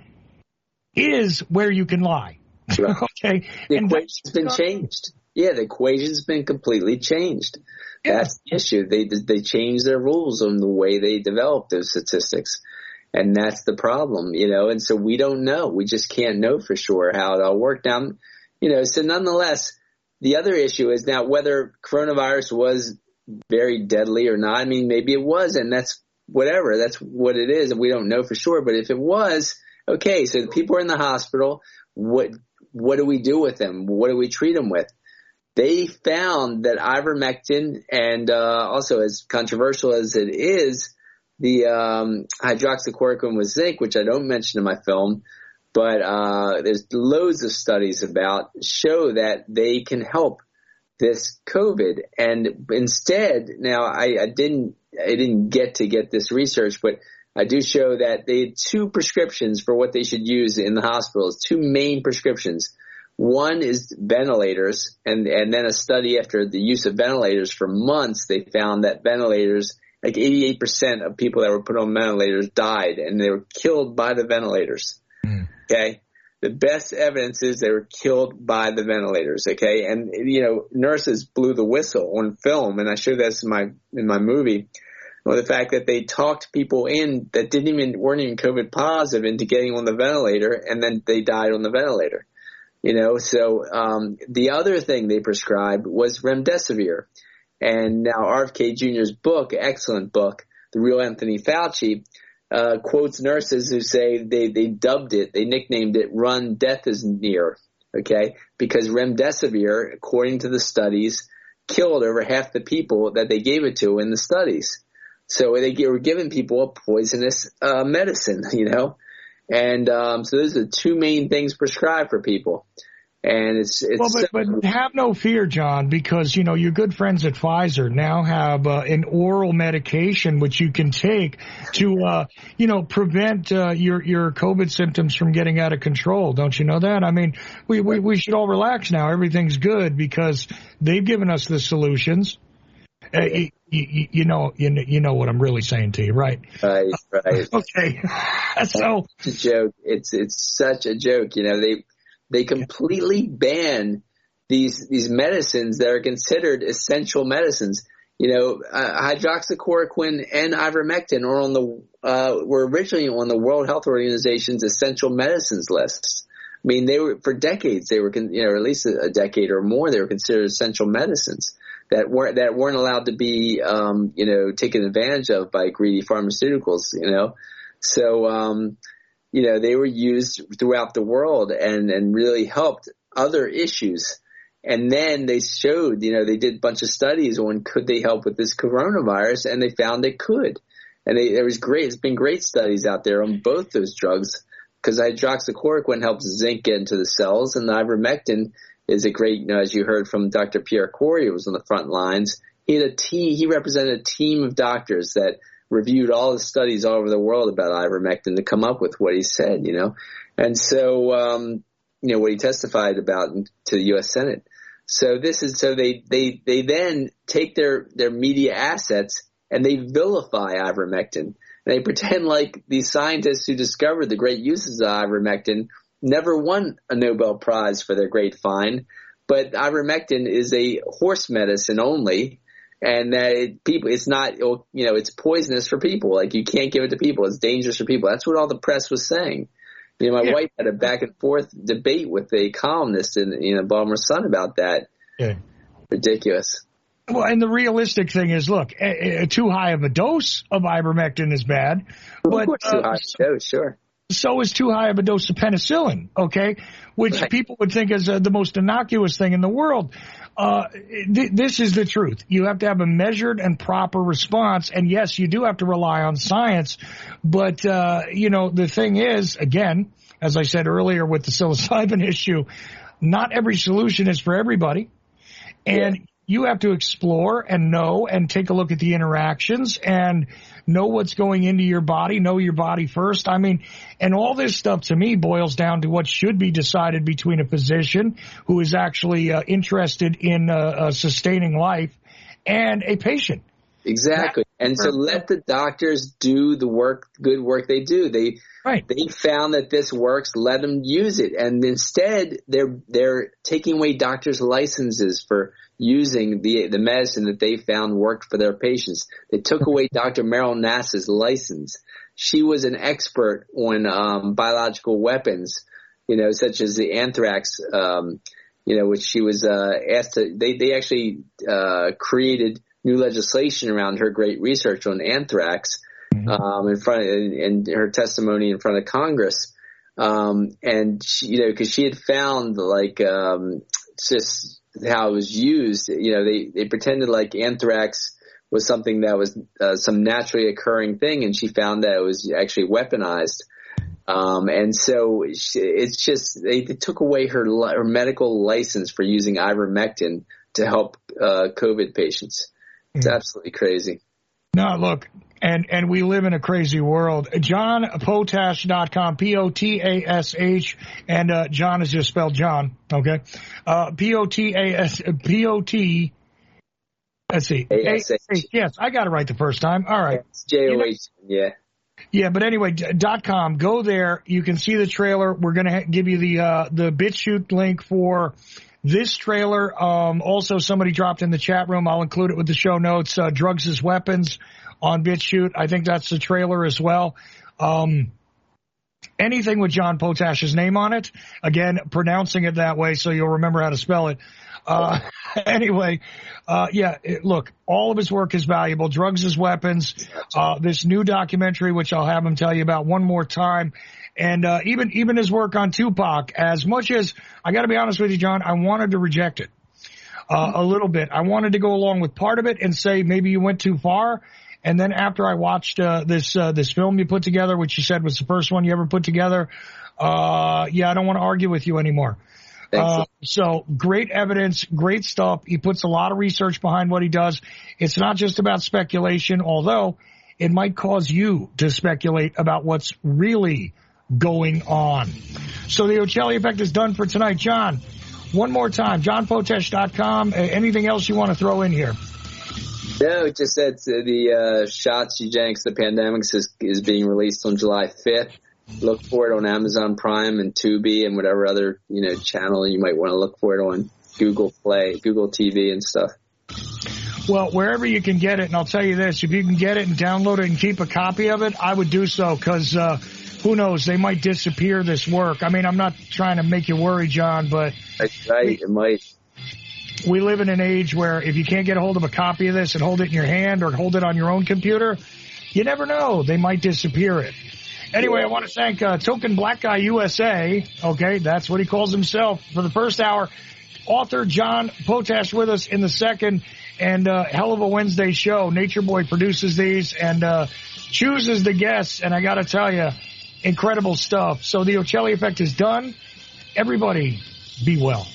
is where you can lie. Right. Okay. The and equation's been changed. Yeah, the equation's been completely changed. Yeah. That's the issue. They they changed their rules on the way they develop those statistics. And that's the problem, you know, and so we don't know. We just can't know for sure how it all worked out. You know, so nonetheless, the other issue is now whether coronavirus was very deadly or not. I mean, maybe it was, and that's whatever. That's what it is, and we don't know for sure. But if it was, okay, so the people are in the hospital. What what do we do with them? What do we treat them with? They found that ivermectin, and uh, also as controversial as it is, the um, hydroxychloroquine with zinc, which I don't mention in my film, but uh, there's loads of studies about, show that they can help this COVID. And instead, now I, I didn't I didn't get to get this research, but I do show that they had two prescriptions for what they should use in the hospitals, two main prescriptions. One is ventilators, and, and then a study after the use of ventilators for months, they found that ventilators, like eighty-eight percent of people that were put on ventilators died, and they were killed by the ventilators. Mm. Okay? The best evidence is they were killed by the ventilators, okay? And, you know, nurses blew the whistle on film, and I showed this in my in my movie. or the fact that they talked people in that didn't even weren't even COVID positive into getting on the ventilator, and then they died on the ventilator. You know, so um, the other thing they prescribed was remdesivir. And now R F K Junior's book, excellent book, The Real Anthony Fauci, uh, quotes nurses who say they, they dubbed it, they nicknamed it Run, Death is Near, okay? Because remdesivir, according to the studies, killed over half the people that they gave it to in the studies. So they were giving people a poisonous uh, medicine, you know? And um, so those are the two main things prescribed for people. And it's, it's well, but, but have no fear, John, because, you know, your good friends at Pfizer now have uh, an oral medication which you can take to, uh, you know, prevent uh, your, your COVID symptoms from getting out of control. Don't you know that? I mean, we, we, we should all relax now. Everything's good because they've given us the solutions. Uh, you, you, you know, you, you know what I'm really saying to you, right? Right, right. Okay. So it's a joke. It's, it's such a joke. You know, they, They completely ban these these medicines that are considered essential medicines. You know, uh, hydroxychloroquine and ivermectin are on the uh, were originally on the World Health Organization's essential medicines lists. I mean, they were for decades. They were, you know, at least a, a decade or more. They were considered essential medicines that weren't that weren't allowed to be, um, you know, taken advantage of by greedy pharmaceuticals. You know, so. Um, You know, they were used throughout the world and, and really helped other issues. And then they showed, you know, they did a bunch of studies on could they help with this coronavirus, and they found they could. And they, there was great, it's been great studies out there on both those drugs because hydroxychloroquine helps zinc get into the cells, and the ivermectin is a great, you know, as you heard from Doctor Pierre Corey, who was on the front lines. He had a team, he represented a team of doctors that reviewed all the studies all over the world about ivermectin to come up with what he said, you know. And so, um, you know, what he testified about to the U S Senate. So this is, so they, they, they then take their, their media assets and they vilify ivermectin. And they pretend like these scientists who discovered the great uses of ivermectin never won a Nobel Prize for their great find. But ivermectin is a horse medicine only. And that it, people, it's not, you know, it's poisonous for people. Like you can't give it to people. It's dangerous for people. That's what all the press was saying. You know, my yeah. wife had a back and forth debate with a columnist in, you know, Baltimore Sun about that. Yeah. Ridiculous. Well, and the realistic thing is, look, a, a too high of a dose of ivermectin is bad. But, of course, too high of a dose, sure. So is too high of a dose of penicillin, okay, which right. people would think is uh, the most innocuous thing in the world. Uh, th- this is the truth. You have to have a measured and proper response. And yes, you do have to rely on science. But, uh, you know, the thing is, again, as I said earlier with the psilocybin issue, not every solution is for everybody. And yeah. you have to explore and know and take a look at the interactions and know what's going into your body, know your body first. I mean, and all this stuff to me boils down to what should be decided between a physician who is actually uh, interested in uh, uh, sustaining life and a patient. Exactly. And so let the doctors do the work, good work they do. They right. they found that this works. Let them use it. And instead, they're they're taking away doctors' licenses for using the the medicine that they found worked for their patients. They took away Doctor Meryl Nass's license. She was an expert on um, biological weapons, you know, such as the anthrax, um, you know, which she was uh, asked to. They they actually uh, created new legislation around her great research on anthrax, mm-hmm. um, in front of, and her testimony in front of Congress. Um, and she, you know, cause she had found like, um, just how it was used, you know, they, they pretended like anthrax was something that was, uh, some naturally occurring thing. And she found that it was actually weaponized. Um, and so she, it's just, they, they took away her, her medical license for using ivermectin to help, uh, COVID patients. It's absolutely crazy. No, look, and, and we live in a crazy world. John Potash dot com, P O T A S H, and uh, John is just spelled John, okay? Uh, P O T A S, P O T, let's see. A S H. Yes, I got it right the first time. All right. It's J O H, yeah. Yeah, but anyway, dot com, go there. You can see the trailer. We're going to ha- give you the uh, the BitChute link for this trailer. Um, also, somebody dropped in the chat room. I'll include it with the show notes. Uh, Drugs as Weapons on BitChute. I think that's the trailer as well. Um, anything with John Potash's name on it. Again, pronouncing it that way so you'll remember how to spell it. Uh, anyway, uh, yeah, it, look, all of his work is valuable. Drugs as Weapons, uh, this new documentary, which I'll have him tell you about one more time. And, uh, even, even his work on Tupac, as much as I got to be honest with you, John, I wanted to reject it, uh, a little bit. I wanted to go along with part of it and say maybe you went too far. And then after I watched, uh, this, uh, this film you put together, which you said was the first one you ever put together, uh, yeah, I don't want to argue with you anymore. Uh, so great evidence, great stuff. He puts a lot of research behind what he does. It's not just about speculation, although it might cause you to speculate about what's really going on. So the Ocelli Effect is done for tonight. John, one more time, john potesh dot com. Uh, anything else you want to throw in here? No, it just said the uh, Shots Eugenics, the Pandemics is, is being released on July fifth. Look for it on Amazon Prime and Tubi and whatever other, you know, channel you might want to look for it on, Google Play, Google T V and stuff. Well, wherever you can get it, and I'll tell you this, if you can get it and download it and keep a copy of it, I would do so because, uh, who knows, they might disappear this work. I mean, I'm not trying to make you worry, John, but That's right, we, it might. We live in an age where if you can't get a hold of a copy of this and hold it in your hand or hold it on your own computer, you never know. They might disappear it. Anyway, I want to thank uh, Token Black Guy U S A, okay, that's what he calls himself, for the first hour. Author John Potash with us in the second, and uh, hell of a Wednesday show. Nature Boy produces these and uh, chooses the guests, and I got to tell you, incredible stuff. So the Ocelli Effect is done. Everybody, be well.